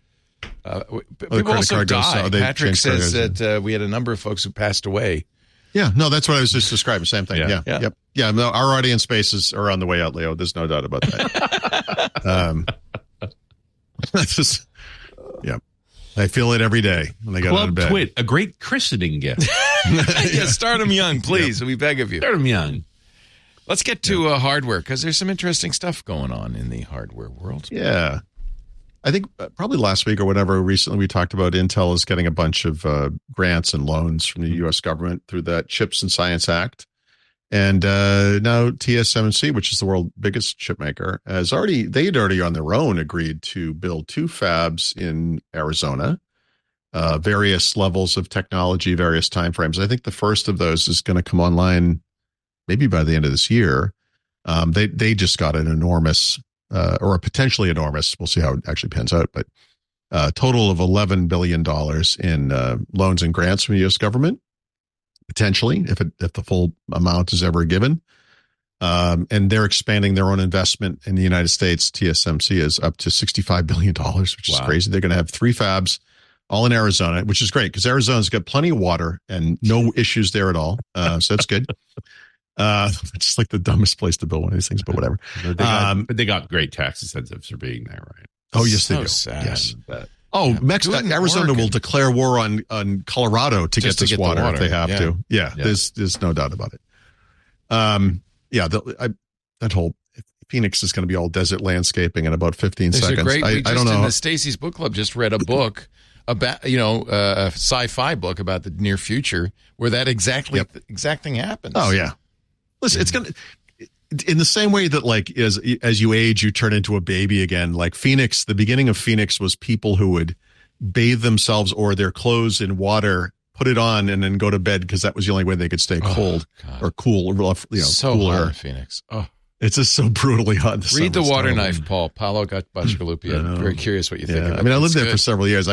Speaker 1: People also die. Patrick says
Speaker 4: that
Speaker 1: we had a number of folks who passed away.
Speaker 4: Yeah, no, that's what I was just describing. Same thing.
Speaker 1: Yeah.
Speaker 4: Yep. Yeah, no, our audience spaces are on the way out, Leo. There's no doubt about that. That's just, I feel it every day when they get out of bed.
Speaker 5: Club Twit, a great christening gift.
Speaker 1: Yeah, start them young, please. We beg of you.
Speaker 5: Start them young.
Speaker 1: Let's get to hardware because there's some interesting stuff going on in the hardware world.
Speaker 4: Yeah. I think probably last week or whatever, recently we talked about Intel is getting a bunch of grants and loans from the U.S. government through that Chips and Science Act. And now TSMC, which is the world's biggest chip maker, had already on their own agreed to build 2 fabs in Arizona, various levels of technology, various timeframes. I think the first of those is going to come online maybe by the end of this year. They just got an enormous or a potentially enormous, we'll see how it actually pans out, but total of $11 billion in loans and grants from the U.S. government, potentially, if the full amount is ever given. And they're expanding their own investment in the United States. TSMC is up to $65 billion, which is crazy. They're going to have 3 fabs, all in Arizona, which is great because Arizona's got plenty of water and no issues there at all. So that's good. It's just like the dumbest place to build one of these things, but whatever.
Speaker 5: But they got great tax incentives for being there, right?
Speaker 4: Oh, yes, they
Speaker 1: So
Speaker 4: do.
Speaker 1: sad.
Speaker 4: Yes.
Speaker 5: But
Speaker 4: Oh,
Speaker 1: Yeah,
Speaker 4: Arizona
Speaker 1: Oregon.
Speaker 4: will declare war on Colorado to
Speaker 1: Just
Speaker 4: get
Speaker 1: to
Speaker 4: this
Speaker 1: get the
Speaker 4: water,
Speaker 1: water,
Speaker 4: if they have
Speaker 1: yeah.
Speaker 4: to. Yeah,
Speaker 5: Yeah.
Speaker 4: there's no doubt about it. That whole Phoenix is going to be all desert landscaping in about 15
Speaker 1: There's
Speaker 4: seconds.
Speaker 1: a great.
Speaker 4: I don't
Speaker 1: In
Speaker 4: know.
Speaker 1: the Stacy's Book Club just read a book about a sci-fi book about the near future where that exact thing happens.
Speaker 4: Oh yeah. Listen, it's going to. In the same way that, like, as you age, you turn into a baby again. Like Phoenix, the beginning of Phoenix was people who would bathe themselves or their clothes in water, put it on, and then go to bed because that was the only way they could stay cold
Speaker 1: God.
Speaker 4: or cool.
Speaker 1: So
Speaker 4: cooler.
Speaker 1: hot in Phoenix. Oh,
Speaker 4: It's just so brutally hot. In the
Speaker 1: read The
Speaker 4: summer. It's
Speaker 1: Water
Speaker 4: terrible.
Speaker 1: Knife, Paul. Paolo Bacigalupi. I'm very curious what you think.
Speaker 4: Yeah,
Speaker 1: About
Speaker 4: I mean, I lived
Speaker 1: It's
Speaker 4: there for
Speaker 1: good.
Speaker 4: several years.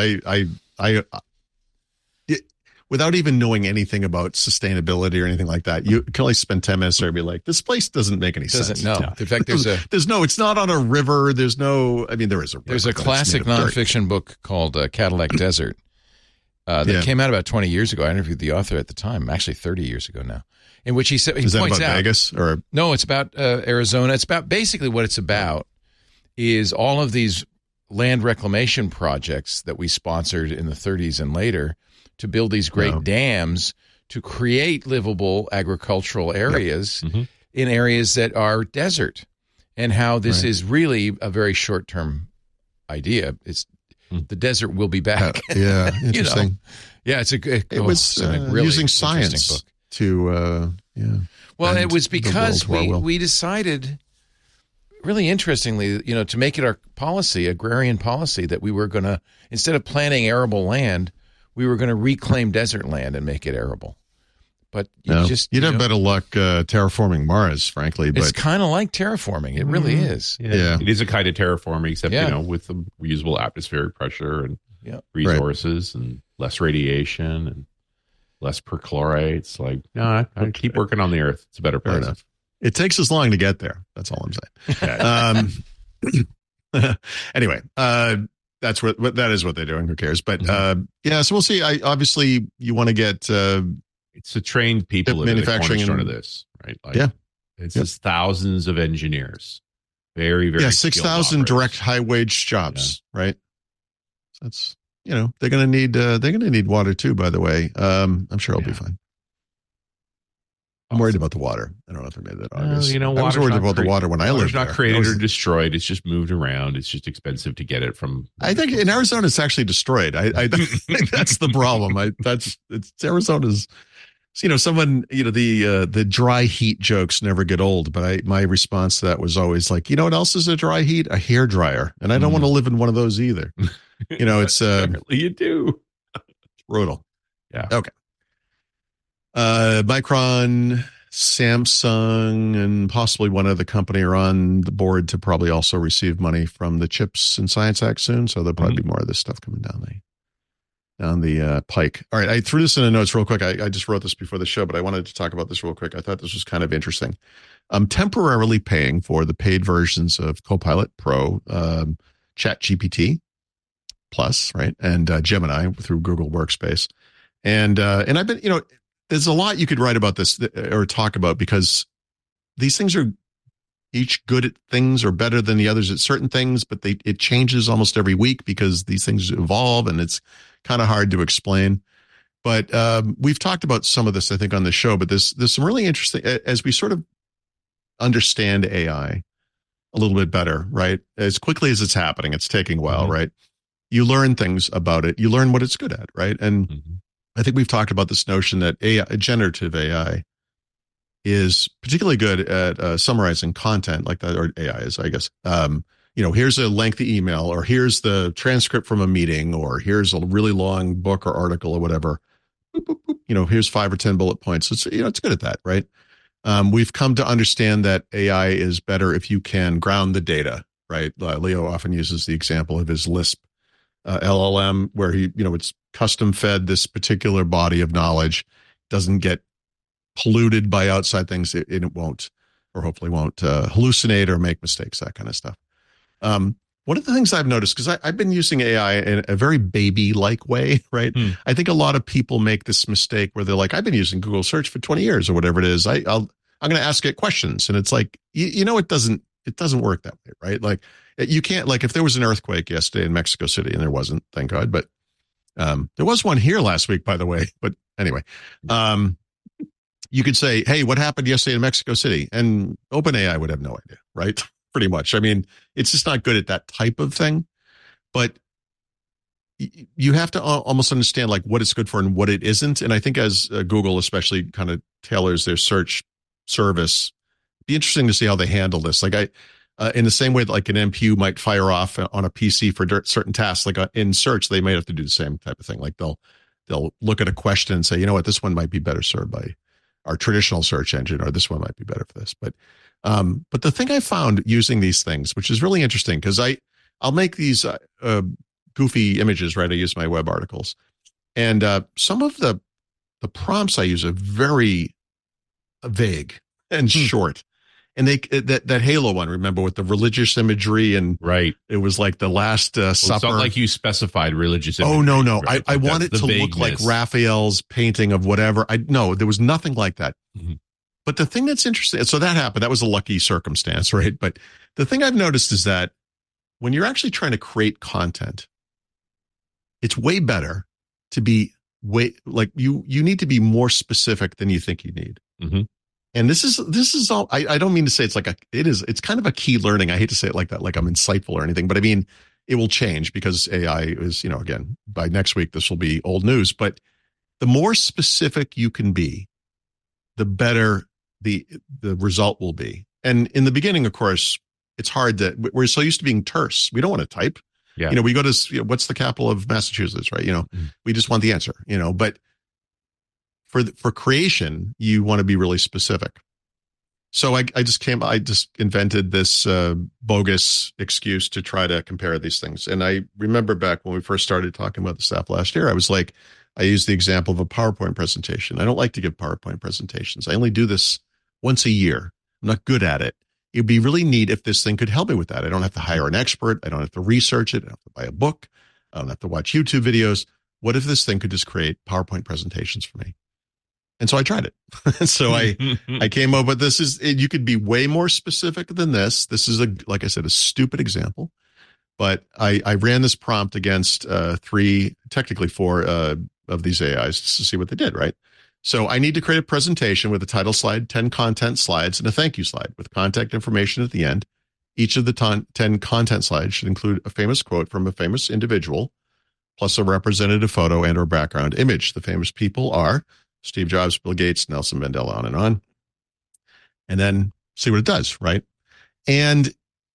Speaker 4: Without even knowing anything about sustainability or anything like that, you can only spend 10 minutes there and be like, this place doesn't make any sense.
Speaker 1: Doesn't know. In fact, there's
Speaker 4: it's not on a river. There is a
Speaker 1: There's a
Speaker 4: river, but it's
Speaker 1: classic
Speaker 4: made of dirt.
Speaker 1: nonfiction book called Cadillac Desert that came out about 20 years ago. I interviewed the author at the time, actually 30 years ago now, in which he
Speaker 4: Is that
Speaker 1: points
Speaker 4: about
Speaker 1: out
Speaker 4: Vegas or
Speaker 1: No, it's about Arizona. It's about basically what it's about is all of these land reclamation projects that we sponsored in the 30s and later to build these great dams to create livable agricultural areas in areas that are desert, and how this is really a very short-term idea. It's the desert will be back.
Speaker 4: yeah, interesting.
Speaker 1: Yeah, it's
Speaker 4: It was
Speaker 1: really
Speaker 4: using
Speaker 1: interesting
Speaker 4: science
Speaker 1: book.
Speaker 4: to
Speaker 1: Well,
Speaker 4: and
Speaker 1: it was
Speaker 4: the
Speaker 1: because
Speaker 4: world to our will.
Speaker 1: we decided, really interestingly, to make it our policy, agrarian policy, that we were going to, instead of planting arable land, we were going to reclaim desert land and make it arable. But
Speaker 4: you'd have better luck terraforming Mars, frankly.
Speaker 1: It's
Speaker 4: But
Speaker 1: kind of like terraforming. It really is.
Speaker 4: Yeah.
Speaker 5: It is a kind of terraforming, except,
Speaker 1: Yeah.
Speaker 5: With the reusable atmospheric pressure and
Speaker 1: Yeah.
Speaker 5: resources and less radiation and less perchlorate. It's like, no, I keep working on the earth. It's a better
Speaker 4: fair
Speaker 5: place.
Speaker 4: enough. It takes us long to get there. That's all I'm saying. Anyway, that's that is what they're doing. Who cares? But so we'll see. Obviously you want to get
Speaker 5: It's the trained people that are the
Speaker 4: manufacturing
Speaker 5: cornerstone
Speaker 4: and-
Speaker 5: of this, right? Like,
Speaker 4: Yeah.
Speaker 5: It's just thousands of engineers. Very, very
Speaker 4: 6,000 direct high wage jobs, right? So that's they're gonna need water too. By the way, I'm sure I'll be fine. I'm worried about the water. I don't know if I made that obvious. I was worried about the water when I lived
Speaker 5: It's
Speaker 4: there.
Speaker 5: not created
Speaker 4: I was-
Speaker 5: or destroyed. It's just moved around. It's just expensive to get it from.
Speaker 4: I think in Arizona it's actually destroyed. I think that's the problem. It's Arizona's. Someone the dry heat jokes never get old. But my response to that was always like, what else is a dry heat? A hair dryer, and I don't want to live in one of those either. It's
Speaker 5: Apparently you do.
Speaker 4: brutal.
Speaker 5: Yeah.
Speaker 4: Okay. Micron, Samsung, and possibly one other company are on the board to probably also receive money from the CHIPS and Science Act soon. So there'll probably be more of this stuff coming down the pike. All right. I threw this in the notes real quick. I just wrote this before the show, but I wanted to talk about this real quick. I thought this was kind of interesting. I'm temporarily paying for the paid versions of Copilot Pro, ChatGPT Plus, right? And Gemini through Google Workspace. And I've been, there's a lot you could write about this or talk about, because these things are each good at things or better than the others at certain things, but it changes almost every week because these things evolve and it's kind of hard to explain. But we've talked about some of this, I think, on the show, but there's some really interesting, as we sort of understand AI a little bit better, right? As quickly as it's happening, it's taking a while, right? You learn things about it. You learn what it's good at, right? And I think we've talked about this notion that generative AI is particularly good at summarizing content like that, or AI is, I guess. Here's a lengthy email, or here's the transcript from a meeting, or here's a really long book or article or whatever. Boop, boop, boop. Here's 5 or 10 bullet points. It's it's good at that, right? We've come to understand that AI is better if you can ground the data, right? Leo often uses the example of his Lisp LLM, where it's custom fed this particular body of knowledge, doesn't get polluted by outside things. It won't, or hopefully won't, hallucinate or make mistakes, that kind of stuff. One of the things I've noticed, because I've been using AI in a very baby-like way, right? I think a lot of people make this mistake where they're like, I've been using Google search for 20 years or whatever it is. I'm going to ask it questions. And it's like, it It doesn't work that way, right? Like you can't, like if there was an earthquake yesterday in Mexico City, and there wasn't, thank God, but there was one here last week, by the way. But anyway, you could say, hey, what happened yesterday in Mexico City? And OpenAI would have no idea, right? Pretty much. I mean, it's just not good at that type of thing. But you have to almost understand like what it's good for and what it isn't. And I think as Google especially kind of tailors their search service, it'd be interesting to see how they handle this. Like in the same way that like an MPU might fire off on a PC for certain tasks, like in search, they might have to do the same type of thing. Like they'll look at a question and say, you know what, this one might be better served by our traditional search engine, or this one might be better for this. But the thing I found using these things, which is really interesting, because I'll make these goofy images, right? I use my web articles, and some of the prompts I use are very vague and short. And that Halo one, remember, with the religious imagery, and
Speaker 5: right,
Speaker 4: it was like the Last Supper. It's not
Speaker 5: like you specified religious imagery.
Speaker 4: Oh no,
Speaker 5: right?
Speaker 4: I want it to look like Raphael's painting of whatever. No, there was nothing like that. Mm-hmm. But the thing that's interesting, so that happened. That was a lucky circumstance, right? But the thing I've noticed is that when you're actually trying to create content, it's way better to be like you need to be more specific than you think you need. Mm-hmm. And this is all, I don't mean to say it's like it's kind of a key learning. I hate to say it like that, like I'm insightful or anything, but I mean, it will change because AI is, again, by next week, this will be old news, but the more specific you can be, the better the result will be. And in the beginning, of course, it's hard that we're so used to being terse. We don't want to type.
Speaker 5: Yeah.
Speaker 4: We go to, what's the capital of Massachusetts, right? We just want the answer, but for creation, you want to be really specific. So I just invented this bogus excuse to try to compare these things. And I remember back when we first started talking about the stuff last year, I was like, I used the example of a PowerPoint presentation. I don't like to give PowerPoint presentations. I only do this once a year. I'm not good at it. It'd be really neat if this thing could help me with that. I don't have to hire an expert. I don't have to research it. I don't have to buy a book. I don't have to watch YouTube videos. What if this thing could just create PowerPoint presentations for me? And so I tried it. So I came up with you could be way more specific than this. This is like I said, a stupid example, but I ran this prompt against technically four of these AIs just to see what they did, right? So I need to create a presentation with a title slide, 10 content slides, and a thank you slide with contact information at the end. Each of the 10 content slides should include a famous quote from a famous individual, plus a representative photo and or background image. The famous people are Steve Jobs, Bill Gates, Nelson Mandela, on and on. And then see what it does, right? And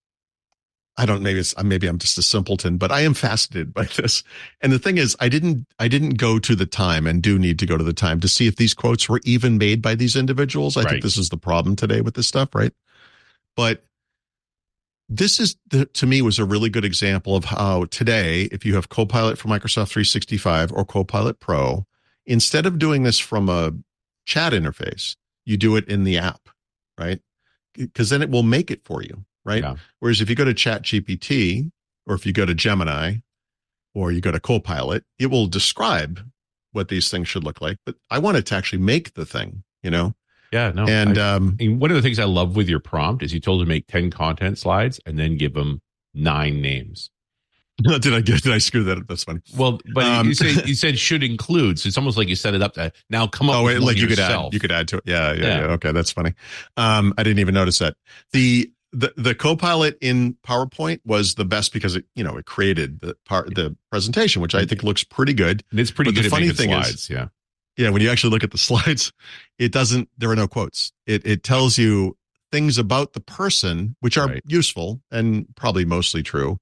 Speaker 4: I don't, maybe I'm just a simpleton, but I am fascinated by this. And the thing is, I didn't go to the time, and do need to go to the time to see if these quotes were even made by these individuals. I think this is the problem today with this stuff, right? But this is, to me, was a really good example of how today, if you have Copilot for Microsoft 365 or Copilot Pro, instead of doing this from a chat interface, you do it in the app, right? Because then it will make it for you, right? Yeah. Whereas if you go to ChatGPT, or if you go to Gemini, or you go to Copilot, it will describe what these things should look like. But I want it to actually make the thing,
Speaker 5: Yeah, no. And one of the things I love with your prompt is you told him to make 10 content slides and then give them 9 names.
Speaker 4: Did I screw that up? That's funny.
Speaker 5: Well, but you said should include, so it's almost like you set it up to now come up with
Speaker 4: like
Speaker 5: yourself.
Speaker 4: You could add to it. Yeah. Okay, that's funny. I didn't even notice that. The Copilot in PowerPoint was the best because it created the presentation, which I think looks pretty good.
Speaker 5: And it's pretty good.
Speaker 4: The funny thing
Speaker 5: slides,
Speaker 4: is, yeah, when you actually look at the slides, there are no quotes. It tells you things about the person, which are useful and probably mostly true.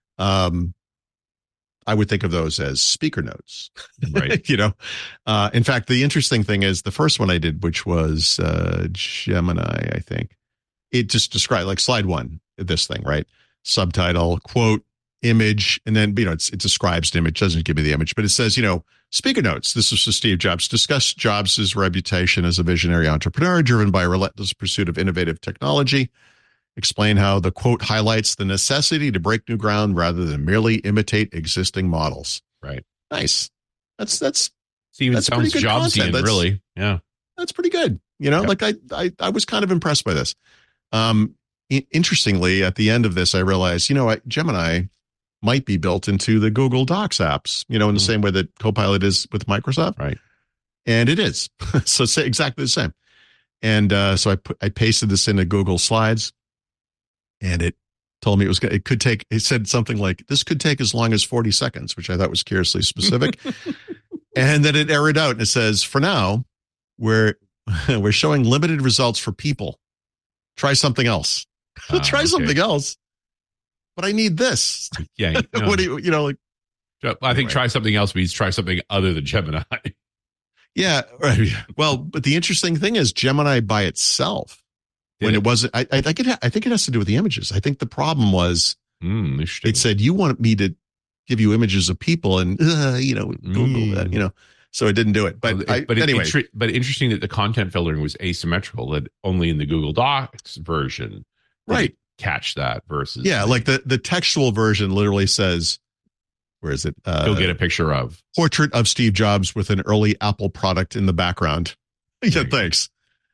Speaker 4: I would think of those as speaker notes,
Speaker 5: right?
Speaker 4: In fact, the interesting thing is the first one I did, which was Gemini, I think, it just described like slide 1, this thing, right? Subtitle, quote, image, and then it describes the image, doesn't give me the image, but it says speaker notes. This is for Steve Jobs. Discuss Jobs' reputation as a visionary entrepreneur driven by a relentless pursuit of innovative technology. Explain how the quote highlights the necessity to break new ground rather than merely imitate existing models.
Speaker 5: Right.
Speaker 4: Nice. That's
Speaker 5: Steven sounds Jobsian, really. Yeah.
Speaker 4: That's pretty good. Like I was kind of impressed by this. interestingly, at the end of this, I realized, Gemini might be built into the Google Docs apps, in the same way that Copilot is with Microsoft.
Speaker 5: Right.
Speaker 4: And it is. So it's exactly the same. And so I pasted this into Google Slides, and it told me it said something like, this could take as long as 40 seconds, which I thought was curiously specific. And then it errored out and it says, for now, we're showing limited results for people. Try something else. Try something else. But I need this.
Speaker 5: Yeah.
Speaker 4: What do you
Speaker 5: I think try something else means try something other than Gemini.
Speaker 4: Yeah. Right. Well, but the interesting thing is Gemini by itself, it wasn't, I think it has to do with the images. I think the problem was it said, you want me to give you images of people and, Google that, so it didn't do it. But anyway.
Speaker 5: But interesting that the content filtering was asymmetrical, that only in the Google Docs version.
Speaker 4: Right.
Speaker 5: Catch that versus.
Speaker 4: Yeah. Like the textual version literally says, where is it?
Speaker 5: You'll get a picture of
Speaker 4: portrait of Steve Jobs with an early Apple product in the background. Yeah, thanks.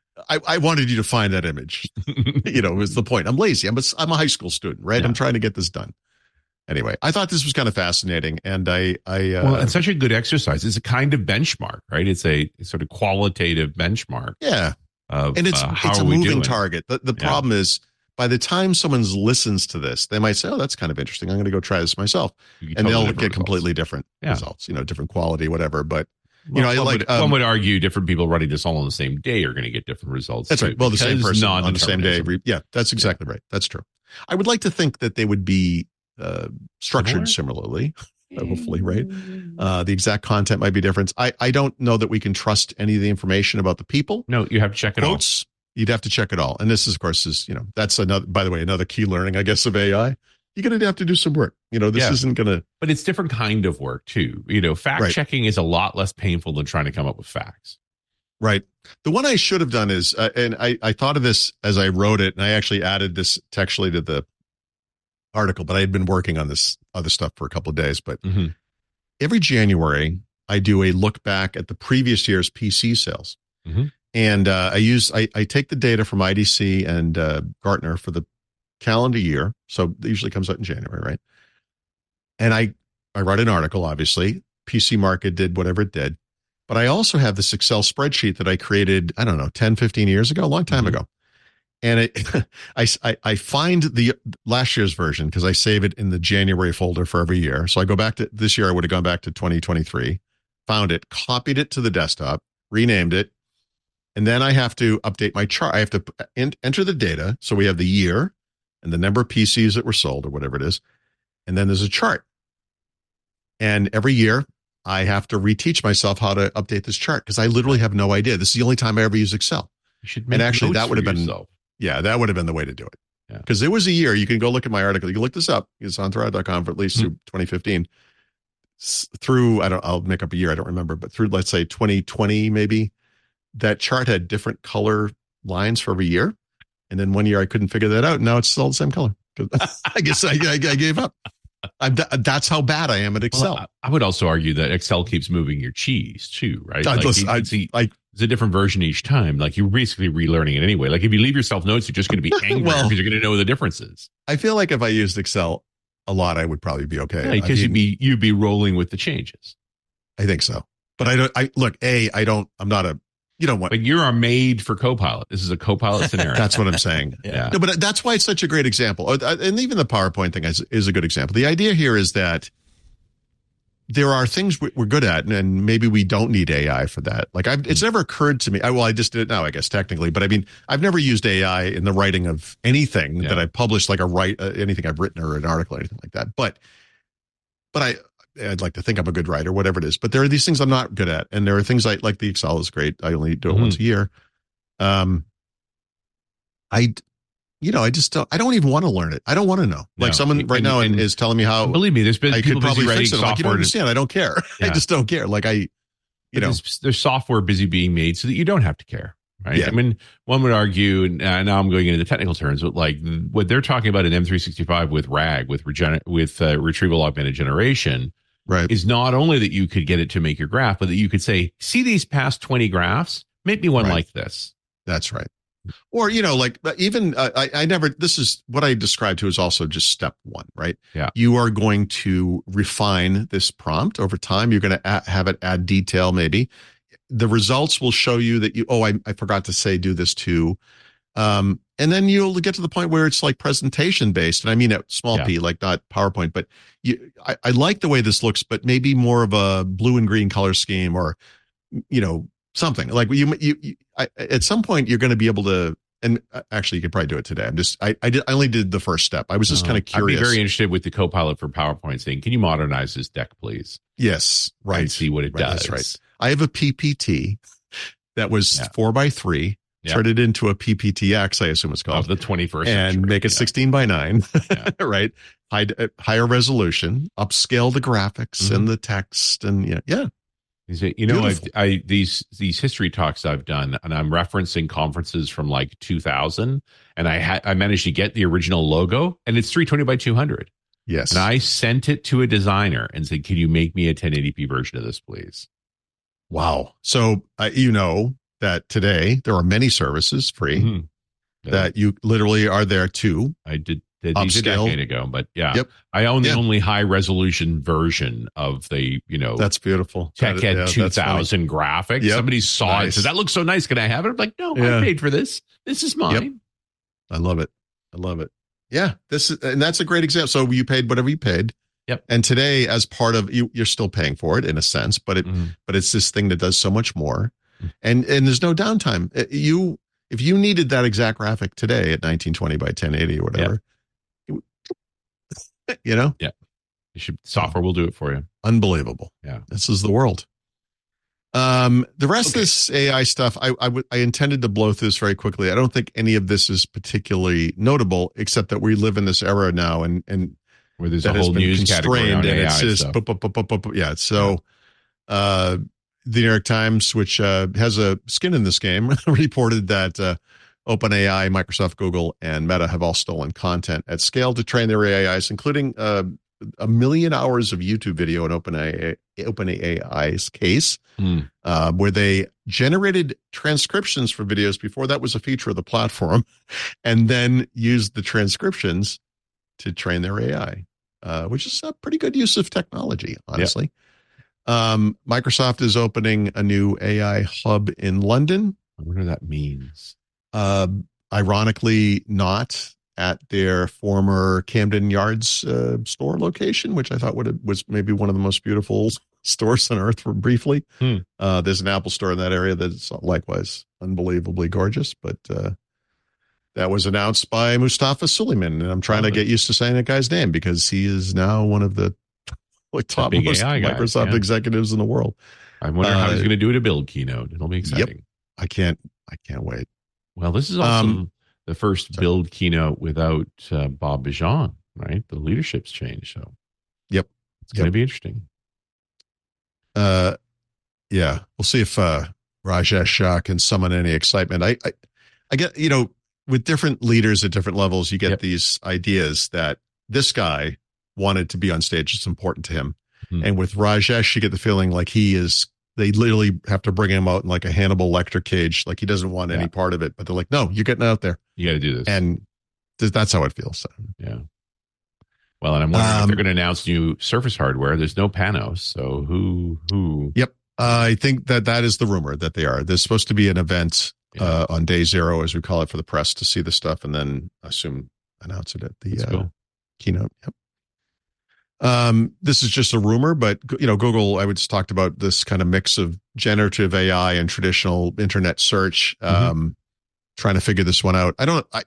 Speaker 4: I wanted you to find that image. Was the point. I'm lazy. I'm a high school student, right? Yeah. I'm trying to get this done. Anyway, I thought this was kind of fascinating, and well,
Speaker 5: it's such a good exercise. It's a kind of benchmark, right? It's a sort of qualitative benchmark.
Speaker 4: Yeah,
Speaker 5: and
Speaker 4: it's a moving target. The problem is, by the time someone listens to this, they might say, "Oh, that's kind of interesting. I'm going to go try this myself," and they'll get completely different results. Different quality, whatever. But
Speaker 5: one would argue different people running this all on the same day are going to get different results.
Speaker 4: That's right. Well, the same person on the same day. Yeah, that's exactly right. That's true. I would like to think that they would be structured similarly. Hopefully, right? The exact content might be different. I don't know that we can trust any of the information about the people.
Speaker 5: No, you have to check it all.
Speaker 4: You'd have to check it all. And this is, of course, that's another, by the way, another key learning, I guess, of AI. You're going to have to do some work. This isn't going to.
Speaker 5: But it's different kind of work, too. Fact checking is a lot less painful than trying to come up with facts.
Speaker 4: Right. The one I should have done is, and I thought of this as I wrote it, and I actually added this textually to the article, but I had been working on this other stuff for a couple of days. But every January, I do a look back at the previous year's PC sales. Mm-hmm. And I take the data from IDC and Gartner for the calendar year. So it usually comes out in January, right? And I write an article, obviously. PC market did whatever it did. But I also have this Excel spreadsheet that I created, 10, 15 years ago, a long time ago. And I find the last year's version because I save it in the January folder for every year. So I go back to this year. I would have gone back to 2023, found it, copied it to the desktop, renamed it. And then I have to update my chart. I have to enter the data. So we have the year and the number of PCs that were sold or whatever it is. And then there's a chart. And every year I have to reteach myself how to update this chart because I literally have no idea. This is the only time I ever use Excel.
Speaker 5: You should make notes
Speaker 4: that would have been
Speaker 5: yourself.
Speaker 4: Yeah, that would have been the way to do it. Because there was a year, you can go look at my article. You can look this up. It's on Thrive.com for at least through 2015. Through, I'll make up a year. I don't remember, but through, let's say 2020, maybe that chart had different color lines for every year. And then one year I couldn't figure that out. Now it's still the same color. I guess I gave up. That's how bad I am at Excel.
Speaker 5: Well, I would also argue that Excel keeps moving your cheese too, right?
Speaker 4: It's
Speaker 5: a different version each time. Like you're basically relearning it anyway. Like if you leave yourself notes, you're just going to be angry because you're going to know the differences.
Speaker 4: I feel like if I used Excel a lot, I would probably be okay.
Speaker 5: Yeah, because you'd be rolling with the changes.
Speaker 4: I think so. But I'm not a,
Speaker 5: But you are made for Copilot. This is a Copilot scenario.
Speaker 4: That's what I'm saying.
Speaker 5: Yeah.
Speaker 4: No, but that's why it's such a great example. And even the PowerPoint thing is a good example. The idea here is that there are things we're good at, and maybe we don't need AI for that. Like it's never occurred to me. I just did it now, I guess, technically. But I mean, I've never used AI in the writing of anything that I published, like anything I've written or an article or anything like that. But I'd like to think I'm a good writer, whatever it is. But there are these things I'm not good at. And there are things like the Excel is great. I only do it once a year. I just don't, I don't even want to learn it. I don't want to know. Like someone right now is telling me how.
Speaker 5: Believe me, there's been
Speaker 4: I
Speaker 5: people
Speaker 4: could probably
Speaker 5: busy writing
Speaker 4: fix it.
Speaker 5: software.
Speaker 4: Like, you don't understand. I don't care.
Speaker 5: Yeah.
Speaker 4: I just don't care. Like
Speaker 5: there's software busy being made so that you don't have to care. Right.
Speaker 4: Yeah.
Speaker 5: I mean, one would argue, and now I'm going into the technical terms, but like what they're talking about in M365 with RAG, with retrieval augmented generation,
Speaker 4: right,
Speaker 5: is not only that you could get it to make your graph, but that you could say, see these past 20 graphs, make me one like this.
Speaker 4: That's right. Or, you know, like even I never, this is what I described to is also just step one, right?
Speaker 5: Yeah.
Speaker 4: You are going to refine this prompt over time. You're going to have it add detail, maybe. The results will show you that I forgot to say, do this too. And then you'll get to the point where it's like presentation based. And I mean, small p, like not PowerPoint, but I like the way this looks, but maybe more of a blue and green color scheme or, you know, something like at some point you're going to be able to, and actually you could probably do it today. I only did the first step. I was just kind of curious.
Speaker 5: I'd be very interested with the Copilot for PowerPoint saying, can you modernize this deck, please?
Speaker 4: Yes. Right.
Speaker 5: And see what it does.
Speaker 4: That's right. I have a PPT that was 4x3. Turn it into a PPTX, I assume it's called.
Speaker 5: Of the 21st
Speaker 4: and
Speaker 5: century.
Speaker 4: make it 16:9, right? Higher resolution, upscale the graphics and the text, and yeah.
Speaker 5: You know, these history talks I've done, and I'm referencing conferences from like 2000, and I managed to get the original logo, and it's 320 by 200.
Speaker 4: Yes,
Speaker 5: and I sent it to a designer and said, "Can you make me a 1080p version of this, please?"
Speaker 4: Wow. So you know that today there are many services free that you literally are there too.
Speaker 5: I did these a decade ago, but I own the only high resolution version of the,
Speaker 4: that's beautiful.
Speaker 5: Tech Ed 2000 graphics.
Speaker 4: Yep.
Speaker 5: Somebody saw it and said, that looks so nice. Can I have it? I'm like, no, I paid for this. This is mine.
Speaker 4: Yep. I love it. Yeah. And that's a great example. So you paid whatever you paid.
Speaker 5: Yep.
Speaker 4: And today, as part of you're still paying for it in a sense, but it's this thing that does so much more. And there's no downtime. If you needed that exact graphic today at 1920 by 1080 or whatever,
Speaker 5: software will do it for you.
Speaker 4: Unbelievable.
Speaker 5: Yeah.
Speaker 4: This is the world. The rest of this AI stuff, I intended to blow through this very quickly. I don't think any of this is particularly notable, except that we live in this era now and
Speaker 5: where there's a whole news category on AI.
Speaker 4: It's just, yeah. So, the New York Times, which has a skin in this game, reported that OpenAI, Microsoft, Google, and Meta have all stolen content at scale to train their AIs, including 1 million hours of YouTube video in OpenAI's case, where they generated transcriptions for videos before that was a feature of the platform, and then used the transcriptions to train their AI, which is a pretty good use of technology, honestly. Yep. Microsoft is opening a new AI hub in London.
Speaker 5: I wonder what that means.
Speaker 4: Ironically, not at their former Camden Yards store location, which I thought was maybe one of the most beautiful stores on earth for briefly. There's an Apple store in that area that's likewise unbelievably gorgeous, but that was announced by Mustafa Suleyman, and I'm trying to get used to saying that guy's name because he is now one of the top most Microsoft executives in the world.
Speaker 5: I wonder how he's going to do it a build keynote. It'll be exciting.
Speaker 4: Yep. I can't wait.
Speaker 5: Well, this is also the first build keynote without Bob Bejan, right? The leadership's changed, so it's going to be interesting.
Speaker 4: Yeah, we'll see if Rajesh Shah can summon any excitement. I get, with different leaders at different levels, you get these ideas that this guy wanted to be on stage. It's important to him. And with Rajesh, you get the feeling like they literally have to bring him out in like a Hannibal Lecter cage. Like he doesn't want any part of it, but they're like, no, you're getting out there.
Speaker 5: You got to do this.
Speaker 4: And that's how it feels. So.
Speaker 5: Yeah. Well, and I'm wondering if they're going to announce new Surface hardware. There's no Panos. So who?
Speaker 4: Yep. I think that is the rumor that they are. There's supposed to be an event on day 0, as we call it, for the press to see the stuff and then I assume announce it at the keynote. Yep. This is just a rumor, but Google, I just talked about this kind of mix of generative AI and traditional internet search, trying to figure this one out.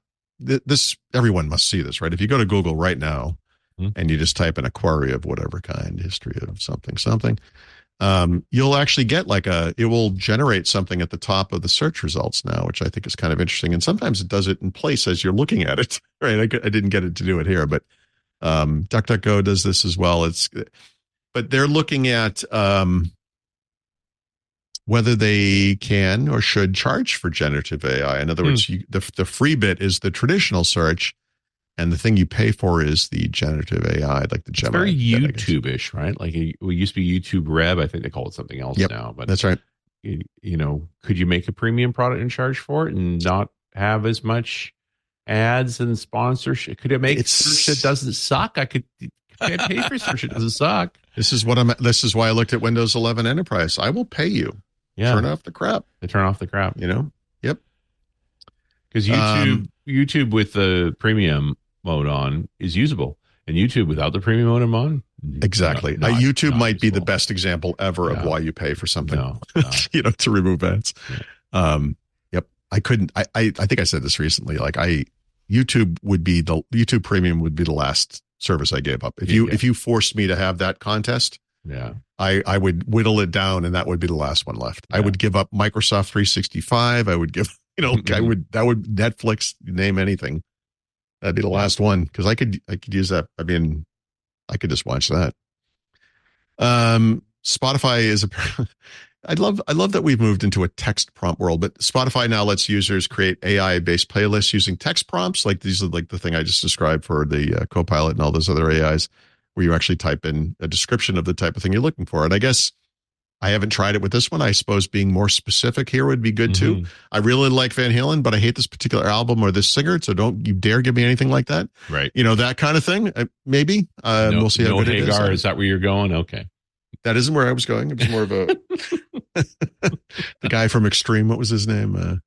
Speaker 4: Everyone must see this, right? If you go to Google right now and you just type in a query of whatever kind, history of something, you'll actually get it will generate something at the top of the search results now, which I think is kind of interesting. And sometimes it does it in place as you're looking at it, right? I didn't get it to do it here, but DuckDuckGo does this as well. But they're looking at whether they can or should charge for generative AI. In other words, the free bit is the traditional search, and the thing you pay for is the generative AI, like the Gemini.
Speaker 5: It's very YouTube-ish, right? Like it used to be YouTube Rev. I think they call it something else now. But
Speaker 4: that's right.
Speaker 5: Could you make a premium product and charge for it and not have as much ads and sponsorship? Could it make sure shit doesn't suck? I could pay for sure shit doesn't suck.
Speaker 4: This is why I looked at Windows 11 Enterprise. I will pay you.
Speaker 5: Yeah.
Speaker 4: Turn off the crap.
Speaker 5: Turn off the crap.
Speaker 4: Yep.
Speaker 5: Because YouTube with the premium mode on is usable, and YouTube without the premium mode on,
Speaker 4: exactly.
Speaker 5: not
Speaker 4: YouTube might be
Speaker 5: usable.
Speaker 4: the best example ever of why you pay for something,
Speaker 5: No.
Speaker 4: to remove ads.
Speaker 5: Yeah.
Speaker 4: Yep. I couldn't. I think I said this recently. Like YouTube Premium would be the last service I gave up. If you forced me to have that contest,
Speaker 5: Yeah.
Speaker 4: I would whittle it down, and that would be the last one left.
Speaker 5: Yeah.
Speaker 4: I would give up Microsoft 365. I would give, that would Netflix, name anything. That'd be the last one, because I could use that. I mean, I could just watch that. Spotify is I love that we've moved into a text prompt world, but Spotify now lets users create AI-based playlists using text prompts. Like these are like the thing I just described for the Copilot and all those other AIs, where you actually type in a description of the type of thing you're looking for. And I guess I haven't tried it with this one. I suppose being more specific here would be good too. I really like Van Halen, but I hate this particular album or this singer. So don't you dare give me anything like that.
Speaker 5: Right.
Speaker 4: That kind of thing. Maybe. We'll see how good it is.
Speaker 5: Hagar, is that where you're going? Okay.
Speaker 4: That isn't where I was going. It was more of the guy from Extreme. What was his name?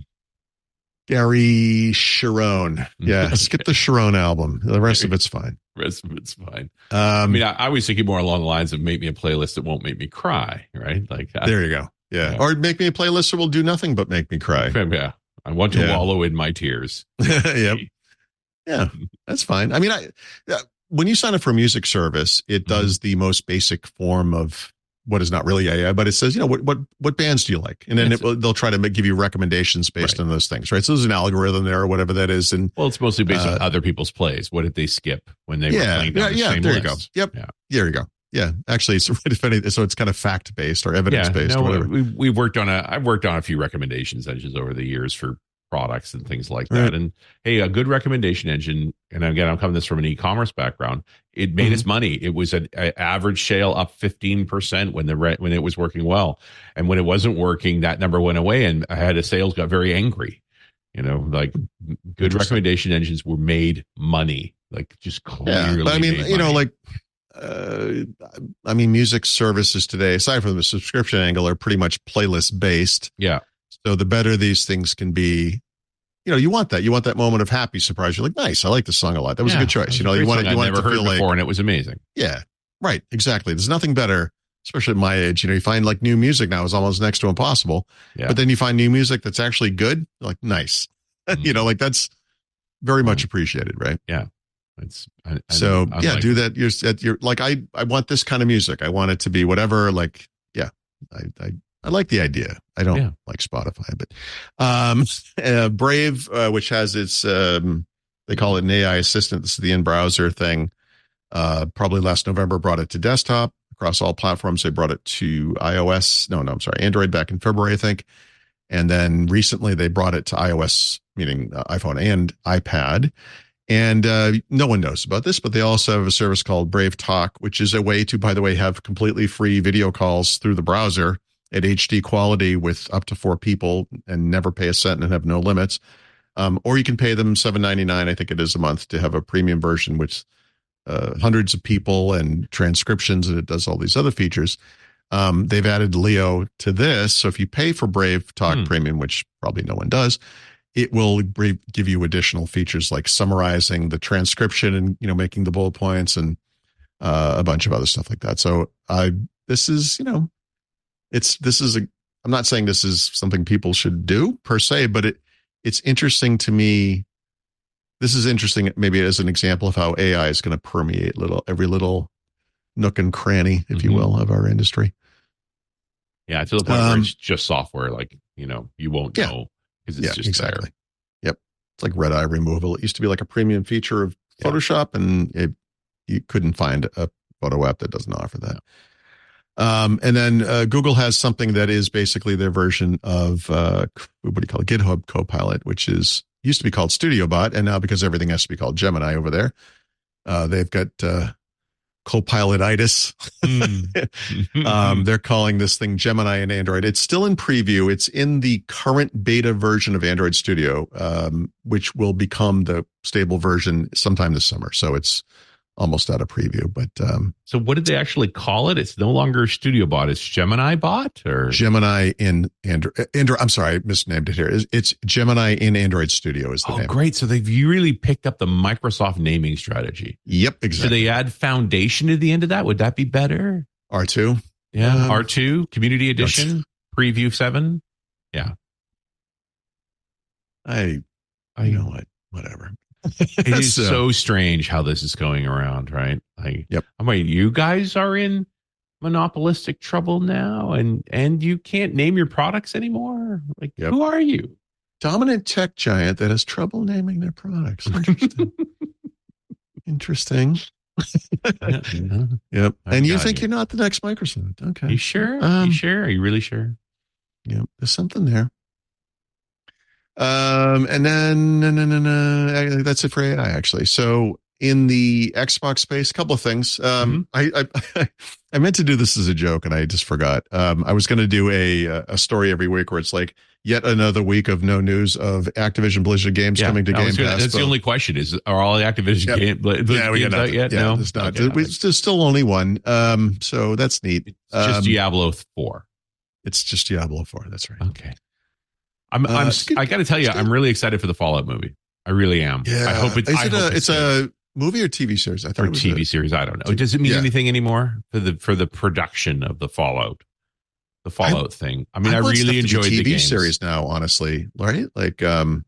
Speaker 4: Gary Sharon. Yeah. Skip the Sharon album. The rest of it's fine. I mean, I was thinking more along the lines of make me a playlist that won't make me cry, right? Like there you go. Yeah. Or make me a playlist that will do nothing but make me cry.
Speaker 5: Yeah. I want to wallow in my tears.
Speaker 4: Yep. Yeah. That's fine. I mean, when you sign up for a music service, it does the most basic form of what is not really AI, but it says, what bands do you like? And then they'll try to give you recommendations based on those things, right? So there's an algorithm there or whatever that is. And
Speaker 5: it's mostly based on other people's plays. What did they skip when they were playing down the same
Speaker 4: there
Speaker 5: list?
Speaker 4: you go. Yep. Yeah. There you go. Yeah. Actually, so it's kind of fact based or evidence based.
Speaker 5: No,
Speaker 4: or whatever.
Speaker 5: I've worked on a few recommendation engines over the years for products and things like that.
Speaker 4: Right.
Speaker 5: And hey, a good recommendation engine, and again, I'm coming this from an e-commerce background, it made us money. It was an average sale up 15% when it was working well. And when it wasn't working, that number went away, and I had sales got very angry. Like good recommendation engines were made money, like just clearly.
Speaker 4: Yeah, but I mean,
Speaker 5: money.
Speaker 4: Music services today, aside from the subscription angle, are pretty much playlist based.
Speaker 5: Yeah.
Speaker 4: So the better these things can be, you want that. You want that moment of happy surprise. You're like, nice. I like this song a lot. That was a good choice. You want it to
Speaker 5: heard
Speaker 4: feel like,
Speaker 5: before, and it was amazing.
Speaker 4: Yeah, right. Exactly. There's nothing better, especially at my age. You find like new music now is almost next to impossible. Yeah. But then you find new music that's actually good. You're like, nice. Like that's very much appreciated, right?
Speaker 5: Yeah.
Speaker 4: Do that. You're like, I want this kind of music. I want it to be whatever. Like, yeah, I like the idea. I don't like Spotify, but Brave, which has its, they call it an AI assistant. This is the in-browser thing. Probably last November brought it to desktop across all platforms. They brought it to Android back in February, I think. And then recently they brought it to iOS, meaning iPhone and iPad. And no one knows about this, but they also have a service called Brave Talk, which is a way to, by the way, have completely free video calls through the browser at HD quality with up to 4 people and never pay a cent and have no limits. Or you can pay them $7.99, I think it is, a month to have a premium version with hundreds of people and transcriptions, and it does all these other features. They've added Leo to this. So if you pay for Brave Talk Premium, which probably no one does, it will give you additional features like summarizing the transcription and, making the bullet points and a bunch of other stuff like that. So this is, I'm not saying this is something people should do per se, but it's interesting to me. This is interesting maybe as an example of how AI is going to permeate every little nook and cranny, if you will, of our industry.
Speaker 5: Yeah, to the point where it's just software, like, you won't know because it's just
Speaker 4: exactly
Speaker 5: there.
Speaker 4: Yep. It's like red eye removal. It used to be like a premium feature of Photoshop, and you couldn't find a photo app that doesn't offer that. And then Google has something that is basically their version of what do you call it? GitHub Copilot, which used to be called StudioBot, and now because everything has to be called Gemini over there, they've got Copilot-itis. They're calling this thing Gemini in Android. It's still in preview. It's in the current beta version of Android Studio, which will become the stable version sometime this summer. So it's almost out of preview. But
Speaker 5: so what did they actually call it? It's no longer Studio Bot. It's Gemini Bot, or
Speaker 4: Gemini in Android. I'm sorry, I misnamed it here. It's Gemini in Android Studio is the name.
Speaker 5: Oh, great. So they've really picked up the Microsoft naming strategy.
Speaker 4: Yep, exactly.
Speaker 5: So they add Foundation to the end of that. Would that be better?
Speaker 4: R2.
Speaker 5: Yeah. R2, Community Edition, Preview 7. Yeah.
Speaker 4: You know what? Whatever.
Speaker 5: It is so strange how this is going around, right?
Speaker 4: Yep.
Speaker 5: I mean, you guys are in monopolistic trouble now, and you can't name your products anymore. Like, who are you?
Speaker 4: Dominant tech giant that has trouble naming their products. Interesting. Yep. And you think you're not the next Microsoft? Okay.
Speaker 5: You sure? You sure? Are you really sure?
Speaker 4: Yeah. There's something there. And then that's it for AI, actually. So in the Xbox space, a couple of things. I meant to do this as a joke and I just forgot. I was going to do a story every week where it's like yet another week of no news of Activision Blizzard games coming to Game Pass.
Speaker 5: That's the only question are all the Activision games out yet?
Speaker 4: Yeah,
Speaker 5: no,
Speaker 4: it's not. There's still only one. So that's neat.
Speaker 5: It's just Diablo 4.
Speaker 4: It's just Diablo 4. That's right.
Speaker 5: Okay. I got to tell you, I'm really excited for the Fallout movie. I really am.
Speaker 4: Yeah.
Speaker 5: I hope
Speaker 4: it's a movie or TV series. I thought
Speaker 5: it was TV series. I don't know. Does it mean anything anymore for the production of the Fallout thing? I mean, I really enjoyed the
Speaker 4: TV series now, honestly, right? Like,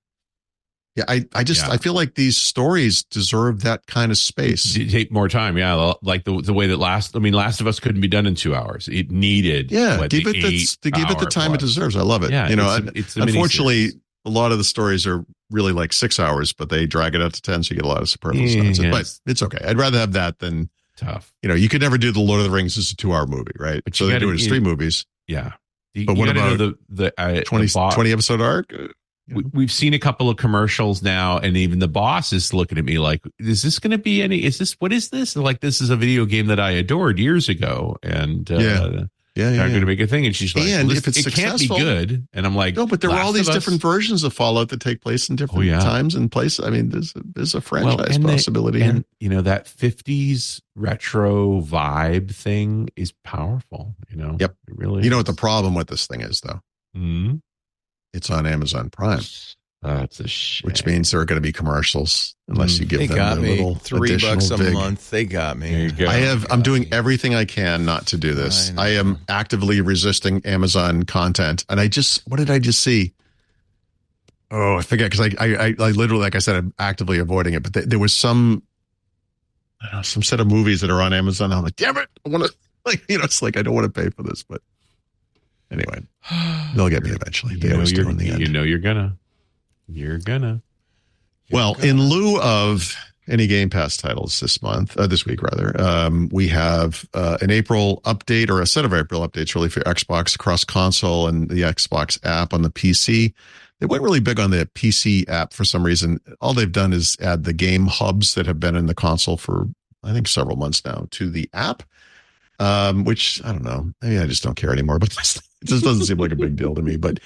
Speaker 4: I feel like these stories deserve that kind of space.
Speaker 5: It take more time. Yeah. Like the way that Last of Us couldn't be done in 2 hours. It needed,
Speaker 4: give it the time it deserves. I love it. Yeah. It's unfortunately, a lot of the stories are really like 6 hours, but they drag it out to 10. So you get a lot of superfluous nonsense, but it's okay. I'd rather have that than
Speaker 5: tough.
Speaker 4: You could never do the Lord of the Rings as a 2 hour movie, right?
Speaker 5: But
Speaker 4: so they do it as 3 movies.
Speaker 5: Yeah.
Speaker 4: But what about the 20 episode arc?
Speaker 5: We've seen a couple of commercials now, and even the boss is looking at me like, is this going to be what is this? Like, this is a video game that I adored years ago. And they're going to make a thing. And she's like,
Speaker 4: if it's
Speaker 5: it can't be good. And I'm like,
Speaker 4: no, but there are all these different versions of Fallout that take place in different times and places. I mean, there's a franchise possibility here.
Speaker 5: And, that 50s retro vibe thing is powerful, Yep. It really
Speaker 4: what the problem with this thing is, though?
Speaker 5: Mm-hmm.
Speaker 4: It's on Amazon Prime.
Speaker 5: That's a shame.
Speaker 4: Which means there are going to be commercials unless you give them a little
Speaker 1: $3 a month. They got me.
Speaker 5: There you go.
Speaker 4: I'm doing everything I can not to do this. I am actively resisting Amazon content. And what did I just see? Oh, I forget, because I literally, like I said, I'm actively avoiding it. But there was some set of movies that are on Amazon. I'm like, damn it, I want to, it's like I don't want to pay for this, but. Anyway, they'll get me eventually. They always do in the end.
Speaker 5: You're gonna.
Speaker 4: Well, in lieu of any Game Pass titles this week rather, we have an April update, or a set of April updates really, for Xbox across console and the Xbox app on the PC. They went really big on the PC app for some reason. All they've done is add the game hubs that have been in the console for, I think, several months now to the app. Which I don't know. Maybe I just don't care anymore, but it just doesn't seem like a big deal to me. But,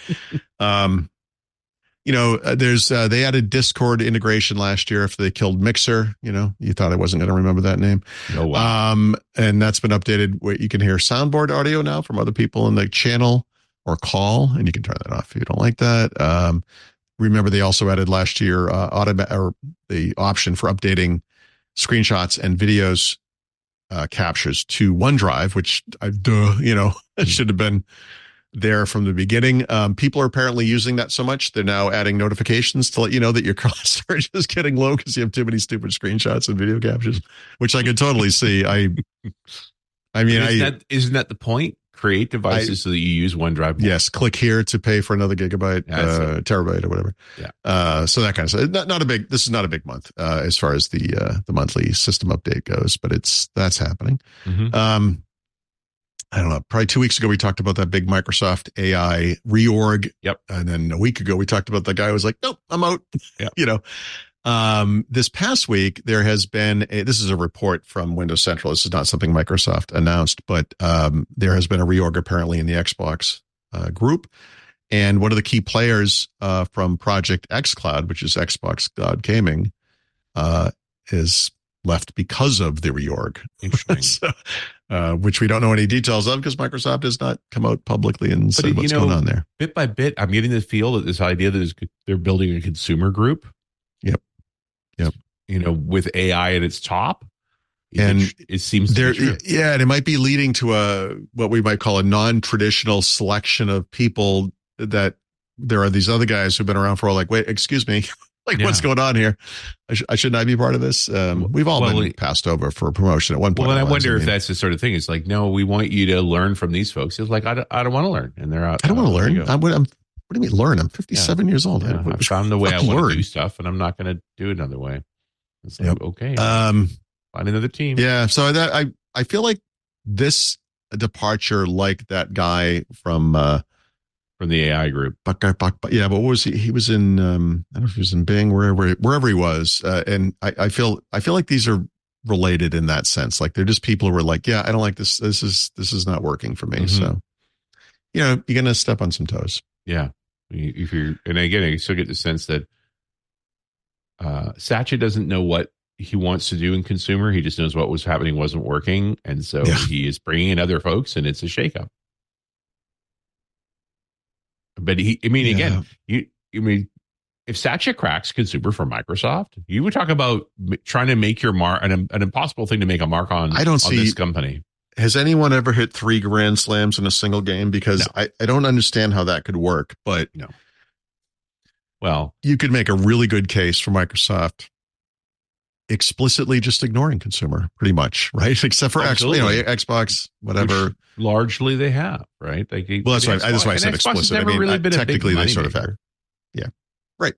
Speaker 4: there's, they added Discord integration last year after they killed Mixer. You thought I wasn't going to remember that name.
Speaker 5: Oh, wow.
Speaker 4: And that's been updated where you can hear soundboard audio now from other people in the channel or call, and you can turn that off if you don't like that. Remember, they also added last year, the option for updating screenshots and videos captures to OneDrive, which it should have been there from the beginning. People are apparently using that so much, they're now adding notifications to let you know that your cloud storage is getting low because you have too many stupid screenshots and video captures, which I could totally see.
Speaker 5: Isn't that the point? Create devices so that you use OneDrive more.
Speaker 4: Yes, click here to pay for another gigabyte, terabyte, or whatever.
Speaker 5: Yeah.
Speaker 4: So that kind of stuff. This is not a big month as far as the monthly system update goes, but that's happening.
Speaker 5: Mm-hmm.
Speaker 4: I don't know. Probably 2 weeks ago we talked about that big Microsoft AI reorg.
Speaker 5: Yep.
Speaker 4: And then a week ago we talked about the guy who was like, "Nope, I'm out."
Speaker 5: Yep.
Speaker 4: This past week, there has been this is a report from Windows Central. This is not something Microsoft announced, but there has been a reorg apparently in the Xbox group. And one of the key players from Project xCloud, which is Xbox Cloud Gaming, is left because of the reorg.
Speaker 5: Interesting.
Speaker 4: So, which we don't know any details of because Microsoft has not come out publicly and said what's going on there.
Speaker 5: Bit by bit, I'm getting the feel that this idea that they're building a consumer group.
Speaker 4: Yep.
Speaker 5: With AI at its top.
Speaker 4: And
Speaker 5: it seems to be true.
Speaker 4: Yeah, and it might be leading to what we might call a non-traditional selection of people that there are these other guys who've been around for like, wait, excuse me, what's going on here? I should not be part of this. We've all been passed over for a promotion at one point.
Speaker 5: Well, and I wonder if that's the sort of thing. It's like, no, we want you to learn from these folks. It's like, I don't want to learn. And they're out.
Speaker 4: I don't want to learn. What do you mean learn? I'm 57 years old.
Speaker 5: Yeah, I found the way I want to do stuff, and I'm not going to do it another way. It's like, okay. Find another team.
Speaker 4: Yeah. So I feel like this departure, like that guy from
Speaker 5: the AI group.
Speaker 4: Yeah, but what was he? He was in I don't know if he was in Bing, wherever he was. And I feel like these are related in that sense. Like they're just people who are like, yeah, I don't like this. This is not working for me. Mm-hmm. So, you're gonna step on some toes.
Speaker 5: Yeah. And again, I still get the sense that Satya doesn't know what he wants to do in consumer. He just knows what was happening wasn't working. And so he is bringing in other folks and it's a shakeup. But if Satya cracks consumer for Microsoft, you would talk about trying to make your mark, an impossible thing to make a mark on.
Speaker 4: I don't see
Speaker 5: this company.
Speaker 4: Has anyone ever hit 3 grand slams in a single game? Because no. I don't understand how that could work, but
Speaker 5: no. Well,
Speaker 4: you could make a really good case for Microsoft explicitly just ignoring consumer pretty much, right? Except for Xbox, whatever.
Speaker 5: Which largely they have, right?
Speaker 4: That's why I said explicit.
Speaker 5: Never really been
Speaker 4: technically
Speaker 5: a big
Speaker 4: they sort of have. Yeah. Right.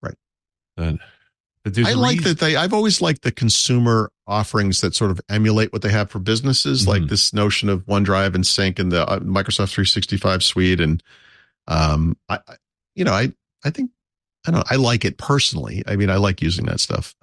Speaker 5: But
Speaker 4: I've always liked the consumer offerings that sort of emulate what they have for businesses, mm-hmm. like this notion of OneDrive and Sync and the Microsoft 365 suite. And, I think, I don't know, I like it personally. I mean, I like using that stuff.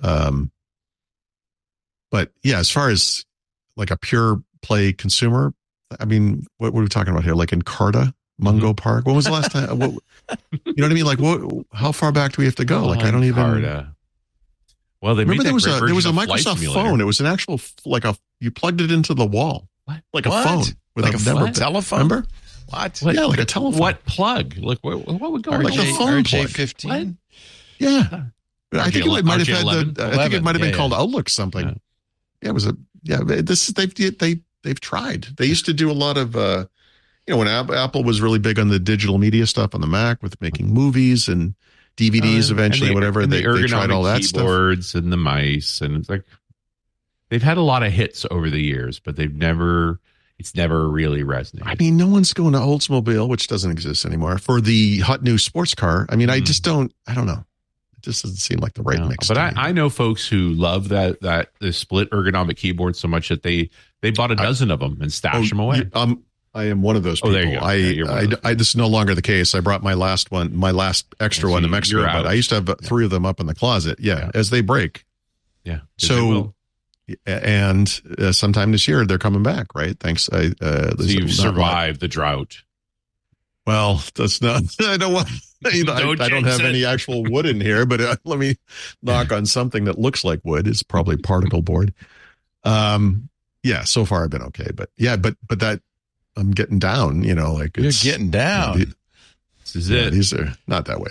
Speaker 4: But yeah, as far as like a pure play consumer, I mean, what are we talking about here? Like Encarta, Mungo Park. When was the last time? You know what I mean? Like, how far back do we have to go? Like, I don't even.
Speaker 5: Well, they
Speaker 4: remember there was a Microsoft phone. It was an actual you plugged it into the wall, like a phone with
Speaker 1: like
Speaker 4: a
Speaker 1: telephone.
Speaker 4: Remember?
Speaker 1: What?
Speaker 4: Yeah, like a telephone.
Speaker 5: What plug? Like what would go?
Speaker 4: Like a phone plug.
Speaker 1: RJ15.
Speaker 4: Yeah, I think it might have had I think it might have been called Outlook something. Yeah, it was they've tried. They used to do a lot of when Apple was really big on the digital media stuff on the Mac with making movies and DVDs eventually, whatever. They tried all that stuff.
Speaker 5: Keyboards and the mice, and it's like they've had a lot of hits over the years, but it's never really resonated.
Speaker 4: I mean, no one's going to Oldsmobile, which doesn't exist anymore, for the hot new sports car. I mean, I don't know. It just doesn't seem like the right mix.
Speaker 5: But I know folks who love the split ergonomic keyboard so much that they bought a dozen of them and stashed them away.
Speaker 4: I am one of those people.
Speaker 5: There you go.
Speaker 4: This is no longer the case. I brought my last extra one to Mexico, but I used to have 3 of them up in the closet. Yeah. As they break.
Speaker 5: Yeah.
Speaker 4: So, and sometime this year they're coming back, right? Thanks.
Speaker 5: So you've survived the drought.
Speaker 4: Well, that's not. I don't want. I don't have any actual wood in here, but let me knock on something that looks like wood. It's probably particle board. Yeah. So far I've been okay, but that. I'm getting down, like
Speaker 1: you're getting down.
Speaker 5: This is it.
Speaker 4: These are not that way.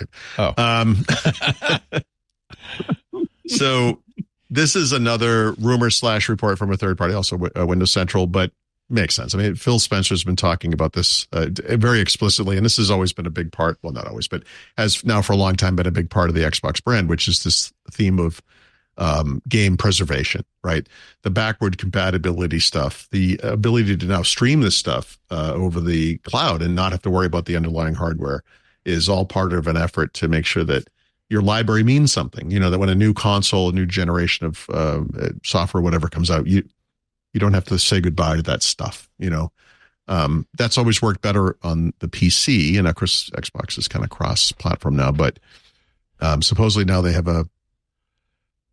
Speaker 1: Oh.
Speaker 4: So this is another rumor / report from a third party, also Windows Central, but makes sense. I mean, Phil Spencer's been talking about this very explicitly, and this has always been a big part. Well, not always, but has now for a long time been a big part of the Xbox brand, which is this theme of game preservation, right? The backward compatibility stuff, the ability to now stream this stuff over the cloud and not have to worry about the underlying hardware is all part of an effort to make sure that your library means something. That when a new console, a new generation of software, whatever comes out, you don't have to say goodbye to that stuff. That's always worked better on the PC, and of course Xbox is kind of cross-platform now, but supposedly now they have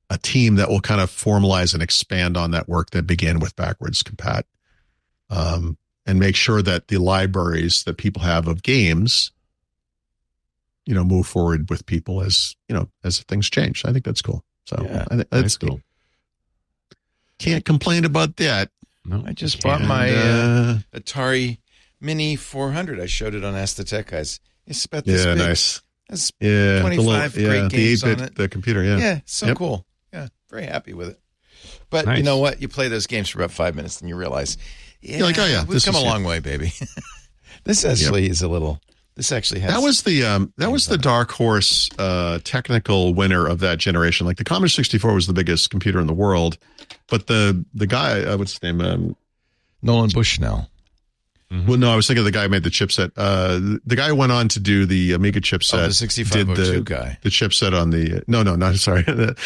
Speaker 4: a team that will kind of formalize and expand on that work that began with backwards compat, and make sure that the libraries that people have of games, move forward with people as things change. I think that's cool. So
Speaker 1: Yeah,
Speaker 4: I think
Speaker 5: That's cool.
Speaker 4: Can't complain about that.
Speaker 5: No,
Speaker 1: I just bought my Atari Mini 400. I showed it on Ask the Tech Guys. It's about this big.
Speaker 4: Nice.
Speaker 1: Has
Speaker 4: Yeah,
Speaker 1: 25 great games
Speaker 4: the 8-bit,
Speaker 1: on it.
Speaker 4: the computer. Yeah,
Speaker 1: Yeah, so
Speaker 4: Yep.
Speaker 1: cool. Yeah, very happy with it. But
Speaker 5: Nice.
Speaker 1: you know what? You play those games for about 5 minutes and you realize,
Speaker 4: You're like, oh, yeah,
Speaker 1: we've
Speaker 4: this
Speaker 1: come a
Speaker 4: is
Speaker 1: long way, baby. This actually is a little. This actually has.
Speaker 4: That was the dark horse technical winner of that generation. Like the Commodore 64 was the biggest computer in the world, but the guy, what's his name?
Speaker 1: Nolan Bushnell.
Speaker 4: Well, no, I was thinking of the guy who made the chipset. The guy who went on to do the Amiga chipset.
Speaker 1: Oh, the 6502 guy.
Speaker 4: The chipset on the no, sorry.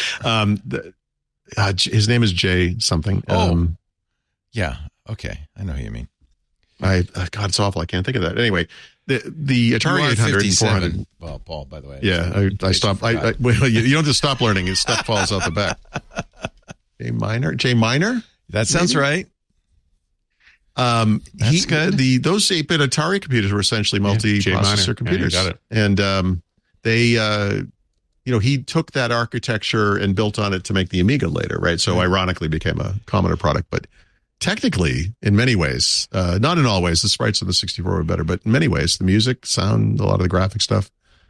Speaker 4: His name is Jay something.
Speaker 1: Yeah. Okay. I know who you mean.
Speaker 4: God, it's awful. I can't think of that. Anyway, the Atari 800 and 400.
Speaker 1: Well, Paul, by the way.
Speaker 4: Yeah, I stopped. Well, you don't just stop learning. His stuff falls out the back. J Minor.
Speaker 1: That sounds right. That's good.
Speaker 4: Those 8-bit Atari computers were essentially multi-processor computers.
Speaker 5: Yeah, you got it.
Speaker 4: And they, he took that architecture and built on it to make the Amiga later, right? So ironically became a Commodore product. But technically, in many ways, not in all ways, the sprites of the 64 were better, but in many ways, the music, sound, a lot of the graphic stuff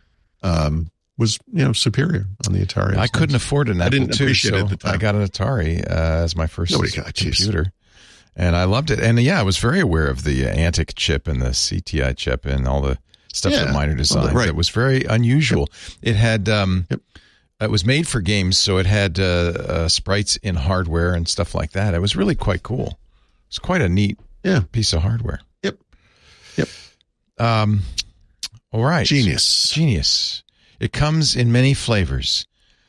Speaker 4: was, superior on the Atari.
Speaker 1: I couldn't afford an Apple II,
Speaker 4: appreciate it
Speaker 1: so
Speaker 4: at the time.
Speaker 1: I got an Atari as my first
Speaker 4: Jeez.
Speaker 1: computer. And I loved it. And yeah, I was very aware of the Antic chip and the CTI chip and all the stuff that Miner designed.
Speaker 4: right.
Speaker 1: It was very unusual. It had, it was made for games, so it had sprites in hardware and stuff like that. It was really quite cool. It's quite a neat piece of hardware.
Speaker 4: Yep.
Speaker 1: All right.
Speaker 4: Genius.
Speaker 1: It comes in many flavors.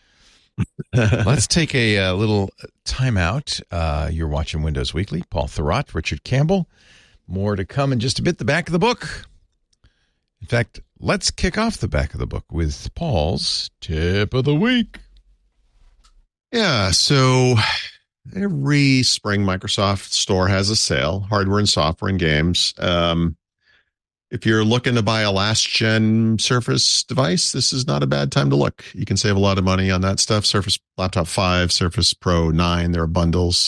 Speaker 1: Let's take a little time out. You're watching Windows Weekly. Paul Thurrott, Richard Campbell. More to come in just a bit. The back of the book. In fact, let's kick off the back of the book with Paul's Tip of the Week.
Speaker 4: Yeah, so every spring Microsoft Store has a sale, hardware and software and games. If you're looking to buy a last-gen Surface device, this is not a bad time to look. You can save a lot of money on that stuff. Surface Laptop 5, Surface Pro 9, there are bundles,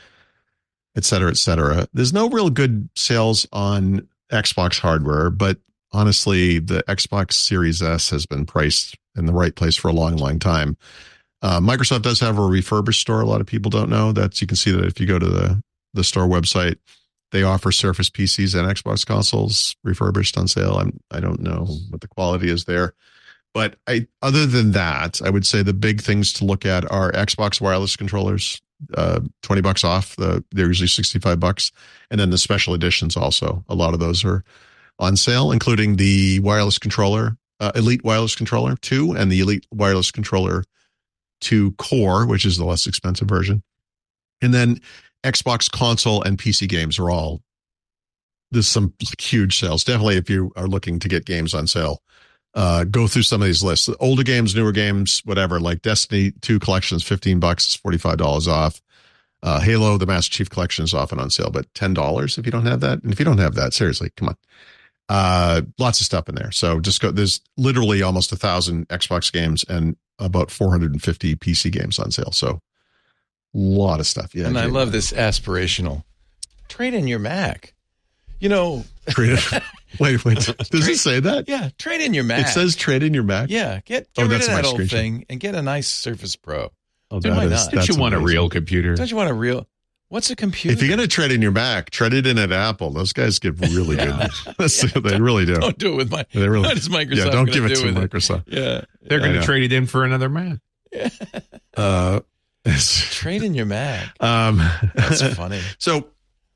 Speaker 4: et cetera, et cetera. There's no real good sales on Xbox hardware, but honestly, the Xbox Series S has been priced in the right place for a long, long time. Microsoft does have a refurbished store. A lot of people don't know that. You can see that if you go to the store website. They offer Surface PCs and Xbox consoles refurbished on sale. I don't know what the quality is there. But other than that, I would say the big things to look at are Xbox wireless controllers, $20 off. They're usually $65. And then the special editions also. A lot of those are on sale, including the wireless controller, Elite Wireless Controller 2 and the Elite Wireless Controller 2 Core, which is the less expensive version. And then Xbox console and PC games are all, there's some huge sales. Definitely if you are looking to get games on sale, go through some of these lists. Older games, newer games, whatever, like Destiny 2 Collection is $15, is $45 off. Halo, the Master Chief Collection is often on sale, but $10 if you don't have that. And if you don't have that, seriously, come on. Lots of stuff in there. So just go, there's literally almost 1,000 Xbox games and about 450 PC games on sale. So a lot of stuff. Yeah.
Speaker 1: And I love this aspirational. Trade in your Mac. Wait.
Speaker 4: Does it say that?
Speaker 1: Yeah, trade in your Mac.
Speaker 4: It says trade in your Mac?
Speaker 1: Yeah, get rid of that old thing and get a nice Surface Pro.
Speaker 4: Oh,
Speaker 1: Why not?
Speaker 5: Don't you want a real computer?
Speaker 1: Don't you want a real... What's a computer?
Speaker 4: If you're going to trade in your Mac, trade it in at Apple. Those guys get really good. They really do.
Speaker 1: Don't do it with
Speaker 4: They really,
Speaker 1: what is Microsoft
Speaker 4: yeah, don't give it to
Speaker 1: with
Speaker 4: Microsoft.
Speaker 1: Yeah.
Speaker 5: They're going to trade it in for another Mac.
Speaker 1: Trade in your Mac. That's funny.
Speaker 4: So,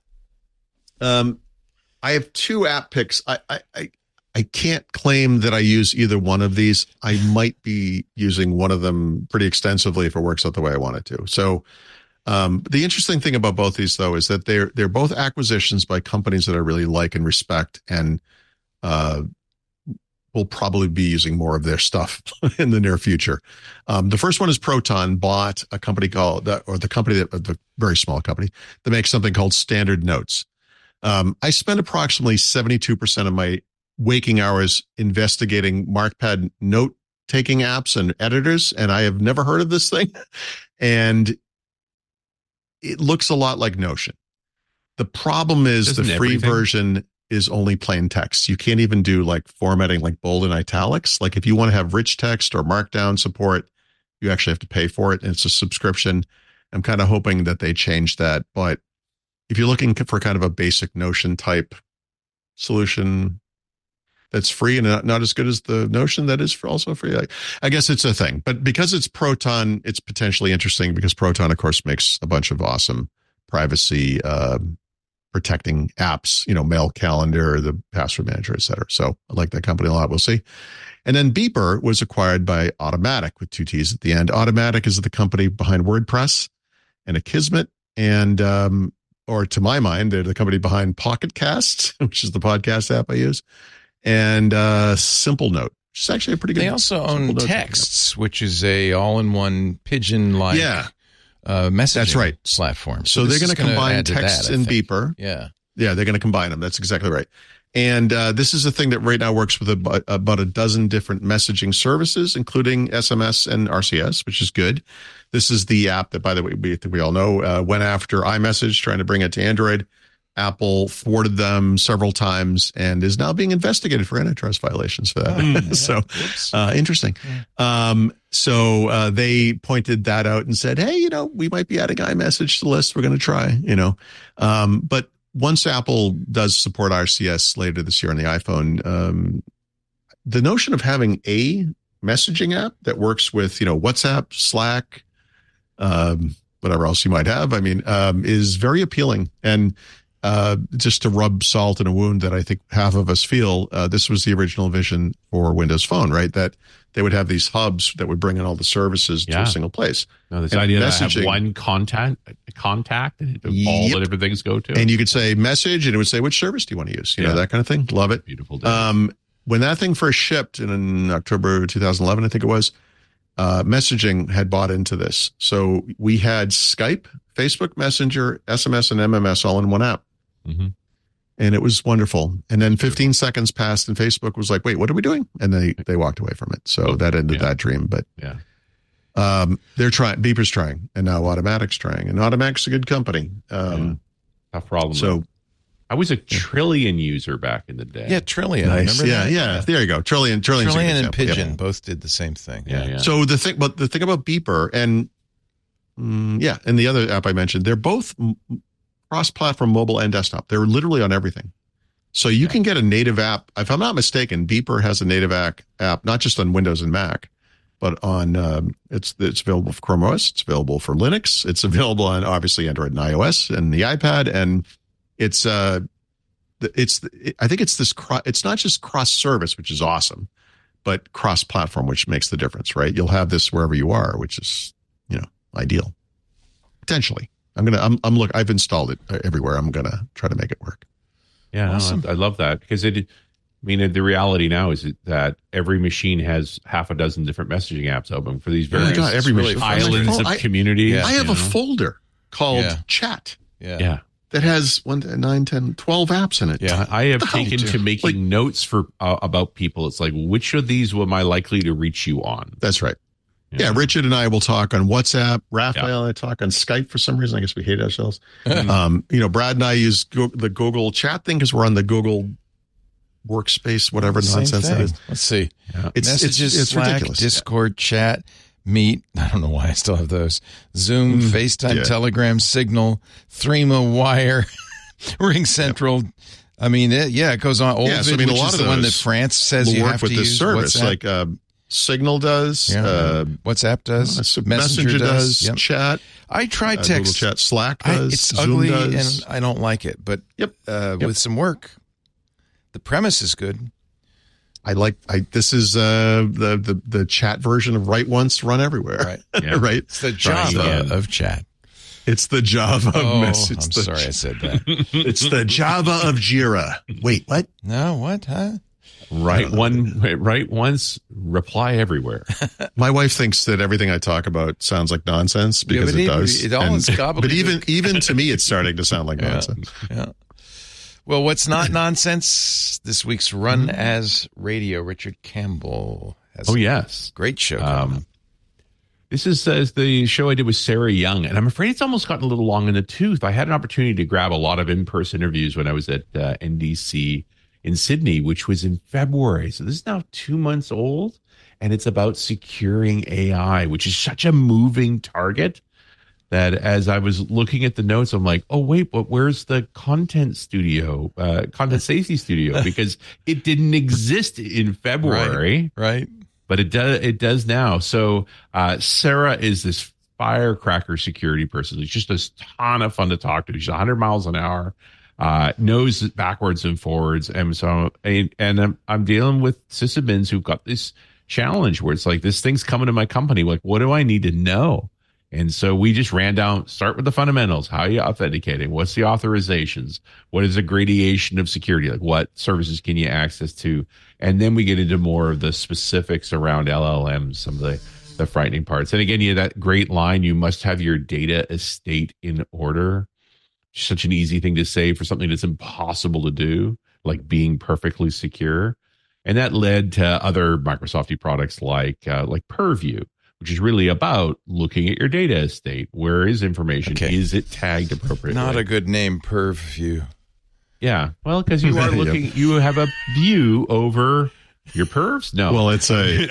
Speaker 4: I have two app picks. I can't claim that I use either one of these. I might be using one of them pretty extensively if it works out the way I want it to. So, the interesting thing about both these, though, is that they're both acquisitions by companies that I really like and respect, and we'll probably be using more of their stuff in the near future. The first one is Proton bought a company called, the very small company that makes something called Standard Notes. I spend approximately 72% of my waking hours investigating MarkPad note-taking apps and editors, and I have never heard of this thing. And it looks a lot like Notion. The problem is the free version is only plain text. You can't even do like formatting like bold and italics. Like if you want to have rich text or markdown support, you actually have to pay for it. And it's a subscription. I'm kind of hoping that they change that. But if you're looking for kind of a basic Notion type solution that's free and not as good as the Notion that is also free, I guess it's a thing. But because it's Proton, it's potentially interesting because Proton, of course, makes a bunch of awesome privacy protecting apps, Mail Calendar, the Password Manager, et cetera. So I like that company a lot. We'll see. And then Beeper was acquired by Automatic with 2 T's at the end. Automatic is the company behind WordPress and Akismet. And, or to my mind, they're the company behind Pocket Casts, which is the podcast app I use, and Simple Note, which is actually a pretty good.
Speaker 1: They also own Texts, which is a all-in-one pigeon-like messaging platform.
Speaker 4: So they're going to combine Texts and Beeper.
Speaker 1: Yeah,
Speaker 4: they're going to combine them. That's exactly right. And this is a thing that right now works with about a dozen different messaging services, including SMS and RCS, which is good. This is the app that, by the way, we all know went after iMessage, trying to bring it to Android. Apple thwarted them several times and is now being investigated for antitrust violations for that. So interesting. Yeah. So they pointed that out and said, hey, we might be adding iMessage to the list. We're going to try, but once Apple does support RCS later this year on the iPhone, the notion of having a messaging app that works with, WhatsApp, Slack, whatever else you might have, is very appealing. And just to rub salt in a wound that I think half of us feel, this was the original vision for Windows Phone, right? That they would have these hubs that would bring in all the services to a single place.
Speaker 5: No, this idea that I have one contact and all the different things go to.
Speaker 4: And you could say message and it would say, which service do you want to use? That kind of thing. Love it.
Speaker 5: Beautiful day.
Speaker 4: When that thing first shipped in October 2011, I think it was, messaging had bought into this. So we had Skype, Facebook Messenger, SMS, and MMS all in one app. Mm-hmm. And it was wonderful. And then 15 seconds passed and Facebook was like, wait, what are we doing? And they walked away from it. So that ended that dream. But they're trying, Beeper's trying, and now Automatic's trying. And Automatic's a good company.
Speaker 5: Tough problem.
Speaker 4: So
Speaker 5: I was a Trillion user back in the day.
Speaker 1: Yeah, Trillion.
Speaker 4: Nice.
Speaker 1: Remember that?
Speaker 4: Yeah. There you go. Trillion
Speaker 1: and Pigeon both did the same thing.
Speaker 5: Yeah.
Speaker 4: So the thing about Beeper and and the other app I mentioned, they're both cross-platform mobile and desktop. They're literally on everything. So you can get a native app. If I'm not mistaken, Beeper has a native app, not just on Windows and Mac, but on it's available for Chrome OS. It's available for Linux. It's available on obviously Android and iOS and the iPad. And I think it's this. It's not just cross-service, which is awesome, but cross-platform, which makes the difference, right? You'll have this wherever you are, which is ideal. Potentially. I've installed it everywhere. I'm going to try to make it work.
Speaker 5: Yeah, awesome. No, I love that because the reality now is that every machine has half a dozen different messaging apps open for these various islands of community.
Speaker 4: Yeah. I have a folder called Chat.
Speaker 5: Yeah.
Speaker 4: That has 9, 10, 12 apps in it.
Speaker 5: Yeah, I have taken to making notes for about people. It's like, which of these am I likely to reach you on?
Speaker 4: That's right. Yeah, Richard and I will talk on WhatsApp. Raphael and I talk on Skype for some reason. I guess we hate ourselves. Brad and I use the Google Chat thing because we're on the Google Workspace, whatever nonsense that is.
Speaker 1: Let's see.
Speaker 4: Yeah.
Speaker 1: Messages,
Speaker 4: it's
Speaker 1: Slack,
Speaker 4: ridiculous.
Speaker 1: Discord, Chat, Meet. I don't know why I still have those. Zoom, FaceTime, Telegram, Signal, Threema, Wire, Ring Central. It goes on. Oldvid, which is the one that France says you have to use.
Speaker 4: This service,
Speaker 1: WhatsApp.
Speaker 4: like Signal does.
Speaker 1: WhatsApp does.
Speaker 4: Messenger does.
Speaker 1: Yep.
Speaker 4: Chat.
Speaker 1: I tried text.
Speaker 4: Google Chat. Slack does.
Speaker 1: It's
Speaker 4: Zoom
Speaker 1: ugly
Speaker 4: does.
Speaker 1: and I don't like it. But with some work, the premise is good.
Speaker 4: This is the chat version of Write Once, Run Everywhere.
Speaker 1: Right.
Speaker 4: Yeah. Right.
Speaker 1: It's the Java of chat.
Speaker 4: It's the Java of message.
Speaker 1: I'm sorry I said that.
Speaker 4: It's the Java of Jira. Wait, what?
Speaker 1: No, what? Huh?
Speaker 5: Write once, reply everywhere.
Speaker 4: My wife thinks that everything I talk about sounds like nonsense because it does.
Speaker 1: It all is gobbledygook.
Speaker 4: But even to me, it's starting to sound like nonsense.
Speaker 1: Yeah. Well, what's not nonsense? This week's Run as Radio. Richard Campbell has
Speaker 5: yes.
Speaker 1: a great show coming up.
Speaker 5: This is the show I did with Sarah Young, and I'm afraid it's almost gotten a little long in the tooth. I had an opportunity to grab a lot of in-person interviews when I was at NDC in Sydney, which was in February. So this is now 2 months old, and it's about securing AI, which is such a moving target that as I was looking at the notes, I'm like, oh, wait, but where's the content safety studio? Because it didn't exist in February.
Speaker 1: Right.
Speaker 5: But it does now. So Sarah is this firecracker security person. It's just a ton of fun to talk to. She's 100 miles an hour, knows backwards and forwards. And so I'm dealing with sysadmins who've got this challenge where it's like, this thing's coming to my company. Like, what do I need to know? And so we just ran down, start with the fundamentals. How are you authenticating? What's the authorizations? What is the gradation of security? Like, what services can you access to? And then we get into more of the specifics around LLMs, some of the frightening parts. And again, you have that great line, you must have your data estate in order. Such an easy thing to say for something that's impossible to do, like being perfectly secure. And that led to other Microsoft products like Purview, which is really about looking at your data estate. Where is information? Okay. Is it tagged appropriately?
Speaker 1: Not a good name, Purview.
Speaker 5: Yeah, well, because you are looking, you have a view over your pervs. No,
Speaker 4: well, it's a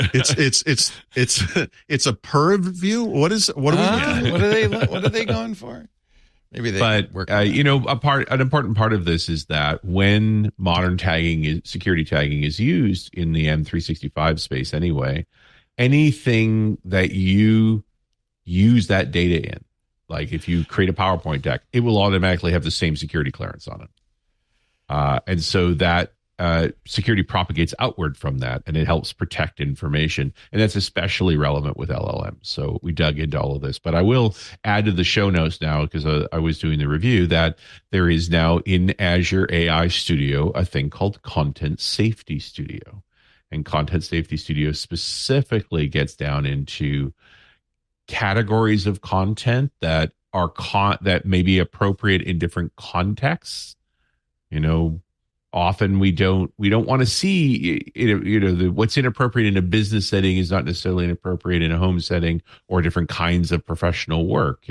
Speaker 4: perv view. What
Speaker 1: are they going for? Maybe they.
Speaker 5: But an important part of this is that when modern security tagging is used in the M365 space, anyway, anything that you use that data in, like if you create a PowerPoint deck, it will automatically have the same security clearance on it. And so that security propagates outward from that, and it helps protect information. And that's especially relevant with LLMs. So we dug into all of this. But I will add to the show notes now, because I was doing the review, that there is now in Azure AI Studio a thing called Content Safety Studio. And Content Safety Studio specifically gets down into categories of content that are that may be appropriate in different contexts. Often we don't want to see, what's inappropriate in a business setting is not necessarily inappropriate in a home setting or different kinds of professional work.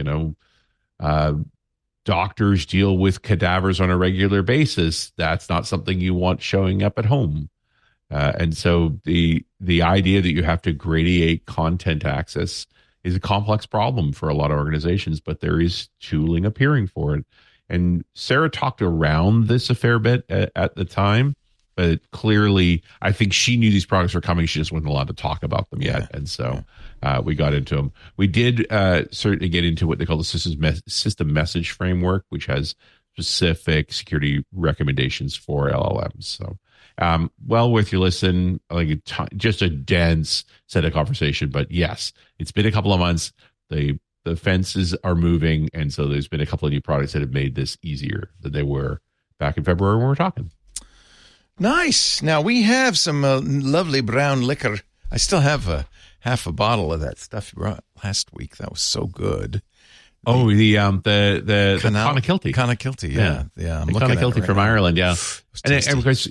Speaker 5: Doctors deal with cadavers on a regular basis. That's not something you want showing up at home. And so the idea that you have to gradiate content access is a complex problem for a lot of organizations, but there is tooling appearing for it. And Sarah talked around this a fair bit at the time, but clearly I think she knew these products were coming. She just wasn't allowed to talk about them yet. And so we got into them. We did certainly get into what they call the system message framework, which has specific security recommendations for LLMs. So well worth your listen. Like just a dense set of conversation. But yes, it's been a couple of months. The fences are moving, and so there's been a couple of new products that have made this easier than they were back in February when we were talking.
Speaker 1: Nice. Now, we have some lovely brown liquor. I still have half a bottle of that stuff you brought last week. That was so good.
Speaker 5: Oh, the Clonakilty.
Speaker 1: Clonakilty, yeah. I'm looking at
Speaker 5: Clonakilty from Ireland, yeah. And of course,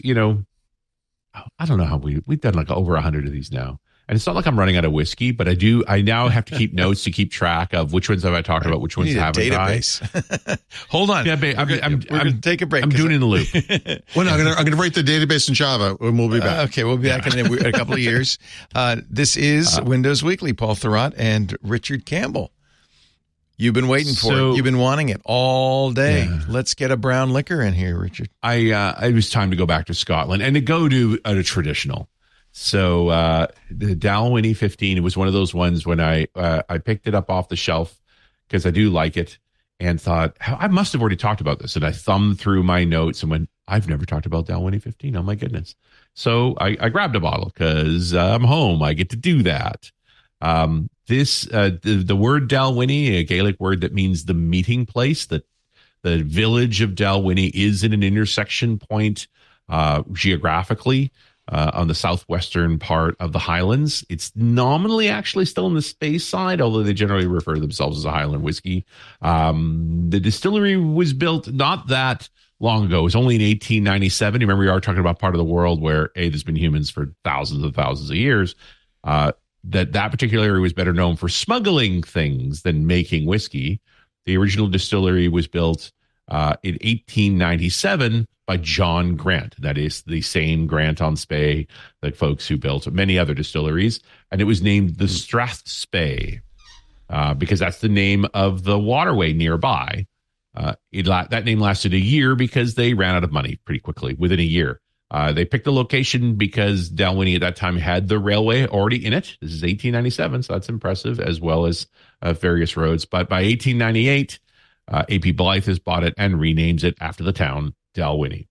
Speaker 5: I don't know how we've done like over 100 of these now. And it's not like I'm running out of whiskey, but I now have to keep notes to keep track of which ones have I talked about, which ones haven't
Speaker 1: database. Hold on.
Speaker 5: Yeah,
Speaker 1: I'm going to take a break.
Speaker 5: I'm doing in the loop.
Speaker 4: Well, no, I'm going to write the database in Java, and we'll be back.
Speaker 1: Okay, we'll be back in a couple of years. This is Windows Weekly. Paul Thurrott and Richard Campbell. You've been waiting for it. You've been wanting it all day. Yeah. Let's get a brown liquor in here, Richard.
Speaker 5: It was time to go back to Scotland and to go to a traditional. So the Dalwhinnie 15, it was one of those ones when I picked it up off the shelf because I do like it and thought, I must have already talked about this. And I thumbed through my notes and went, I've never talked about Dalwhinnie 15. Oh, my goodness. So I grabbed a bottle because I'm home. I get to do that. The word Dalwhinnie, a Gaelic word that means the meeting place, the village of Dalwhinnie is in an intersection point geographically on the southwestern part of the Highlands. It's nominally actually still in the space side, although they generally refer to themselves as a Highland whiskey. The distillery was built not that long ago. It was only in 1897. Remember, we are talking about part of the world where there's been humans for thousands of years. That particular area was better known for smuggling things than making whiskey. The original distillery was built in 1897 by John Grant. That is the same Grant on Spey, the folks who built many other distilleries. And it was named the Strathspey because that's the name of the waterway nearby. That name lasted a year because they ran out of money pretty quickly within a year. They picked the location because Dalwhinnie at that time had the railway already in it. This is 1897, so that's impressive, as well as various roads. But by 1898, A.P. Blythe has bought it and renames it after the town, Dalwhinnie.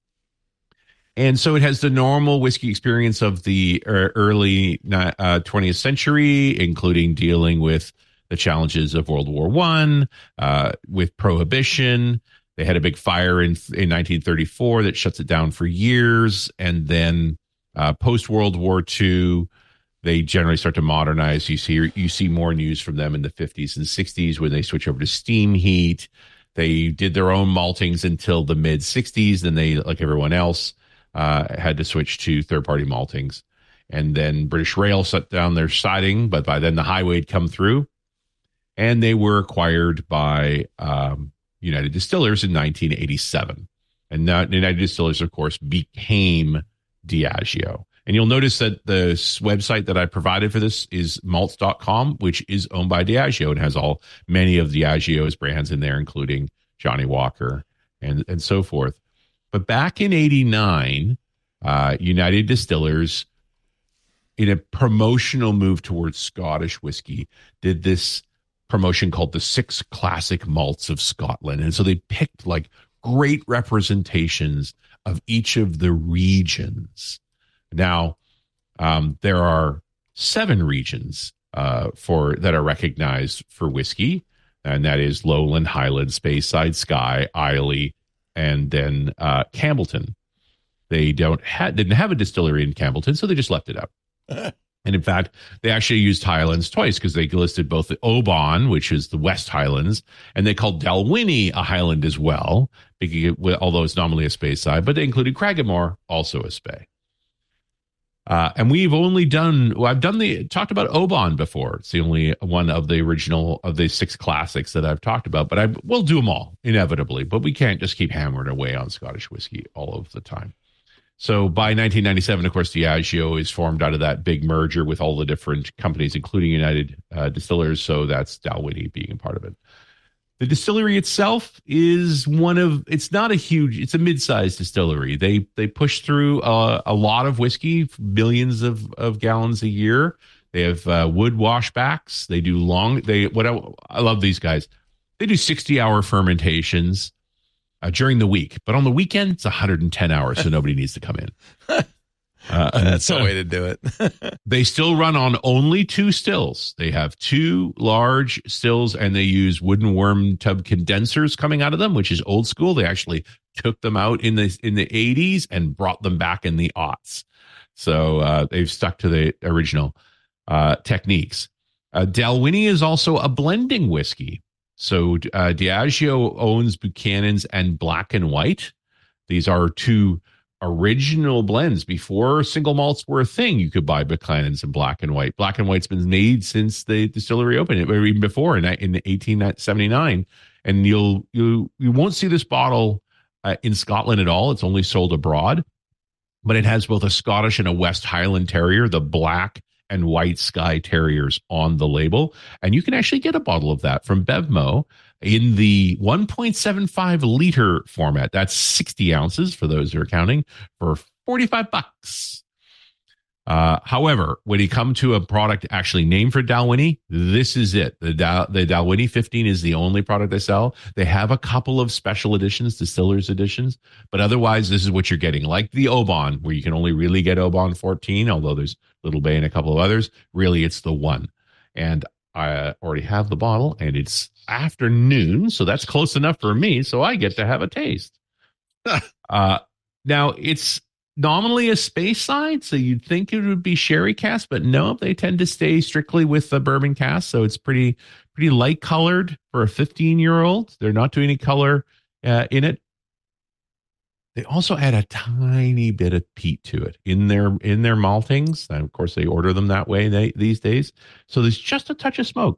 Speaker 5: And so it has the normal whiskey experience of the early 20th century, including dealing with the challenges of World War I, with Prohibition. They had a big fire in 1934 that shuts it down for years. And then post-World War II, they generally start to modernize. You see more news from them in the 50s and 60s when they switch over to steam heat. They did their own maltings until the mid-60s. Then they, like everyone else, had to switch to third-party maltings. And then British Rail shut down their siding, but by then the highway had come through. And they were acquired by United Distillers in 1987. And United Distillers, of course, became Diageo. And you'll notice that the website that I provided for this is malts.com, which is owned by Diageo and has many of Diageo's brands in there, including Johnny Walker and so forth. But back in 89, United Distillers, in a promotional move towards Scottish whiskey, did this promotion called the 6 Classic Malts of Scotland. And so they picked like great representations of each of the regions. Now, there are 7 regions that are recognized for whiskey, and that is Lowland, Highland, Speyside, Skye, Islay, and then Campbellton. They didn't have a distillery in Campbellton, so they just left it out. And in fact, they actually used Highlands twice because they listed both the Oban, which is the West Highlands, and they called Dalwhinnie a Highland as well, although it's nominally a Speyside, but they included Cragganmore, also a Spey. And I've talked about Oban before. It's the only one of the original of the 6 classics that I've talked about, but we'll do them all inevitably, but we can't just keep hammering away on Scottish whiskey all of the time. So by 1997, of course, Diageo is formed out of that big merger with all the different companies, including United Distillers. So that's Dalwhinnie being a part of it. The distillery itself is it's a mid-sized distillery. They push through a lot of whiskey, millions of gallons a year. They have wood washbacks. They do I love these guys. They do 60-hour fermentations during the week, but on the weekend it's 110 hours, so nobody needs to come in.
Speaker 1: That's the way to do it.
Speaker 5: They still run on only 2 stills. They have 2 large stills, and they use wooden worm tub condensers coming out of them, which is old school. They actually took them out in the 80s and brought them back in the aughts. So they've stuck to the original techniques. Dalwhinnie is also a blending whiskey. So Diageo owns Buchanan's and Black and White. These are 2 original blends. Before single malts were a thing, you could buy Buchanan's and Black and White. Black and White's been made since the distillery opened, or even before in 1879. And you won't see this bottle in Scotland at all. It's only sold abroad, but it has both a Scottish and a West Highland Terrier, the Black and White Skye Terriers on the label. And you can actually get a bottle of that from Bevmo in the 1.75 liter format. That's 60 ounces for those who are counting, for $45. However, when you come to a product actually named for Dalwhinnie, this is it. The Dalwhinnie 15 is the only product they sell. They have a couple of special editions, distillers editions, but otherwise this is what you're getting. Like the Oban, where you can only really get Oban 14, although there's Little Bay and a couple of others. Really, it's the one. And I already have the bottle, and it's afternoon, so that's close enough for me, so I get to have a taste. Now, it's nominally a space side, so you'd think it would be sherry cask, but no, they tend to stay strictly with the bourbon cask. So it's pretty light colored for a 15-year-old. They're not doing any color in it. They also add a tiny bit of peat to it in their maltings. And of course, they order them that way these days. So there's just a touch of smoke.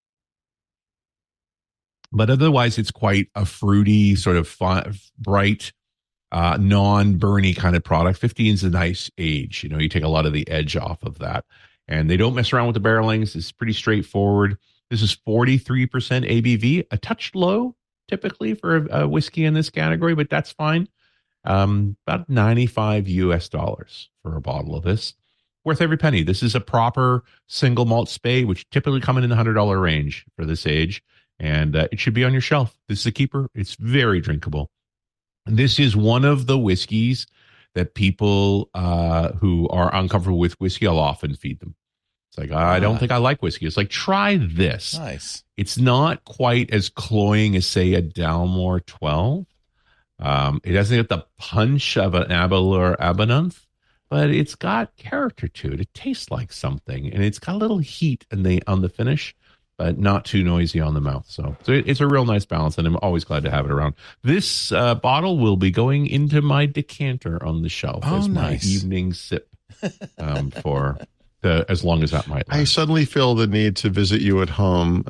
Speaker 5: But otherwise, it's quite a fruity, sort of bright, non-burny kind of product. 15 is a nice age. You take a lot of the edge off of that. And they don't mess around with the barrelings. It's pretty straightforward. This is 43% ABV, a touch low typically for a whiskey in this category, but that's fine. About $95 for a bottle of this. Worth every penny. This is a proper single malt spey, which typically come in the $100 range for this age. And it should be on your shelf. This is a keeper. It's very drinkable. And this is one of the whiskeys that people who are uncomfortable with whiskey, I'll often feed them. It's like, I don't think I like whiskey. It's like, try this.
Speaker 1: Nice.
Speaker 5: It's not quite as cloying as, say, a Dalmore 12. It doesn't get the punch of an Aberlour Abanuth, but it's got character to it. It tastes like something, and it's got a little heat on the finish, but not too noisy on the mouth. So it's a real nice balance, and I'm always glad to have it around. This bottle will be going into my decanter on the shelf as my evening sip for as long as that might last.
Speaker 4: I suddenly feel the need to visit you at home.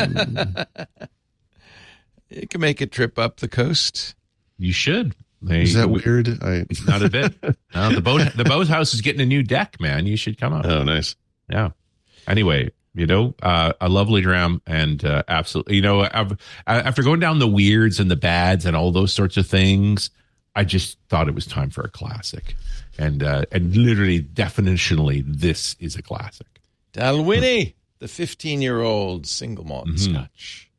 Speaker 1: You can make a trip up the coast.
Speaker 5: You should.
Speaker 4: Is that weird?
Speaker 5: Not a bit. No, the boathouse is getting a new deck, man. You should come up.
Speaker 4: Oh, nice.
Speaker 5: Yeah. Anyway, a lovely dram, and absolutely, after going down the weirds and the bads and all those sorts of things, I just thought it was time for a classic, and literally, definitionally, this is a classic.
Speaker 1: Dalwhinnie, the 15-year-old single malt Scotch.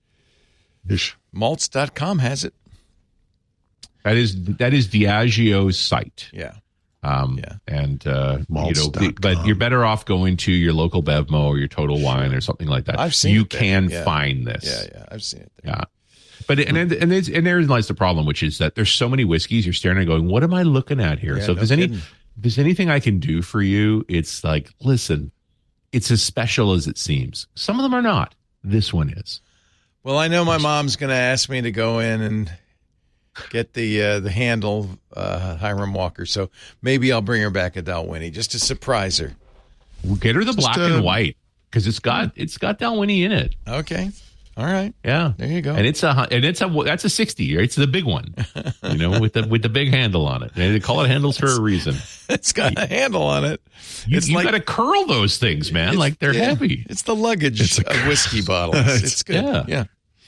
Speaker 1: Malts.com has it. That is Diageo's site.
Speaker 5: Yeah. And but you're better off going to your local Bevmo or your Total Wine or something like that.
Speaker 1: I've seen
Speaker 5: you can find this.
Speaker 1: Yeah, I've seen it there.
Speaker 5: Yeah. But and there's lies the problem, which is that there's so many whiskeys you're staring at going, what am I looking at here?
Speaker 1: Yeah,
Speaker 5: so if there's anything I can do for you, it's like, listen, it's as special as it seems. Some of them are not. This one is.
Speaker 1: Well, I know my mom's going to ask me to go in and get the handle Hiram Walker, so maybe I'll bring her back a Dalwhinnie just to surprise her.
Speaker 5: We'll get her the black and white because it's got Dalwhinnie in it.
Speaker 1: Okay, all right,
Speaker 5: yeah,
Speaker 1: there you go.
Speaker 5: And that's a 60. Right? It's the big one, with the big handle on it. They call it handles for a reason.
Speaker 1: It's got a handle on it.
Speaker 5: You got to curl those things, man. Like they're heavy.
Speaker 1: It's the luggage of whiskey bottles. It's good. Yeah.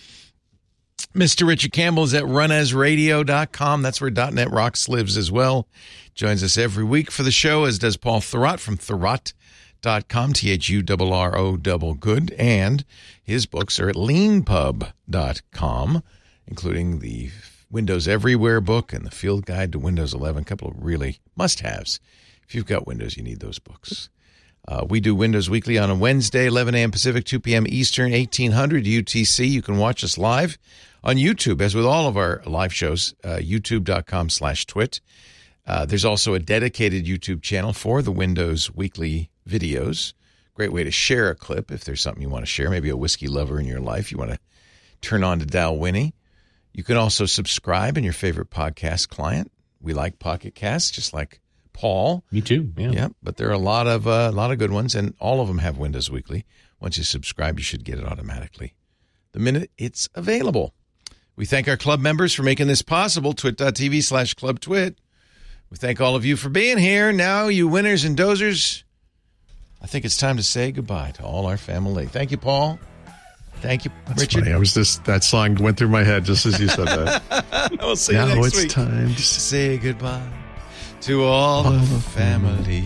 Speaker 1: Mr. Richard Campbell is at runesradio.com. That's where .NET Rocks lives as well. Joins us every week for the show, as does Paul Thurrott from Thurrott.com, THURRO good. And his books are at leanpub.com, including the Windows Everywhere book and the Field Guide to Windows 11. A couple of really must-haves. If you've got Windows, you need those books. We do Windows Weekly on a Wednesday, 11 a.m. Pacific, 2 p.m. Eastern, 1800 UTC. You can watch us live on YouTube, as with all of our live shows, youtube.com/twit. There's also a dedicated YouTube channel for the Windows Weekly videos. Great way to share a clip if there's something you want to share, maybe a whiskey lover in your life. You want to turn on to Dalwhinnie. You can also subscribe in your favorite podcast client. We like Pocket Casts, just like Paul.
Speaker 5: Me too. Yeah.
Speaker 1: But there are a lot of good ones, and all of them have Windows Weekly. Once you subscribe, you should get it automatically the minute it's available. We thank our club members for making this possible, twit.tv/clubtwit. We thank all of you for being here. Now, you winners and dozers, I think it's time to say goodbye to all our family. Thank you, Paul. Thank you, Richard.
Speaker 4: Funny. That song went through my head just as you said that.
Speaker 1: We'll see you next week.
Speaker 4: Now it's time to
Speaker 1: say goodbye to all the family.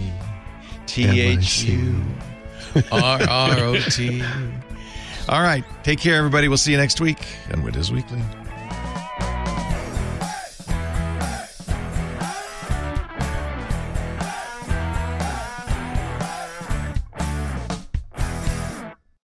Speaker 1: THURROT. All right. Take care, everybody. We'll see you next week on Windows Weekly.